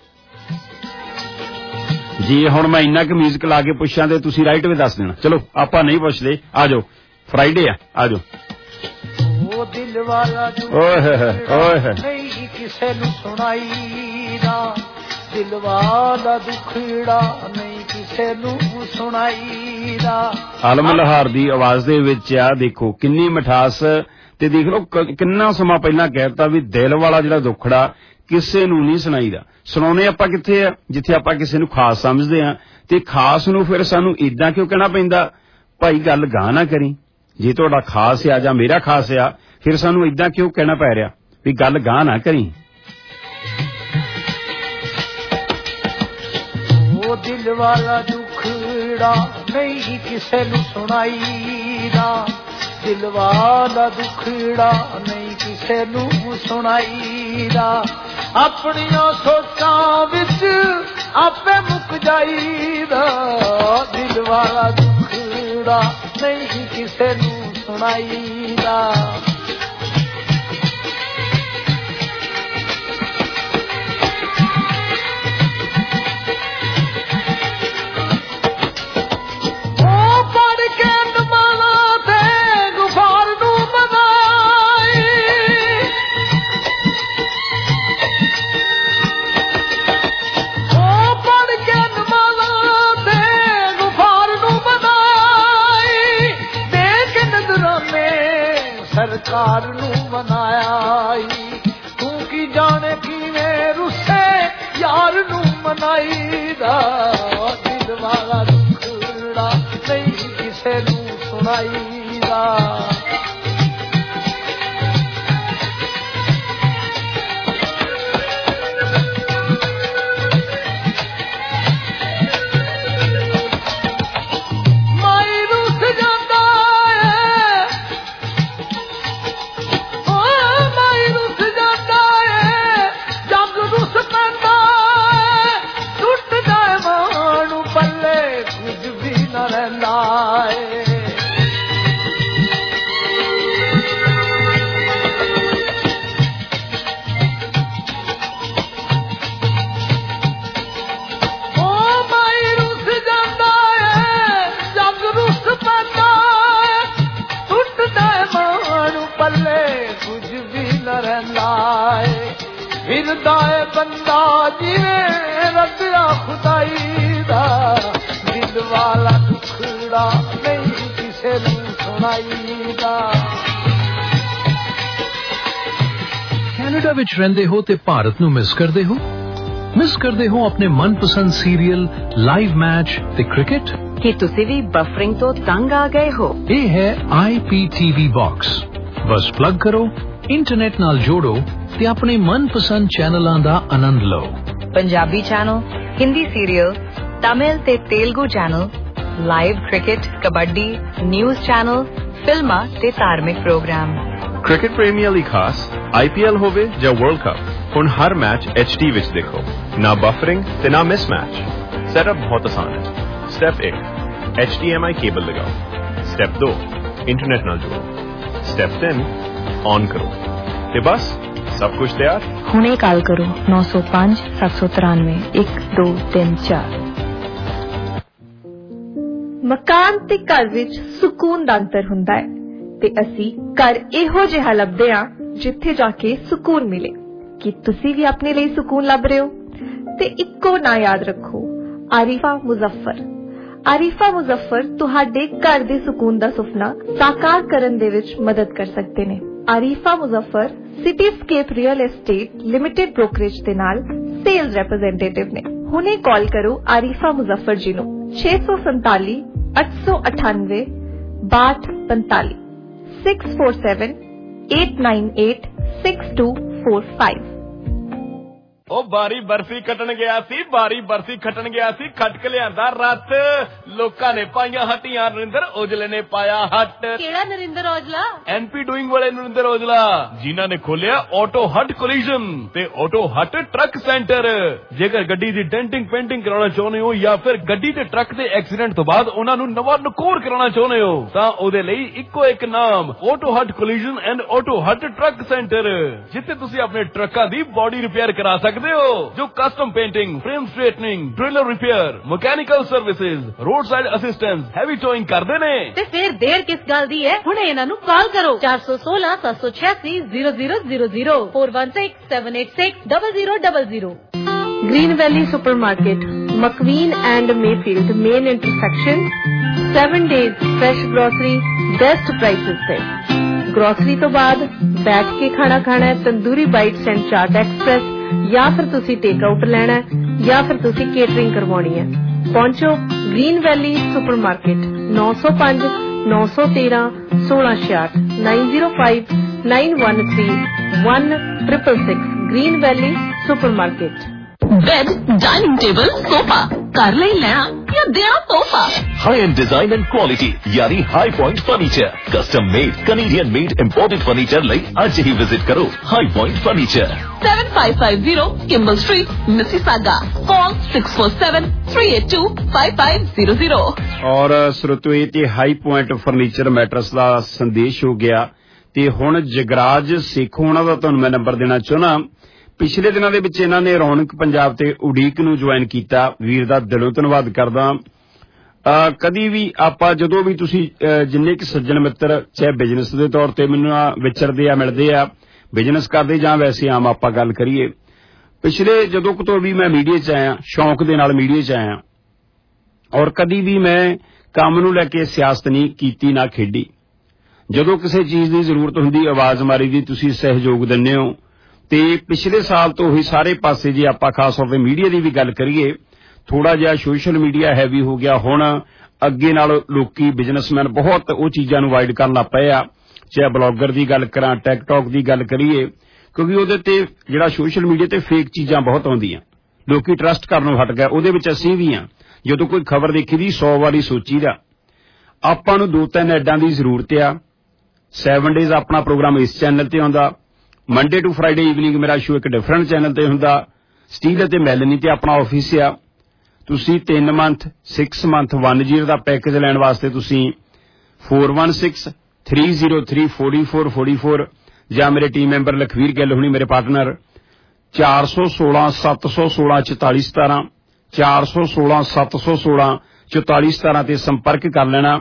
ਜੀ, ਹੁਣ ਮੈਂ ਇੰਨਾ ਕੁ ਮਿਊਜ਼ਿਕ ਲਾ ਕੇ ਪੁੱਛਾਂ ਤੇ ਤੁਸੀਂ ਰਾਈਟ ਵੀ ਦੱਸ ਦੇਣਾ। ਚਲੋ ਆਪਾਂ ਨਹੀਂ ਪੁੱਛਦੇ, ਆ ਜਾਓ, ਫਰਾਈਡੇ ਆ, ਆ ਜਾਓ। ਉਹ ਦਿਲ ਵਾਲਾ ਓਏ ਓਏ ਨਹੀਂ ਕਿਸੇ ਨੂੰ ਸੁਣਾਈਦਾ, ਦਿਲ ਵਾਲਾ ਦੁਖੜਾ ਨਹੀਂ ਕਿਸੇ ਨੂੰ ਸੁਣਾਈਦਾ। ਆਲਮ ਲਹਾਰ ਦੀ ਆਵਾਜ਼ ਦੇ ਵਿੱਚ ਆ, ਦੇਖੋ ਕਿੰਨੀ ਮਿਠਾਸ। ਤੇ ਦੇਖ ਲਓ ਕਿੰਨਾ ਸਮਾਂ ਪਹਿਲਾਂ ਕਹਿਤਾ ਵੀ ਦਿਲ ਵਾਲਾ ਜਿਹੜਾ ਦੁੱਖੜਾ ਕਿਸੇ ਨੂੰ ਨਹੀਂ ਸੁਣਾਈਦਾ। ਸੁਣਾਉਣੇ ਆਪਾਂ ਕਿੱਥੇ ਆ, ਜਿੱਥੇ ਆਪਾਂ ਕਿਸੇ ਨੂੰ ਖਾਸ ਸਮਝਦੇ ਆ। ਤੇ ਖਾਸ ਨੂੰ ਫਿਰ ਸਾਨੂੰ ਏਦਾਂ ਕਿਉਂ ਕਹਿਣਾ ਪੈਂਦਾ, ਭਾਈ ਗੱਲ ਗਾਹ ਨਾ ਕਰੀ। ਜੇ ਤੁਹਾਡਾ ਖਾਸ ਆ ਜਾਂ ਮੇਰਾ ਖਾਸ ਆ, ਫਿਰ ਸਾਨੂੰ ਏਦਾਂ ਕਿਉਂ ਕਹਿਣਾ ਪੈ ਰਿਹਾ ਵੀ ਗੱਲ ਗਾਹ ਨਾ ਕਰੀ। ਉਹ ਦਿਲ ਵਾਲਾ ਦੁਖੜਾ ਨਹੀਂ ਕਿਸੇ ਨੂੰ ਸੁਣਾਈਦਾ, ਦਿਲ ਵਾਲਾ ਦੁਖੜਾ ਨਹੀਂ ਕਿਸੇ ਨੂੰ ਸੁਣਾਈਦਾ। ਆਪਣੀਆਂ ਸੋਚਾਂ ਵਿੱਚ ਆਪੇ ਮੁੱਕ ਜਾਈਦਾ, ਦਿਲ ਵਾਲਾ ਦੁਖੜਾ ਨਹੀਂ ਕਿਸੇ ਨੂੰ ਸੁਣਾਈਦਾ। ਸਰਕਾਰ ਨੂੰ ਮਨਾਇਆ ਤੂੰ ਕੀ ਜਾਣੇ ਕਿਵੇਂ ਰੁੱਸੇ ਯਾਰ ਨੂੰ ਮਨਾਈਦਾ, ਦਿਲ ਵਾਲਾ ਦੁਖੜਾ ਨਹੀਂ ਕਿਸੇ ਨੂੰ ਸੁਣਾਈਦਾ। ਫਿਰਦਾ ਬੰਦਾ ਜਿਵੇਂ ਰੱਬਿਆ ਖੁਦਾਈ ਦਾ, ਦਿਲ ਵਾਲਾ ਦੁਖੜਾ ਨਹੀਂ ਕਿਸੇ ਨੂੰ ਸੁਣਾਈਦਾ। ਕੈਨੇਡਾ ਵਿੱਚ ਰਹਿੰਦੇ ਹੋ ਤੇ ਭਾਰਤ ਨੂੰ ਮਿਸ ਕਰਦੇ ਹੋ? ਮਿਸ ਕਰਦੇ ਹੋ ਆਪਣੇ ਮਨਪਸੰਦ ਸੀਰੀਅਲ, ਲਾਈਵ ਮੈਚ ਤੇ ਕ੍ਰਿਕਟ? ਕੀ ਤੁਸੀਂ ਵੀ ਬਫਰਿੰਗ ਤੋਂ ਤੰਗ ਆ ਗਏ ਹੋ? ਇਹ ਹੈ I P T V box. ਬਸ ਪਲੱਗ ਕਰੋ, ਇੰਟਰਨੈਟ ਨਾਲ ਜੋੜੋ ਤੇ ਆਪਣੇ ਮਨਪਸੰਦ ਚੈਨਲਾਂ ਦਾ ਆਨੰਦ ਲਓ। ਪੰਜਾਬੀ ਚੈਨਲ, ਹਿੰਦੀ ਸੀਰੀਅਲ, ਤਮਿਲ ਤੇ Telugu channel, live cricket, kabaddi, news channel, ਫਿਲਮਾਂ ਤੇ ਧਾਰਮਿਕ ਪ੍ਰੋਗਰਾਮ। ਕ੍ਰਿਕਟ ਪ੍ਰੇਮੀਆਂ ਲਈ ਖਾਸ ਆਈ ਪੀ ਐਲ ਹੋਵੇ ਜਾਂ ਵਰਲਡ ਕੱਪ, ਹੁਣ ਹਰ ਮੈਚ ਐਚ ਡੀ ਵਿੱਚ ਦੇਖੋ। ਨਾ ਬਫਰਿੰਗ ਤੇ ਨਾ ਮਿਸ ਮੈਚ। ਸੈਟਅਪ ਬਹੁਤ ਆਸਾਨ ਹੈ। ਸਟੈਪ ਇੱਕ, H D M I cable ਲਗਾਓ। ਸਟੈਪ ਦੋ, ਇੰਟਰਨੈਟ ਨਾਲ ਜੋੜੋ। ਸਟੈਪ ਤਿੰਨ, ऑन करो ते बस सब कुछ तैयार। ਹੁਣੇ ਕਾਲ ਕਰੋ नौ सौ पाँच सात सौ तिरानवे एक दो तीन चार। ਮਕਾਨ ਤੇ ਘਰ ਵਿੱਚ ਸਕੂਨ ਦਾ ਅੰਤਰ ਹੁੰਦਾ ਹੈ ਤੇ ਅਸੀਂ ਘਰ ਇਹੋ ਜਿਹਾ ਲੱਭਦੇ ਹਾਂ ਜਿੱਥੇ ਜਾ ਕੇ ਸਕੂਨ ਮਿਲੇ। ਕੀ ਤੁਸੀਂ ਵੀ ਆਪਣੇ ਲਈ ਸਕੂਨ ਲੱਭ ਰਹੇ ਹੋ? ਤੇ ਇੱਕੋ ਨਾਂ ਯਾਦ ਰੱਖੋ, ਆਰਿਫਾ ਮੁਜ਼ੱਫਰ। ਆਰਿਫਾ ਮੁਜ਼ੱਫਰ ਤੁਹਾਡੇ ਘਰ ਦੇ ਸਕੂਨ ਦਾ ਸੁਪਨਾ ਸਾਕਾਰ ਕਰਨ ਦੇ ਵਿੱਚ ਮਦਦ ਕਰ ਸਕਦੇ ਨੇ। Arifa Muzaffar Cityscape real estate limited brokerage ਦੇ ਨਾਲ ਸੇਲਸ ਰਿਪਰੈਜ਼ੈਂਟੇਟਿਵ ਨੇ। ਹੁਣੇ ਕਾਲ ਕਰੋ ਆਰਿਫਾ ਮੁਜ਼ੱਫਰ ਜੀ ਨੂੰ छे सौ सैंताली आठ सौ अठानवे बाट पैंताली six four seven eight nine eight six two four five. ਉਹ ਬਾਰੀ ਬਰਫੀ ਖੱਟਣ ਗਿਆ ਸੀ ਬਾਰੀ ਬਰਫੀ ਖੱਟਣ ਗਿਆ ਸੀ ਖੱਟ ਕੇ ਲਿਆਂਦਾ ਰੱਤ ਲੋਕਾਂ ਨੇ ਪਾਈਆਂ ਹੱਟੀਆਂ ਨਰਿੰਦਰ ਔਜਲੇ ਨੇ ਪਾਇਆ ਹੱਟ ਕਿਹੜਾ ਨਰਿੰਦਰ ਔਜਲਾ ਐਨਪੀ ਡੂਇੰਗ ਵਾਲੇ ਨਰਿੰਦਰ ਔਜਲਾ ਜਿਨ੍ਹਾਂ ਨੇ ਖੋਲਿਆ ਆਟੋ ਹੱਟ ਕੋਲੀਜਨ ਤੇ ਆਟੋ ਹੱਟ ਟਰੱਕ ਸੈਂਟਰ ਜੇਕਰ ਗੱਡੀ ਦੀ ਡੈਂਟਿੰਗ ਪੇਂਟਿੰਗ ਕਰਾਉਣਾ ਚਾਹੁੰਦੇ ਹੋ ਜਾਂ ਫਿਰ ਗੱਡੀ ਤੇ ਟਰੱਕ ਦੇ ਐਕਸੀਡੈਂਟ ਤੋਂ ਬਾਅਦ ਉਹਨਾਂ ਨੂੰ ਨਵਾਂ ਨਕੋਰ ਕਰਾਉਣਾ ਚਾਹੁੰਦੇ ਹੋ ਤਾਂ ਉਹਦੇ ਲਈ ਇੱਕੋ ਇੱਕ ਨਾਮ auto hut collision and auto hut truck centre ਜਿੱਥੇ ਤੁਸੀਂ ਆਪਣੇ ਟਰੱਕਾਂ ਦੀ ਬੋਡੀ ਰਿਪੇਅਰ ਕਰਾ ਸਕਦੇ ਹੋ ਜੋ custom painting frame straightening trailer repair mechanical services roadside assistance heavy towing ਕਰਦੇ ਨੇ ਤੇ ਫਿਰ ਦੇਰ ਕਿਸ ਗੱਲ ਦੀ ਹੈ ਹੁਣੇ ਇਹਨਾਂ ਨੂੰ ਕਾਲ ਕਰੋ ਚਾਰ ਸੌ ਸੋਲਾਂ ਸੱਤ ਸੌ ਛਿਆਸੀ zero zero zero zero four one six seven eight six zero zero zero zero Green Valley Supermarket, McQueen and Mayfield main intersection. Seven days fresh grocery, best prices पे. Grocery तो बाद बैठ के खाना खाना है tandoori bites and chaat express या फिर तुसी टेक आउट लेना है या फिर तुसी केटरिंग करवानी है पहुंचो ग्रीन वैली सुपरमार्केट नौ सौ पाँच नौ सौ तेरह सोलह छियाठ nine zero five nine one three one triple six green valley supermarket bed dining table sofa कर ले लेना या देना तोहफा high end design and quality यानी high point furniture custom made Canadian made imported furniture ਲਈ ਅੱਜ ਹੀ ਵਿਜ਼ਿਟ ਕਰੋ high point furniture seven five five zero Kimball Street Mississauga call six four seven three eight two five five zero zero ਔਰ ਸਰੋਤੋਏ ਤੇ ਹਾਈ ਪੁਆਇੰਟ ਫਰਨੀਚਰ ਮੈਟਰਸ ਦਾ ਸੰਦੇਸ਼ ਹੋ ਗਿਆ ਤੇ ਹੁਣ ਜਗਰਾਜ ਸੇਖੋਂ ਉਹਨਾਂ ਦਾ ਤੁਹਾਨੂੰ ਮੈਂ ਨੰਬਰ ਦੇਣਾ ਚਾਹੁੰਦਾ ਪਿਛਲੇ ਦਿਨਾਂ ਦੇ ਵਿੱਚ ਇਹਨਾਂ ਨੇ ਰੌਣਕ ਪੰਜਾਬ ਤੇ ਉਡੀਕ ਨੂੰ ਜੁਆਇਨ ਕੀਤਾ ਵੀਰ ਦਾ ਦਿਲੋਂ ਧੰਨਵਾਦ ਕਰਦਾ ਕਦੀ ਵੀ ਆਪਾਂ ਜਦੋਂ ਵੀ ਤੁਸੀਂ ਜਿੰਨੇ ਕਿ ਸੱਜਣ ਮਿੱਤਰ ਚਾਹੇ ਬਿਜ਼ਨਸ ਦੇ ਤੌਰ ਤੇ ਮੈਨੂੰ ਵਿਚਰਦੇ ਆ ਮਿਲਦੇ ਆ ਬਿਜ਼ਨਸ ਕਰਦੇ ਜਾਂ ਵੈਸੇ ਆਮ ਆਪਾਂ ਗੱਲ ਕਰੀਏ ਪਿਛਲੇ ਜਦੋਂ ਤੋਂ ਵੀ ਮੈਂ ਮੀਡੀਆ 'ਚ ਆਇਆ ਸ਼ੌਂਕ ਦੇ ਨਾਲ ਮੀਡੀਆ 'ਚ ਆਇਆ ਔਰ ਕਦੀ ਵੀ ਮੈਂ ਕੰਮ ਨੂੰ ਲੈ ਕੇ ਸਿਆਸਤ ਨਹੀਂ ਕੀਤੀ ਨਾ ਖੇਡੀ ਜਦੋਂ ਕਿਸੇ ਚੀਜ਼ ਦੀ ਜ਼ਰੂਰਤ ਹੁੰਦੀ ਆਵਾਜ਼ ਮਾਰੀ ਦੀ ਤੁਸੀਂ ਸਹਿਯੋਗ ਦਿੰਦੇ ਹੋ ਤੇ ਪਿਛਲੇ ਸਾਲ ਤੋਂ ਹੀ ਸਾਰੇ ਪਾਸੇ ਜੇ ਆਪਾਂ ਖਾਸ ਤੌਰ ਤੇ ਮੀਡੀਆ ਦੀ ਵੀ ਗੱਲ ਕਰੀਏ ਥੋੜਾ ਜਿਹਾ ਸੋਸ਼ਲ ਮੀਡੀਆ ਹੈਵੀ ਹੋ ਗਿਆ ਹੁਣ ਅੱਗੇ ਨਾਲ ਲੋਕੀ ਬਿਜ਼ਨਸਮੈਨ ਬਹੁਤ ਉਹ ਚੀਜ਼ਾਂ ਨੂੰ ਵਾਈਡ ਕਰਨ ਲੱਗ ਪਏ ਆ ਚਾਹੇ ਬਲੌਗਰ ਦੀ ਗੱਲ ਕਰਾਂ ਟਿਕਟੌਕ ਦੀ ਗੱਲ ਕਰੀਏ ਕਿਉਂਕਿ ਉਹਦੇ ਤੇ ਜਿਹੜਾ ਸੋਸ਼ਲ ਮੀਡੀਆ ਤੇ ਫੇਕ ਚੀਜ਼ਾਂ ਬਹੁਤ ਆਉਂਦੀਆਂ ਲੋਕੀ ਟਰਸਟ ਕਰਨੋਂ ਹਟ ਗਏ ਉਹਦੇ ਵਿੱਚ ਅਸੀਂ ਵੀ ਆ ਜਦੋਂ ਕੋਈ ਖਬਰ ਦੇਖੀ ਦੀ ਸੌ ਵਾਰੀ ਸੋਚੀਦਾ ਆਪਾਂ ਨੂੰ ਦੋ ਤਿੰਨ ਐਡਾਂ ਦੀ ਜ਼ਰੂਰਤ ਆ ਸੈਵਨ ਡੇਜ਼ ਆਪਣਾ ਪ੍ਰੋਗਰਾਮ ਇਸ ਚੈਨਲ ਤੇ ਆਉਂਦਾ ਮੰਡੇ ਟੂ ਫਰਾਈਡੇ ਈਵਨਿੰਗ ਮੇਰਾ ਸ਼ੋ ਇੱਕ ਡਿਫਰੈਂਟ ਚੈਨਲ ਤੇ ਹੁੰਦਾ ਸਟੀਲ ਅਤੇ ਮੈਲਨੀ ਤੇ ਆਪਣਾ ਆਫਿਸ ਆ ਤੁਸੀਂ ਤਿੰਨ ਮੰਥ ਛੇ ਮੰਥ ਇੱਕ ਈਅਰ ਦਾ ਪੈਕੇਜ ਲੈਣ ਵਾਸਤੇ ਤੁਸੀਂ four one six three zero three four four four four ਜਾਂ ਮੇਰੇ ਟੀਮ ਮੈਂਬਰ ਲਖਵੀਰ ਗਿੱਲ ਹੁਣੀ ਮੇਰੇ ਪਾਰਟਨਰ ਚਾਰ ਸੌ ਸੋਲਾਂ ਸੱਤ ਸੌ ਸੋਲਾਂ ਚੁਤਾਲੀ ਸਤਾਰਾਂ ਚਾਰ ਸੌ ਸੋਲਾਂ ਸੱਤ ਸੌ ਸੋਲਾਂ ਚੁਤਾਲੀ ਸਤਾਰਾਂ ਤੇ ਸੰਪਰਕ ਕਰ ਲੈਣਾ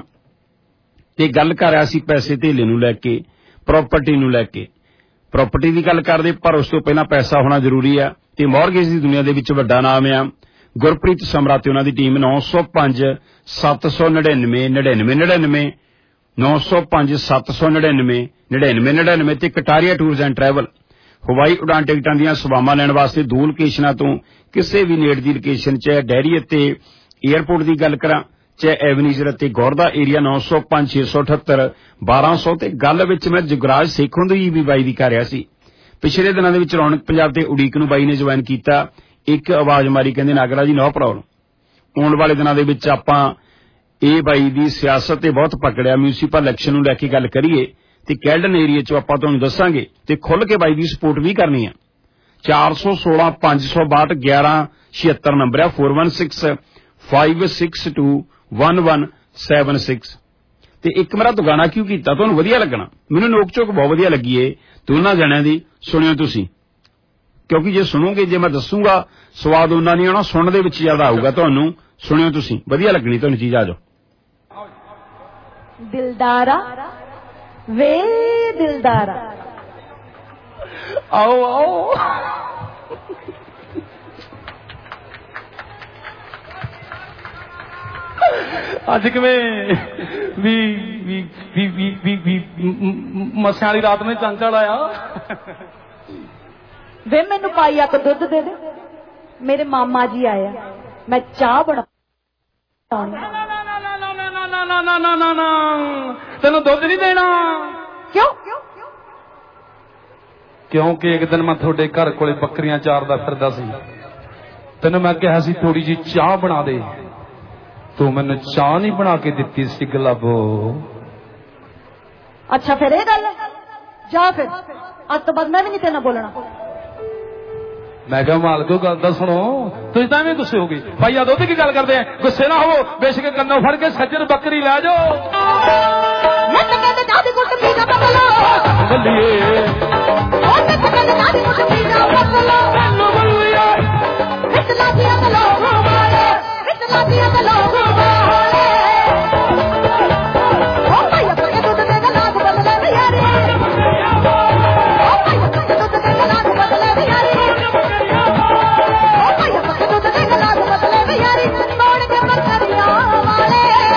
ਤੇ ਗੱਲ ਕਰ ਰਿਹਾ ਸੀ ਪੈਸੇ ਧੇਲੇ ਨੂੰ ਲੈ ਕੇ ਪ੍ਰਾਪਰਟੀ ਨੂੰ ਲੈ ਕੇ ਪ੍ਰਾਪਰਟੀ ਦੀ ਗੱਲ ਕਰਦੇ ਪਰ ਉਸ ਤੋਂ ਪਹਿਲਾਂ ਪੈਸਾ ਹੋਣਾ ਜ਼ਰੂਰੀ ਆ ਤੇ ਮਾਰਗੇਜ ਦੀ ਦੁਨੀਆ ਦੇ ਵਿੱਚ ਵੱਡਾ ਨਾਮ ਆ ਗੁਰਪ੍ਰੀਤ ਸਮਰਾ ਤੇ ਉਹਨਾਂ ਦੀ ਟੀਮ ਨੌ ਸੌ ਪੰਜ ਸੱਤ ਸੌ ਨੜਿਨਵੇਂ ਨੜਿਨਵੇਂ ਨੜਿਨਵੇਂ ਨੌ ਸੌ ਪੰਜ ਸੱਤ ਸੌ ਨੜਿਨਵੇਂ ਨੜਿਨਵੇਂ ਨੜਿਨਵੇਂ ਤੇ ਕਟਾਰੀਆ ਟੂਰਸ ਐਂਡ ਟਰੈਵਲ ਹਵਾਈ ਉਡਾਨ ਟਿਕਟਾਂ ਦੀਆਂ ਸੇਵਾਵਾਂ ਲੈਣ ਵਾਸਤੇ ਦੋ ਲੋਕੇਸ਼ਨਾਂ ਤੋਂ ਕਿਸੇ ਵੀ ਨੇੜ ਦੀ ਲੋਕੇਸ਼ਨ ਚਾਹੇ ਡੈਰੀ ਅਤੇ ਏਅਰਪੋਰਟ ਦੀ ਗੱਲ ਕਰਾਂ ਚਾਹੇ ਐਵਨੀਜ਼ਰ ਅਤੇ ਗੌਰਦਾ ਏਰੀਆ ਨੌ ਸੌ ਪੰਜ ਛੇ ਸੌ ਅਠੱਤਰ ਬਾਰਾਂ ਸੌ ਤੇ ਗੱਲ ਵਿੱਚ ਮੈਂ ਜੁਗਰਾਜ ਸੇਖੋਂ ਦੀ ਵੀ ਬਾਈ ਦੀ ਕਰ ਰਿਹਾ ਸੀ ਪਿਛਲੇ ਦਿਨਾਂ ਦੇ ਵਿੱਚ ਰੌਣਕ ਪੰਜਾਬ ਤੇ ਉਡੀਕ ਨੂੰ ਬਾਈ ਨੇ ਜੁਆਇਨ ਕੀਤਾ ਇੱਕ ਆਵਾਜ਼ ਮਾਰੀ ਕਹਿੰਦੇ ਨਾਗਰਾ ਜੀ ਨੋ ਪ੍ਰੋਬਲਮ ਆਉਣ ਵਾਲੇ ਦਿਨਾਂ ਦੇ ਵਿੱਚ ਆਪਾਂ ਇਹ ਬਾਈ ਦੀ ਸਿਆਸਤ ਤੇ ਬਹੁਤ ਪਕੜਿਆ ਮਿਊਨਿਸਪਲ ਇਲੈਕਸ਼ਨ ਨੂੰ ਲੈ ਕੇ ਗੱਲ ਕਰੀਏ ਤੇ ਕੈਲਡਨ ਏਰੀਆ 'ਚ ਆਪਾਂ ਤੁਹਾਨੂੰ ਦੱਸਾਂਗੇ ਤੇ ਖੁੱਲ੍ਹ ਕੇ ਬਾਈ ਦੀ ਸਪੋਰਟ ਵੀ ਕਰਨੀ ਆ ਚਾਰ ਸੌ ਸੋਲਾਂ ਪੰਜ ਸੌ ਬਾਹਠ ਗਿਆਰਾਂ ਛਿਅੱਤਰ ਨੰਬਰ ਆ four one six five six two one one seven six ਤੇ ਇੱਕ ਮੇਰਾ ਦੁਗਾਨਾ ਕਿਉਂ ਕੀਤਾ ਤੁਹਾਨੂੰ ਵਧੀਆ ਲੱਗਣਾ ਮੈਨੂੰ ਨੋਕ ਝੋਕ ਬਹੁਤ ਵਧੀਆ ਲੱਗੀ ਏ ਦੋਨਾਂ ਜਣਿਆਂ ਦੀ ਸੁਣਿਓ ਤੁਸੀਂ ਕਿਉਂਕਿ ਜੇ ਸੁਣੋਗੇ ਜੇ ਮੈਂ ਦੱਸੂਗਾ ਸਵਾਦ ਉਹਨਾਂ ਨਹੀਂ ਆਉਣਾ ਸੁਣਨ ਦੇ ਵਿੱਚ ਜ਼ਿਆਦਾ ਆਊਗਾ ਤੁਹਾਨੂੰ ਸੁਣਿਓ ਤੁਸੀਂ ਵਧੀਆ ਲੱਗਣੀ ਤੁਹਾਨੂੰ ਚੀਜ਼ ਆ ਜਾਓ ਦਿਲਦਾਰਾ ਵੇ ਦਿਲਦਾਰਾ ਆਓ ਆਓ ਅੱਜ ਕਿਵੇਂ ਵੀ ਵੀ ਵੀ ਵੀ ਵੀ ਮੱਸਿਆਂ ਵਾਲੀ ਰਾਤ ਨੇ ਚੰਚਲ ਆਇਆ ਵੇ ਮੈਨੂੰ ਪਾਈਆ ਕੋ ਦੁੱਧ ਦੇ ਦੇ ਮੇਰੇ ਮਾਮਾ ਜੀ ਆਇਆ ਮੈਂ ਚਾਹ ਬਣਾਉਣੀ ਨਾ ਨਾ ਨਾ ਨਾ ਨਾ ਤੈਨੂੰ ਦੁੱਧ ਨਹੀਂ ਦੇਣਾ ਕਿਉਂ ਕਿਉਂਕਿ ਇੱਕ ਦਿਨ ਮੈਂ ਤੁਹਾਡੇ ਘਰ ਕੋਲੇ ਬੱਕਰੀਆਂ ਚਾਰਦਾ ਫਿਰਦਾ ਸੀ, ਤੈਨੂੰ ਮੈਂ ਕਿਹਾ ਸੀ ਥੋੜੀ ਜੀ ਚਾਹ ਬਣਾ ਦੇ, ਤੂੰ ਮੈਨੂੰ ਚਾਹ ਨਹੀਂ ਬਣਾ ਕੇ ਦਿੱਤੀ ਸੀ ਗੁਲਾਬੋ। ਅੱਛਾ ਫਿਰ ਇਹ ਗੱਲ ਜਾ, ਫਿਰ ਅੱਜ ਤੋਂ ਬਾਅਦ ਮੈਂ ਵੀ ਨਹੀਂ ਤੇਰੇ ਨਾਲ ਬੋਲਣਾ। ਮੈਂ ਕਿਹਾ ਮਾਲਕੋ ਗੱਲ ਤਾਂ ਸੁਣੋ, ਤੁਸੀਂ ਤਾਂ ਐਵੇਂ ਗੁੱਸੇ ਹੋ ਗਏ। ਭਾਈ ਆ ਦੁੱਧ ਕੀ ਗੱਲ ਕਰਦੇ ਆ, ਗੁੱਸੇ ਨਾ ਹੋਵੋ, ਬੇਸ਼ੱਕ ਕੰਨੋਂ ਫੜ ਕੇ ਸੱਜਣ ਬੱਕਰੀ ਲੈ ਜਾਓ। ਮੈਂ ਤਾਂ ਕਹਿੰਦਾ ਦਾਦੀ ਕੁੱਟ ਪੀ ਜਾ ਬਬਲੋ ਬੱਲੀਏ, ਉਹ ਮੈਂ ਤਾਂ ਕਹਿੰਦਾ ਦਾਦੀ ਕੁੱਟ ਪੀ ਜਾ ਬਬਲੋ ਮੈਨੂੰ ਬੱਲੀਏ, ਵਿੱਚ ਲਾਦੀਆਂ ਦਾ ਲੋਗ ਵਾਲੇ, ਵਿੱਚ ਲਾਦੀਆਂ ਦਾ ਲੋਗ ਵਾਲੇ। ਉਹ ਭਾਈ ਆਪਾਂ ਇਹ ਦੁੱਧ ਦੇ ਗਲਾਸ ਬਦਲੇ ਵੀ ਯਾਰੀ, ਉਹ ਭਾਈ ਆਪਾਂ ਇਹ ਦੁੱਧ ਦੇ ਗਲਾਸ ਬਦਲੇ ਵੀ ਯਾਰੀ, ਉਹ ਭਾਈ ਆਪਾਂ ਇਹ ਦੁੱਧ ਦੇ ਗਲਾਸ ਬਦਲੇ ਵੀ ਯਾਰੀ। ਤੋੜ ਕੇ ਬੱਕਰੀਆਂ ਵਾਲੇ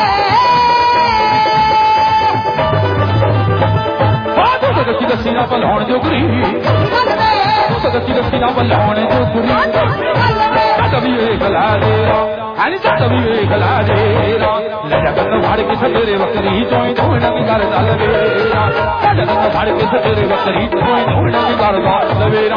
ਗੱਚੀ ਦੱਸੀ ਨਾ ਭਲਾਉਣ ਜੋਗਰੀ, ਗੱਚੀ ਦੱਸੀ ਨਾ ਭਲਾਉਣ ਜੋਗਰੀ, ਸਾਡਾ ਵੀ ਇਹ ਗਲਾ ਦੇ ਹੈ ਨੀ, ਸਾਡਾ ਵੀ ਇਹ ਗਲਾ ਦੇ ਲੈ ਜਾ ਕੰਨ ਫੜ ਕੇ ਸੱਜਰੇ ਬੱਕਰੀ ਚੋਈ ਦੋਣਾ ਵੀ ਕਰਦਾ ਲਵੇਰਾ, ਸਾਡਾ ਕੰਨ ਫੜ ਕੇ ਸੱਜਰੇ ਬੱਕਰੀ ਚੋਈ ਦੋਣਾ ਵੀ ਕਰਦਾ ਲਵੇਰਾ।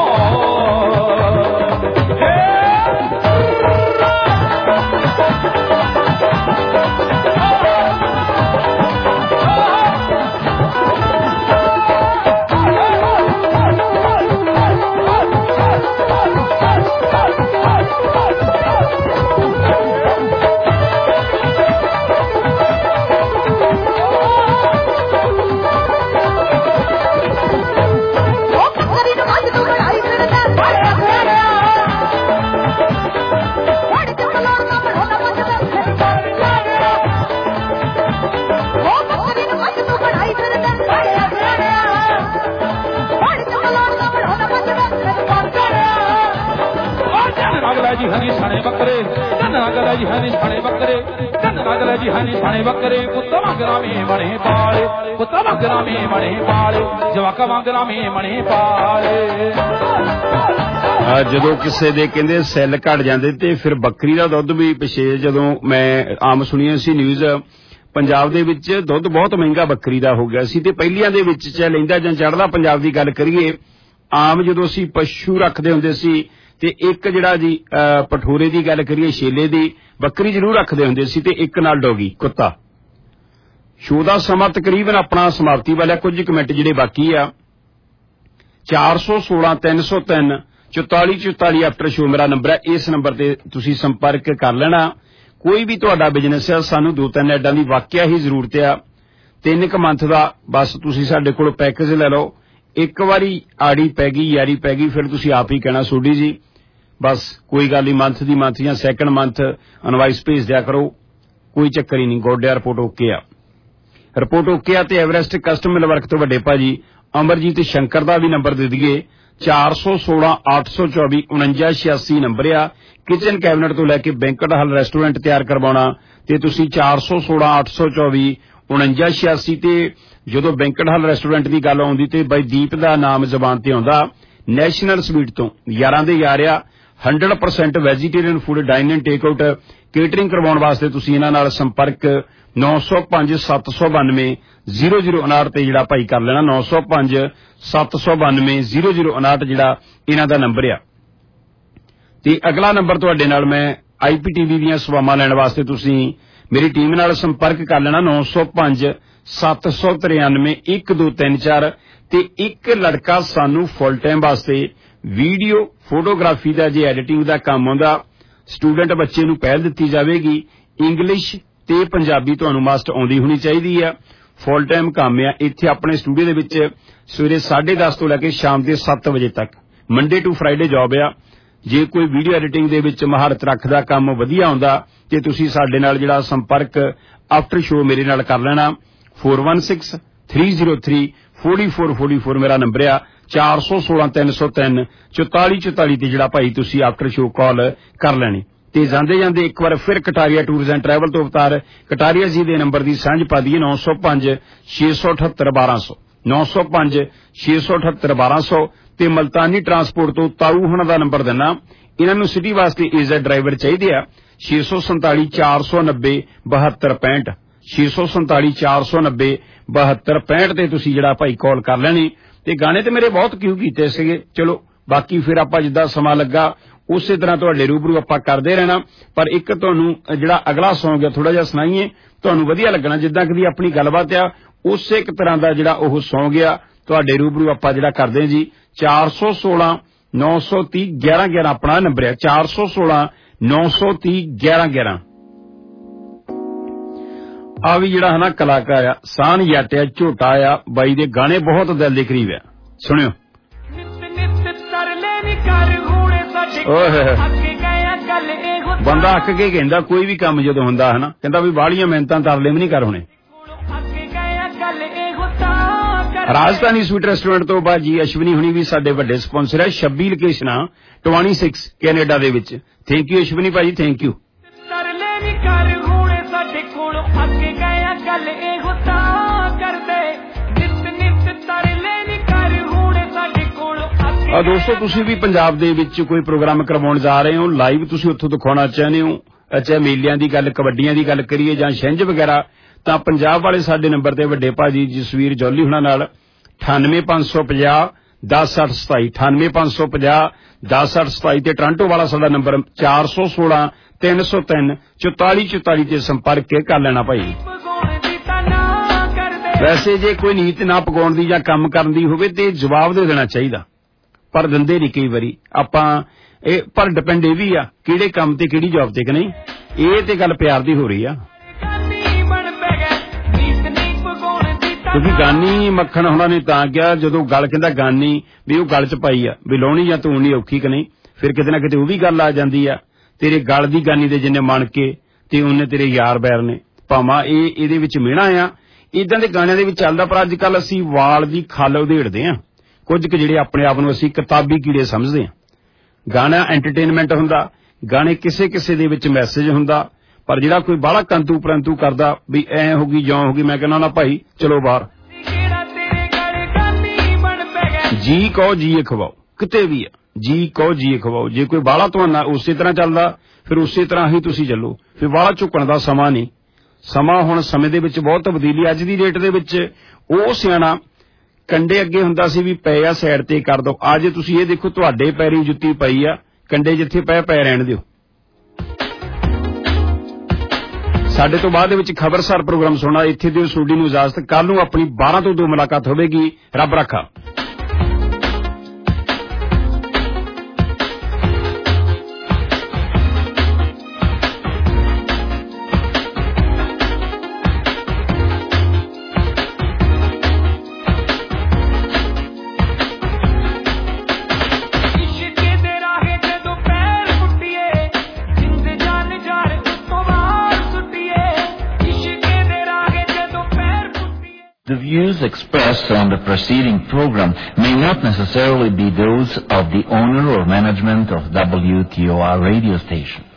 ਜੀ ਹਨੀ ਸਾਣੇ ਬੱਕਰੇ, ਧੰਨ ਨਾਗਰਾ ਜੀ ਹਨੀ ਸਾਣੇ ਬੱਕਰੇ, ਧੰਨ ਨਾਗਰਾ ਜੀ ਹਨੀ ਸਾਣੇ ਬੱਕਰੇ। ਪੁੱਤਾਂ ਵਾਂਗਰਾਂ ਮੇ ਬਣੇ ਪਾਲੇ, ਪੁੱਤਾਂ ਵਾਂਗਰਾਂ ਮੇ ਬਣੇ ਪਾਲੇ, ਜਵਾਕਾਂ ਵਾਂਗਰਾਂ ਮੇ ਬਣੇ ਪਾਲੇ। ਜਦੋਂ ਕਿਸੇ ਦੇ ਕਹਿੰਦੇ ਸੈੱਲ ਘਟ ਜਾਂਦੇ ਤੇ ਫਿਰ ਬੱਕਰੀ ਦਾ ਦੁੱਧ ਵੀ ਪਿਛੇ ਜਦੋਂ ਮੈਂ ਆਮ ਸੁਣੀਆਂ ਸੀ ਨਿਊਜ਼, ਪੰਜਾਬ ਦੇ ਵਿੱਚ ਦੁੱਧ ਬਹੁਤ ਮਹਿੰਗਾ ਬੱਕਰੀ ਦਾ ਹੋ ਗਿਆ ਸੀ ਤੇ ਪਹਿਲੀਆਂ ਦੇ ਵਿੱਚ ਚਾਹੇ ਲੈਂਦਾ ਜਾਂ ਚੜ੍ਹਦਾ ਪੰਜਾਬ ਦੀ ਗੱਲ ਕਰੀਏ, ਆਮ ਜਦੋਂ ਅਸੀਂ ਪਸ਼ੂ ਰੱਖਦੇ ਹੁੰਦੇ ਸੀ ਤੇ ਇੱਕ ਜਿਹੜਾ ਜੀ ਪਠੋਰੇ ਦੀ ਗੱਲ ਕਰੀਏ ਛੇਲੇ ਦੀ ਬੱਕਰੀ ਜ਼ਰੂਰ ਰੱਖਦੇ ਹੁੰਦੇ ਸੀ ਤੇ ਇੱਕ ਨਾਲ ਡੋਗੀ ਕੁੱਤਾ। ਸ਼ੋਅ ਦਾ ਸਮਾਂ ਤਕਰੀਬਨ ਆਪਣਾ ਸਮਾਪਤੀ ਵਾਲਾ, ਕੁਝ ਕੁ ਮਿੰਟ ਜਿਹੜੇ ਬਾਕੀ ਆ। ਚਾਰ ਸੌ ਸੋਲਾਂ ਤਿੰਨ ਸੌ ਤਿੰਨ ਚੁਤਾਲੀ ਚੁਤਾਲੀ ਆਫਟਰ ਸ਼ੋਅ ਮੇਰਾ ਨੰਬਰ ਹੈ, ਇਸ ਨੰਬਰ ਤੇ ਤੁਸੀਂ ਸੰਪਰਕ ਕਰ ਲੈਣਾ। ਕੋਈ ਵੀ ਤੁਹਾਡਾ ਬਿਜ਼ਨਸ ਹੈ, ਸਾਨੂੰ ਦੋ ਤਿੰਨ ਐਡਾਂ ਦੀ ਵਾਕਿਆ ਹੀ ਜ਼ਰੂਰਤ ਆ, ਤਿੰਨ ਕੁ ਮੰਥ ਦਾ ਬਸ ਤੁਸੀਂ ਸਾਡੇ ਕੋਲ ਪੈਕੇਜ ਲੈ ਲਓ। ਇੱਕ ਵਾਰੀ ਆੜੀ ਪੈ ਗਈ ਯਾਰੀ ਪੈ ਗਈ ਫਿਰ ਤੁਸੀਂ ਆਪ ਹੀ ਕਹਿਣਾ ਸੋਢੀ ਜੀ ਬਸ ਕੋਈ ਗੱਲ ਨਹੀਂ, ਮੰਥ ਦੀ ਮੰਥ ਜਾਂ ਸੈਕੰਡ ਮੰਥ ਇਨਵਾਇਸ ਭੇਜ ਦਿਆ ਕਰੋ, ਕੋਈ ਚੱਕਰ ਹੀ ਨਹੀਂ। ਗੋਡਿਆ ਰਿਪੋਰਟ ਓਕੇ ਆ, ਰਿਪੋਰਟ ਓਕੇ ਆ। ਤੇ ਐਵਰੈਸਟ ਕਸਟਮ ਮਿਲ ਵਰਕ ਤੋਂ ਵੱਡੇ ਭਾਜੀ ਅਮਰਜੀਤ ਸ਼ੰਕਰ ਦਾ ਵੀ ਨੰਬਰ ਦੇ ਦਈਏ, ਚਾਰ ਸੌ ਸੋਲਾਂ ਅੱਠ ਸੌ ਚੌਵੀ ਉਨੰਜਾ ਛਿਆਸੀ ਨੰਬਰ ਆ। ਕਿਚਨ ਕੈਬਨਟ ਤੋਂ ਲੈ ਕੇ ਬੈਂਕਟ ਹਾਲ ਰੈਸਟੋਰੈਂਟ ਤਿਆਰ ਕਰਵਾਉਣਾ ਤੇ ਤੁਸੀਂ ਚਾਰ ਸੌ ਸੋਲਾਂ ਅੱਠ ਸੌ ਚੌਵੀ ਉਨੰਜਾ ਛਿਆਸੀ। ਤੇ ਜਦੋਂ ਬੈਂਕਟ ਹਾਲ ਰੈਸਟੋਰੈਂਟ ਦੀ ਗੱਲ ਆਉਂਦੀ ਤੇ ਬਾਈ ਦੀਪ ਦਾ ਨਾਮ ਜ਼ਬਾਨ ਤੇ ਆਉਂਦਾ। ਨੈਸ਼ਨਲ ਸਵੀਟ ਤੋਂ ਯਾਰਾਂ ਦੇ ਯਾਰ ਆ, hundred percent vegetarian food dine and take out catering ਕਰਵਾਉਣ ਵਾਸਤੇ ਤੁਸੀਂ ਇਹਨਾਂ ਨਾਲ ਸੰਪਰਕ ਨੌ ਸੌ ਪੰਜ ਸੱਤ ਸੌ ਬਾਨਵੇਂ ਜ਼ੀਰੋ ਜ਼ੀਰੋ ਉਨਾਹਠ ਤੇ ਜਿਹੜਾ ਭਾਈ ਕਰ ਲੈਣਾ। ਨੌ ਸੌ ਪੰਜ ਸੱਤ ਸੌ ਬਾਨਵੇਂ ਜ਼ੀਰੋ ਜ਼ੀਰੋ ਉਨਾਹਠ ਜਿਹੜਾ ਇਹਨਾਂ ਦਾ ਨੰਬਰ ਆ। ਤੇ ਅਗਲਾ ਨੰਬਰ ਤੁਹਾਡੇ ਨਾਲ ਮੈਂ ਆਈ ਪੀ ਟੀ ਵੀ ਦੀਆਂ ਸੇਵਾਵਾਂ ਲੈਣ ਵਾਸਤੇ ਤੁਸੀਂ ਮੇਰੀ ਟੀਮ ਨਾਲ ਸੰਪਰਕ ਕਰ ਲੈਣਾ। ਨੌ ਸੌ ਪੰਜ ਸੱਤ ਸੌ ਤਰਿਆਨਵੇਂ ਇੱਕ ਦੋ ਤਿੰਨ ਚਾਰ ਤੇ ਇੱਕ ਲੜਕਾ ਸਾਨੂੰ ਫੁੱਲ ਟਾਈਮ ਵਾਸਤੇ ਵੀਡੀਓ ਫੋਟੋਗ੍ਰਾਫੀ ਦਾ ਜੇ ਐਡੀਟਿੰਗ ਦਾ ਕੰਮ ਆਉਂਦਾ, ਸਟੂਡੈਂਟ ਬੱਚੇ ਨੂੰ ਪਹਿਲ ਦਿੱਤੀ ਜਾਵੇਗੀ। ਇੰਗਲਿਸ਼ ਤੇ ਪੰਜਾਬੀ ਤੁਹਾਨੂੰ ਮਸਟ ਆਉਂਦੀ ਹੋਣੀ ਚਾਹੀਦੀ ਆ। ਫੁੱਲ ਟਾਈਮ ਕੰਮ ਆ। ਇੱਥੇ ਆਪਣੇ ਸਟੂਡੀਓ ਦੇ ਵਿੱਚ ਸਵੇਰੇ ਸਾਢੇ ਦਸ ਤੋਂ ਲੈ ਕੇ ਸ਼ਾਮ ਦੇ ਸੱਤ ਵਜੇ ਤੱਕ ਮੰਡੇ ਟੂ ਫਰਾਈਡੇ ਜੌਬ ਆ। ਜੇ ਕੋਈ ਵੀਡੀਓ ਐਡੀਟਿੰਗ ਦੇ ਵਿੱਚ ਮਹਾਰਤ ਰੱਖਦਾ, ਕੰਮ ਵਧੀਆ ਆਉਂਦਾ ਤੇ ਤੁਸੀਂ ਸਾਡੇ ਨਾਲ ਜਿਹੜਾ ਸੰਪਰਕ ਆਫਟਰ ਸ਼ੋਅ ਮੇਰੇ ਨਾਲ ਕਰ ਲੈਣਾ। Four one six three zero three forty four forty four ਮੇਰਾ ਨੰਬਰ ਆ। ਚਾਰ ਸੌ ਸੋਲਾਂ ਤਿੰਨ ਸੌ ਤਿੰਨ ਚੁਤਾਲੀ ਚੁਤਾਲੀ ਤੇ ਜਿਹੜਾ ਭਾਈ ਤੁਸੀਂ ਆਫਟਰ ਸ਼ੋਅ ਕਾਲ ਕਰ ਲੈਣੀ। ਤੇ ਜਾਂਦੇ ਜਾਂਦੇ ਇੱਕ ਵਾਰ ਫਿਰ ਕਟਾਰੀਆ ਟੂਰਸ ਐਂਡ ਟਰੈਵਲ ਤੋਂ ਅਵਤਾਰ ਕਟਾਰੀਆ ਜੀ ਦੇ ਨੰਬਰ ਦੀ ਸਾਂਝ ਪਾ ਦਈਏ। ਨੌ ਸੌ ਪੰਜ ਛੇ ਸੌ ਅਠੱਤਰ ਬਾਰਾਂ ਸੌ ਨੌ ਸੌ ਪੰਜ ਛੇ ਸੌ ਅਠੱਤਰ ਬਾਰਾਂ ਸੌ ਤੇ ਮਲਤਾਨੀ ਟਰਾਂਸਪੋਰਟ ਤੋਂ ਤਾਊ ਹੁਣਾਂ ਦਾ ਨੰਬਰ ਦਿੰਨਾ। ਇਹਨਾਂ ਨੂੰ ਸਿਟੀ ਵਾਸਤੇ ਏਜ਼ਡ ਡਰਾਈਵਰ ਚਾਹੀਦੇ ਆ। ਛੇ ਸੌ ਸੰਤਾਲੀ ਚਾਰ ਸੌ ਨੱਬੇ ਬਹੱਤਰ ਪੈਂਹਠ ਛੇ ਸੌ ਸੰਤਾਲੀ ਚਾਰ ਸੌ ਨੱਬੇ ਬਹੱਤਰ ਪੈਂਹਠ ਤੇ ਤੁਸੀਂ ਜਿਹੜਾ ਭਾਈ ਕਾਲ ਕਰ ਲੈਣੀ। ਤੇ ਗਾਣੇ ਤੇ ਮੇਰੇ ਬਹੁਤ ਕਿਉਂ ਕੀਤੇ ਸੀਗੇ। ਚਲੋ ਬਾਕੀ ਫਿਰ ਆਪਾਂ ਜਿੱਦਾਂ ਸਮਾਂ ਲੱਗਾ ਉਸੇ ਤਰ੍ਹਾਂ ਤੁਹਾਡੇ ਰੂਬਰੂ ਆਪਾਂ ਕਰਦੇ ਰਹਿਣਾ। ਪਰ ਇੱਕ ਤੁਹਾਨੂੰ ਜਿਹੜਾ ਅਗਲਾ Song ਆ ਥੋੜਾ ਜਿਹਾ ਸੁਣਾਈਏ, ਤੁਹਾਨੂੰ ਵਧੀਆ ਲੱਗਣਾ। ਜਿੱਦਾਂ ਕਦੀ ਆਪਣੀ ਗੱਲਬਾਤ ਆ ਉਸੇ ਇੱਕ ਤਰ੍ਹਾਂ ਦਾ ਜਿਹੜਾ ਉਹ Song ਆ ਤੁਹਾਡੇ ਰੂਬਰੂ ਆਪਾਂ ਜਿਹੜਾ ਕਰਦੇ ਹਾਂ ਜੀ। ਚਾਰ ਸੌ ਸੋਲਾਂ ਨੌ ਸੌ ਤੀਹ ਗਿਆਰਾਂ ਗਿਆਰਾਂ ਆਪਣਾ ਨੰਬਰ ਹੈ, ਚਾਰ ਸੌ ਸੋਲਾਂ ਨੌ ਸੌ ਤੀਹ ਗਿਆਰਾਂ ਗਿਆਰਾਂ। ਆ ਵੀ ਜਿਹੜਾ ਹੈ ਨਾ ਕਲਾਕਾਰ ਆ ਸਾਨ ਜੱਟ ਆ, ਝੋਟਾ ਆ ਬਾਈ ਦੇ ਗਾਣੇ ਬਹੁਤ ਦਿਲ ਦੇ ਕਰੀਬ ਆ। ਸੁਣਿਓ। ਓਏ ਬੰਦਾ ਅੱਕ ਕੇ ਕਹਿੰਦਾ ਕੋਈ ਵੀ ਕੰਮ ਜਦੋਂ ਹੁੰਦਾ ਹੈ ਨਾ, ਕਹਿੰਦਾ ਵੀ ਬਾਹਲੀਆਂ ਮਿਹਨਤਾਂ ਤਰਲੇ ਵੀ ਨਹੀਂ ਕਰ ਹੋਣੇ। ਰਾਜਧਾਨੀ ਸਵੀਟ ਰੈਸਟੋਰੈਂਟ ਤੋਂ ਬਾਅਦ ਜੀ ਅਸ਼ਵਨੀ ਹੁਣੀ ਵੀ ਸਾਡੇ ਵੱਡੇ ਸਪਾਂਸਰ ਹੈ। ਛੱਬੀ ਲੋਕੇਸ਼ਨਾਂ ਛੱਬੀ ਕੈਨੇਡਾ ਦੇ ਵਿੱਚ। ਥੈਂਕ ਯੂ ਅਸ਼ਵਨੀ ਭਾਜੀ, ਥੈਂਕ ਯੂ। ਆ ਦੋਸਤੋ ਤੁਸੀਂ ਵੀ ਪੰਜਾਬ ਦੇ ਵਿੱਚ ਕੋਈ ਪ੍ਰੋਗਰਾਮ ਕਰਵਾਉਣ ਜਾ ਰਹੇ ਹੋ, ਲਾਈਵ ਤੁਸੀਂ ਉੱਥੋਂ ਦਿਖਾਉਣਾ ਚਾਹੁੰਦੇ ਹੋ, ਚਾਹੇ ਮੇਲਿਆਂ ਦੀ ਗੱਲ, ਕਬੱਡੀਆਂ ਦੀ ਗੱਲ ਕਰੀਏ ਜਾਂ ਛਿੰਝ ਵਗੈਰਾ, ਤਾਂ ਪੰਜਾਬ ਵਾਲੇ ਸਾਡੇ ਨੰਬਰ ਤੇ ਵੱਡੇ ਭਾਜੀ ਜਸਵੀਰ ਜੌਲੀ ਹੁਣਾਂ ਨਾਲ ਅਠਾਨਵੇਂ ਪੰਜ ਸੌ ਪੰਜਾਹ ਦਸ ਸੱਠ ਸਤਾਈ ਅਠਾਨਵੇਂ ਪੰਜ ਸੌ ਪੰਜਾਹ ਦਸ ਸੱਠ ਸਤਾਈ ਤੇ ਟੋਰਾਂਟੋ ਵਾਲਾ ਸਾਡਾ ਨੰਬਰ ਚਾਰ ਸੌ ਸੋਲਾਂ ਤਿੰਨ ਸੌ ਤਿੰਨ ਚੁਤਾਲੀ ਚੁਤਾਲੀ ਤੇ ਸੰਪਰਕ ਕਰ ਲੈਣਾ ਭਾਈ। ਵੈਸੇ ਜੇ ਕੋਈ ਨੀਤ ਨਾ ਪਕਾਉਣ ਦੀ ਜਾਂ ਕੰਮ ਕਰਨ ਦੀ ਹੋਵੇ ਤੇ ਜਵਾਬ ਦੇ ਦੇਣਾ ਚਾਹੀਦਾ, ਪਰ ਦਿੰਦੇ ਨਹੀਂ ਕਈ ਵਾਰੀ ਆਪਾਂ ਇਹ। ਪਰ ਡਿਪੈਂਡ ਇਹ ਵੀ ਆ ਕਿਹੜੇ ਕੰਮ ਤੇ ਕਿਹੜੀ ਜੌਬ ਤੇ ਕਿ ਨਹੀਂ, ਇਹ ਤੇ ਗੱਲ ਪਿਆਰ ਦੀ ਹੋ ਰਹੀ ਆ। ਕਿਉਂਕਿ ਗਾਨੀ ਮੱਖਣ ਹੁਣਾਂ ਨੇ ਤਾਂ ਕਿਹਾ ਜਦੋਂ ਗੱਲ ਕਹਿੰਦਾ ਗਾਨੀ ਵੀ ਉਹ ਗੱਲ ਚ ਪਾਈ ਆ ਵੀ ਲਾਉਣੀ ਜਾਂ ਧੋਣੀ ਔਖੀ ਕਿ ਨਹੀਂ, ਫਿਰ ਕਿਤੇ ਨਾ ਕਿਤੇ ਉਹ ਵੀ ਗੱਲ ਆ ਜਾਂਦੀ ਆ। ਤੇਰੇ ਗਲ ਦੀ ਗਾਨੀ ਦੇ ਜਿੰਨੇ ਮਣ ਕੇ ਤੇ ਉਹਨੇ ਤੇਰੇ ਯਾਰ ਬੈਰ ਨੇ, ਭਾਵਾਂ ਇਹ ਇਹਦੇ ਵਿੱਚ ਮਿਹਣਾ ਆ। ਇਦਾਂ ਦੇ ਗਾਣਿਆਂ ਦੇ ਵਿੱਚ ਚੱਲਦਾ, ਪਰ ਅੱਜ ਕੱਲ ਅਸੀਂ ਵਾਲ ਦੀ ਖੱਲ ਉਧੇੜਦੇ ਆ, ਕੁਝ ਕੁ ਜਿਹੜੇ ਆਪਣੇ ਆਪ ਨੂੰ ਅਸੀਂ ਕਿਤਾਬੀ ਕੀੜੇ ਸਮਝਦੇ ਆ। ਗਾਣਾ ਐਂਟਰਟੇਨਮੈਂਟ ਹੁੰਦਾ, ਗਾਣੇ ਕਿਸੇ ਕਿਸੇ ਦੇ ਵਿੱਚ ਮੈਸੇਜ ਹੁੰਦਾ, ਪਰ ਜਿਹੜਾ ਕੋਈ ਬਾਹਲਾ ਕੰਤੂ ਪ੍ਰੰਤੂ ਕਰਦਾ ਵੀ ਐ ਹੋ ਗਈ ਜਾਂ ਹੋ ਗਈ, ਮੈਂ ਕਹਿੰਦਾ ਨਾ ਭਾਈ ਚਲੋ ਬਾਹਰ। ਜੀ ਕਹੋ ਜੀ ਖਵਾਓ, ਕਿਤੇ ਵੀ ਆ ਜੀ ਕਹੋ ਜੀ ਖਵਾਓ। ਜੇ ਕੋਈ ਬਾਹਲਾ ਤੁਹਾਡਾ ਉਸੇ ਤਰ੍ਹਾਂ ਚੱਲਦਾ ਫਿਰ ਉਸੇ ਤਰ੍ਹਾਂ ਹੀ ਤੁਸੀਂ ਚੱਲੋ, ਫਿਰ ਬਾਹਲਾ ਝੁਕਣ ਦਾ ਸਮਾਂ ਨਹੀਂ। ਸਮਾਂ ਹੁਣ ਸਮੇਂ ਦੇ ਵਿੱਚ ਬਹੁਤ ਤਬਦੀਲੀ। ਅੱਜ ਦੀ ਡੇਟ ਦੇ ਵਿੱਚ ਉਹ ਸਿਆਣਾ ਕੰਡੇ ਅੱਗੇ ਹੁੰਦਾ ਸੀ ਵੀ ਪਏ ਆ ਸਾਈਡ ਤੇ ਕਰ ਦੋ। ਅੱਜ ਤੁਸੀਂ ਇਹ ਦੇਖੋ ਤੁਹਾਡੇ ਪੈਰੀ ਜੁੱਤੀ ਪਈ ਆ, ਕੰਡੇ ਜਿੱਥੇ ਪਏ ਪਏ ਰਹਿਣ ਦਿਓ। ਸਾਡੇ ਤੋਂ ਬਾਅਦ ਦੇ ਵਿੱਚ ਖਬਰਸਾਰ ਪ੍ਰੋਗਰਾਮ ਸੁਣਨਾ। ਇੱਥੇ ਦਿਓ ਸੂਡੀ ਨੂੰ ਇਜਾਜ਼ਤ। ਕੱਲ ਨੂੰ ਆਪਣੀ ਬਾਰਾਂ ਤੋਂ ਦੋ ਮੁਲਾਕਾਤ ਹੋਵੇਗੀ। ਰੱਬ ਰੱਖਾ। The views expressed on the preceding program may not necessarily be those of the owner or management of W T O R radio station.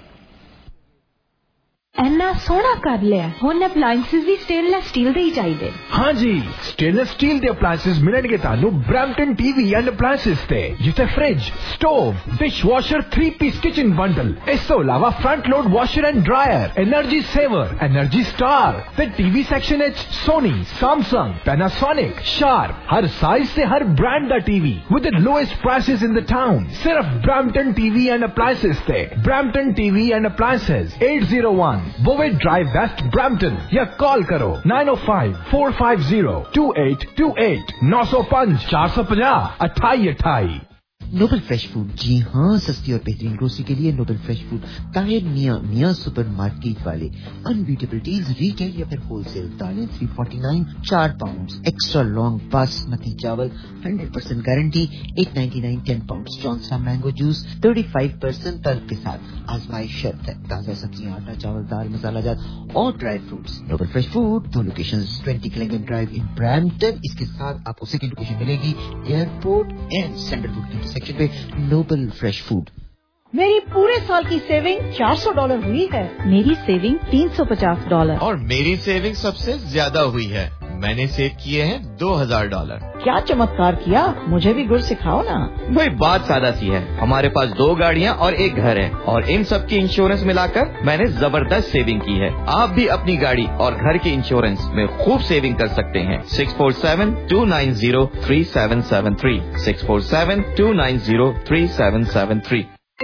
ਇੰਨਾ ਸੋਹਣਾ ਕਰ ਲਿਆ, ਹੁਣ ਅਪਲਾਈਐਂਸਸ ਵੀ ਸਟੇਨਲੈਸ ਸਟੀਲ ਦੇ ਹੀ ਚਾਹੀਦੇ। हाँ जी, स्टेनलेस स्टील ਦੇ ਅਪਲਾਈਐਂਸਸ ਮਿਲਣਗੇ ਤੁਹਾਨੂੰ ਬ੍ਰੈਂਪਟਨ ਟੀਵੀ ਐਂਡ ਅਪਲਾਈਐਂਸਸ ਤੇ, ਜਿੱਥੇ fridge, stove, dishwasher three piece kitchen bundle, ਇਸ ਤੋਂ ਇਲਾਵਾ front load washer and dryer, energy saver, energy star ਤੇ ਟੀਵੀ ਸੈਕਸ਼ਨ ਵਿੱਚ ਸੋਨੀ, ਸੈਮਸੰਗ, ਪੈਨਾਸੋਨਿਕ, ਸ਼ਾਰਪ, ਹਰ ਸਾਈਜ਼ ਤੇ ਹਰ ਬ੍ਰਾਂਡ ਦਾ TV with the lowest prices in the town. ਸਿਰਫ ਬ੍ਰੈਂਪਟਨ ਟੀਵੀ ਐਂਡ ਅਪਲਾਈਐਂਸਸ ਤੇ। Brampton TV and appliances eight oh one Bovett Drive West, Brampton, या कॉल करो nine oh five four five zero two eight two eight nine oh five four five zero अट्ठाई अट्ठाई। नोबल फ्रेश फूड, जी हाँ, सस्ती और बेहतरीन ग्रोसरी के लिए Nobel fresh food, Tahir Miyan Miyan supermarket वाले। अनबीटेबल डील्स, रिटेल या फिर होलसेल। दालें three forty-nine चार पाउंड, एक्स्ट्रा लॉन्ग बासमती चावल hundred percent guarantee eight ninety-nine ten pound. Johnson mango juice thirty-five percent तर्क के साथ, आजमाइश शर्त है। ताजा सब्जियां, आटा, चावल, दाल, मसाला जात और dry fruits. Noble fresh food, दो location twenty Killingham Drive in Brampton. इसके साथ आपको सेकंड लोकेशन मिलेगी airport and central book section पे। Noble fresh food. मेरी पूरे साल की सेविंग चार सौ डॉलर हुई है। मेरी सेविंग तीन सौ पचास डॉलर। और मेरी सेविंग सबसे ज्यादा हुई है। मैंने सेव किए हैं दो हजार डॉलर। क्या चमत्कार किया, मुझे भी गुर सिखाओ ना। वही बात सादा सी है, हमारे पास दो गाड़ियाँ और एक घर है और इन सब की इंश्योरेंस मिलाकर मैंने जबरदस्त सेविंग की है। आप भी अपनी गाड़ी और घर के इंश्योरेंस में खूब सेविंग कर सकते हैं। Six four seven two nine zero three seven seven three six four seven two nine zero three seven seven three.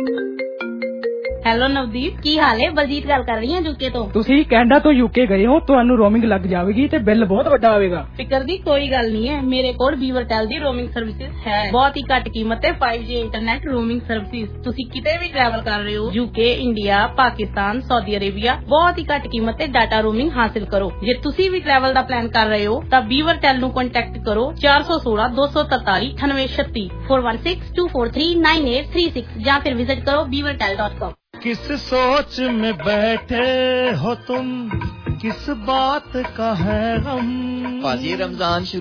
Hello Navdeep, ਕੀ ਹਾਲ ਹੈ? ਬਲਜੀਤ ਗੱਲ ਕਰ ਰਹੀ ਹਾਂ ਯੂਕੇ ਤੋਂ। ਤੁਸੀਂ ਕੈਨੇਡਾ ਤੋਂ ਯੂਕੇ ਗਏ ਹੋ, ਤੁਹਾਨੂੰ ਰੋਮਿੰਗ ਲੱਗ ਜਾਵੇਗੀ ਤੇ ਬਿੱਲ ਬਹੁਤ ਵੱਡਾ ਆਵੇਗਾ। ਫਿਕਰ ਦੀ ਕੋਈ ਗੱਲ ਨਹੀਂ ਹੈ, ਮੇਰੇ ਕੋਲ ਵੀਵਰਟੈਲ ਦੀ ਰੋਮਿੰਗ ਸਰਵਿਸਿਜ਼ ਹੈ। ਬਹੁਤ ਹੀ ਘੱਟ ਕੀਮਤ ਤੇ five G internet roaming services. ਤੁਸੀਂ ਕਿਤੇ ਵੀ ਟਰੈਵਲ ਕਰ ਰਹੇ ਹੋ, UK, India, Pakistan, Saudi Arabia, ਬਹੁਤ ਹੀ ਘੱਟ ਕੀਮਤ ਤੇ ਡਾਟਾ ਰੋਮਿੰਗ ਹਾਸਿਲ ਕਰੋ। ਜੇ ਤੁਸੀਂ ਵੀ ਟਰੈਵਲ ਦਾ ਪਲਾਨ ਕਰ ਰਹੇ ਹੋ ਤਾਂ ਵੀਵਰਟੈਲ ਨੂੰ ਕੰਟੈਕਟ ਕਰੋ ਚਾਰ ਸੌ ਸੋਲਾਂ ਦੋ ਸੌ ਤਰਤਾਲੀ ਅਠਾਨਵੇਂ ਛੱਤੀ four one six two four three nine eight three six ਜਾਂ ਫਿਰ ਵਿਜ਼ਿਟ ਕਰੋ ਵੀਵਰਟੈਲ डॉट कॉम। किस सोच में बैठे हो तुम, किस बात का है गम? पाजी रमजान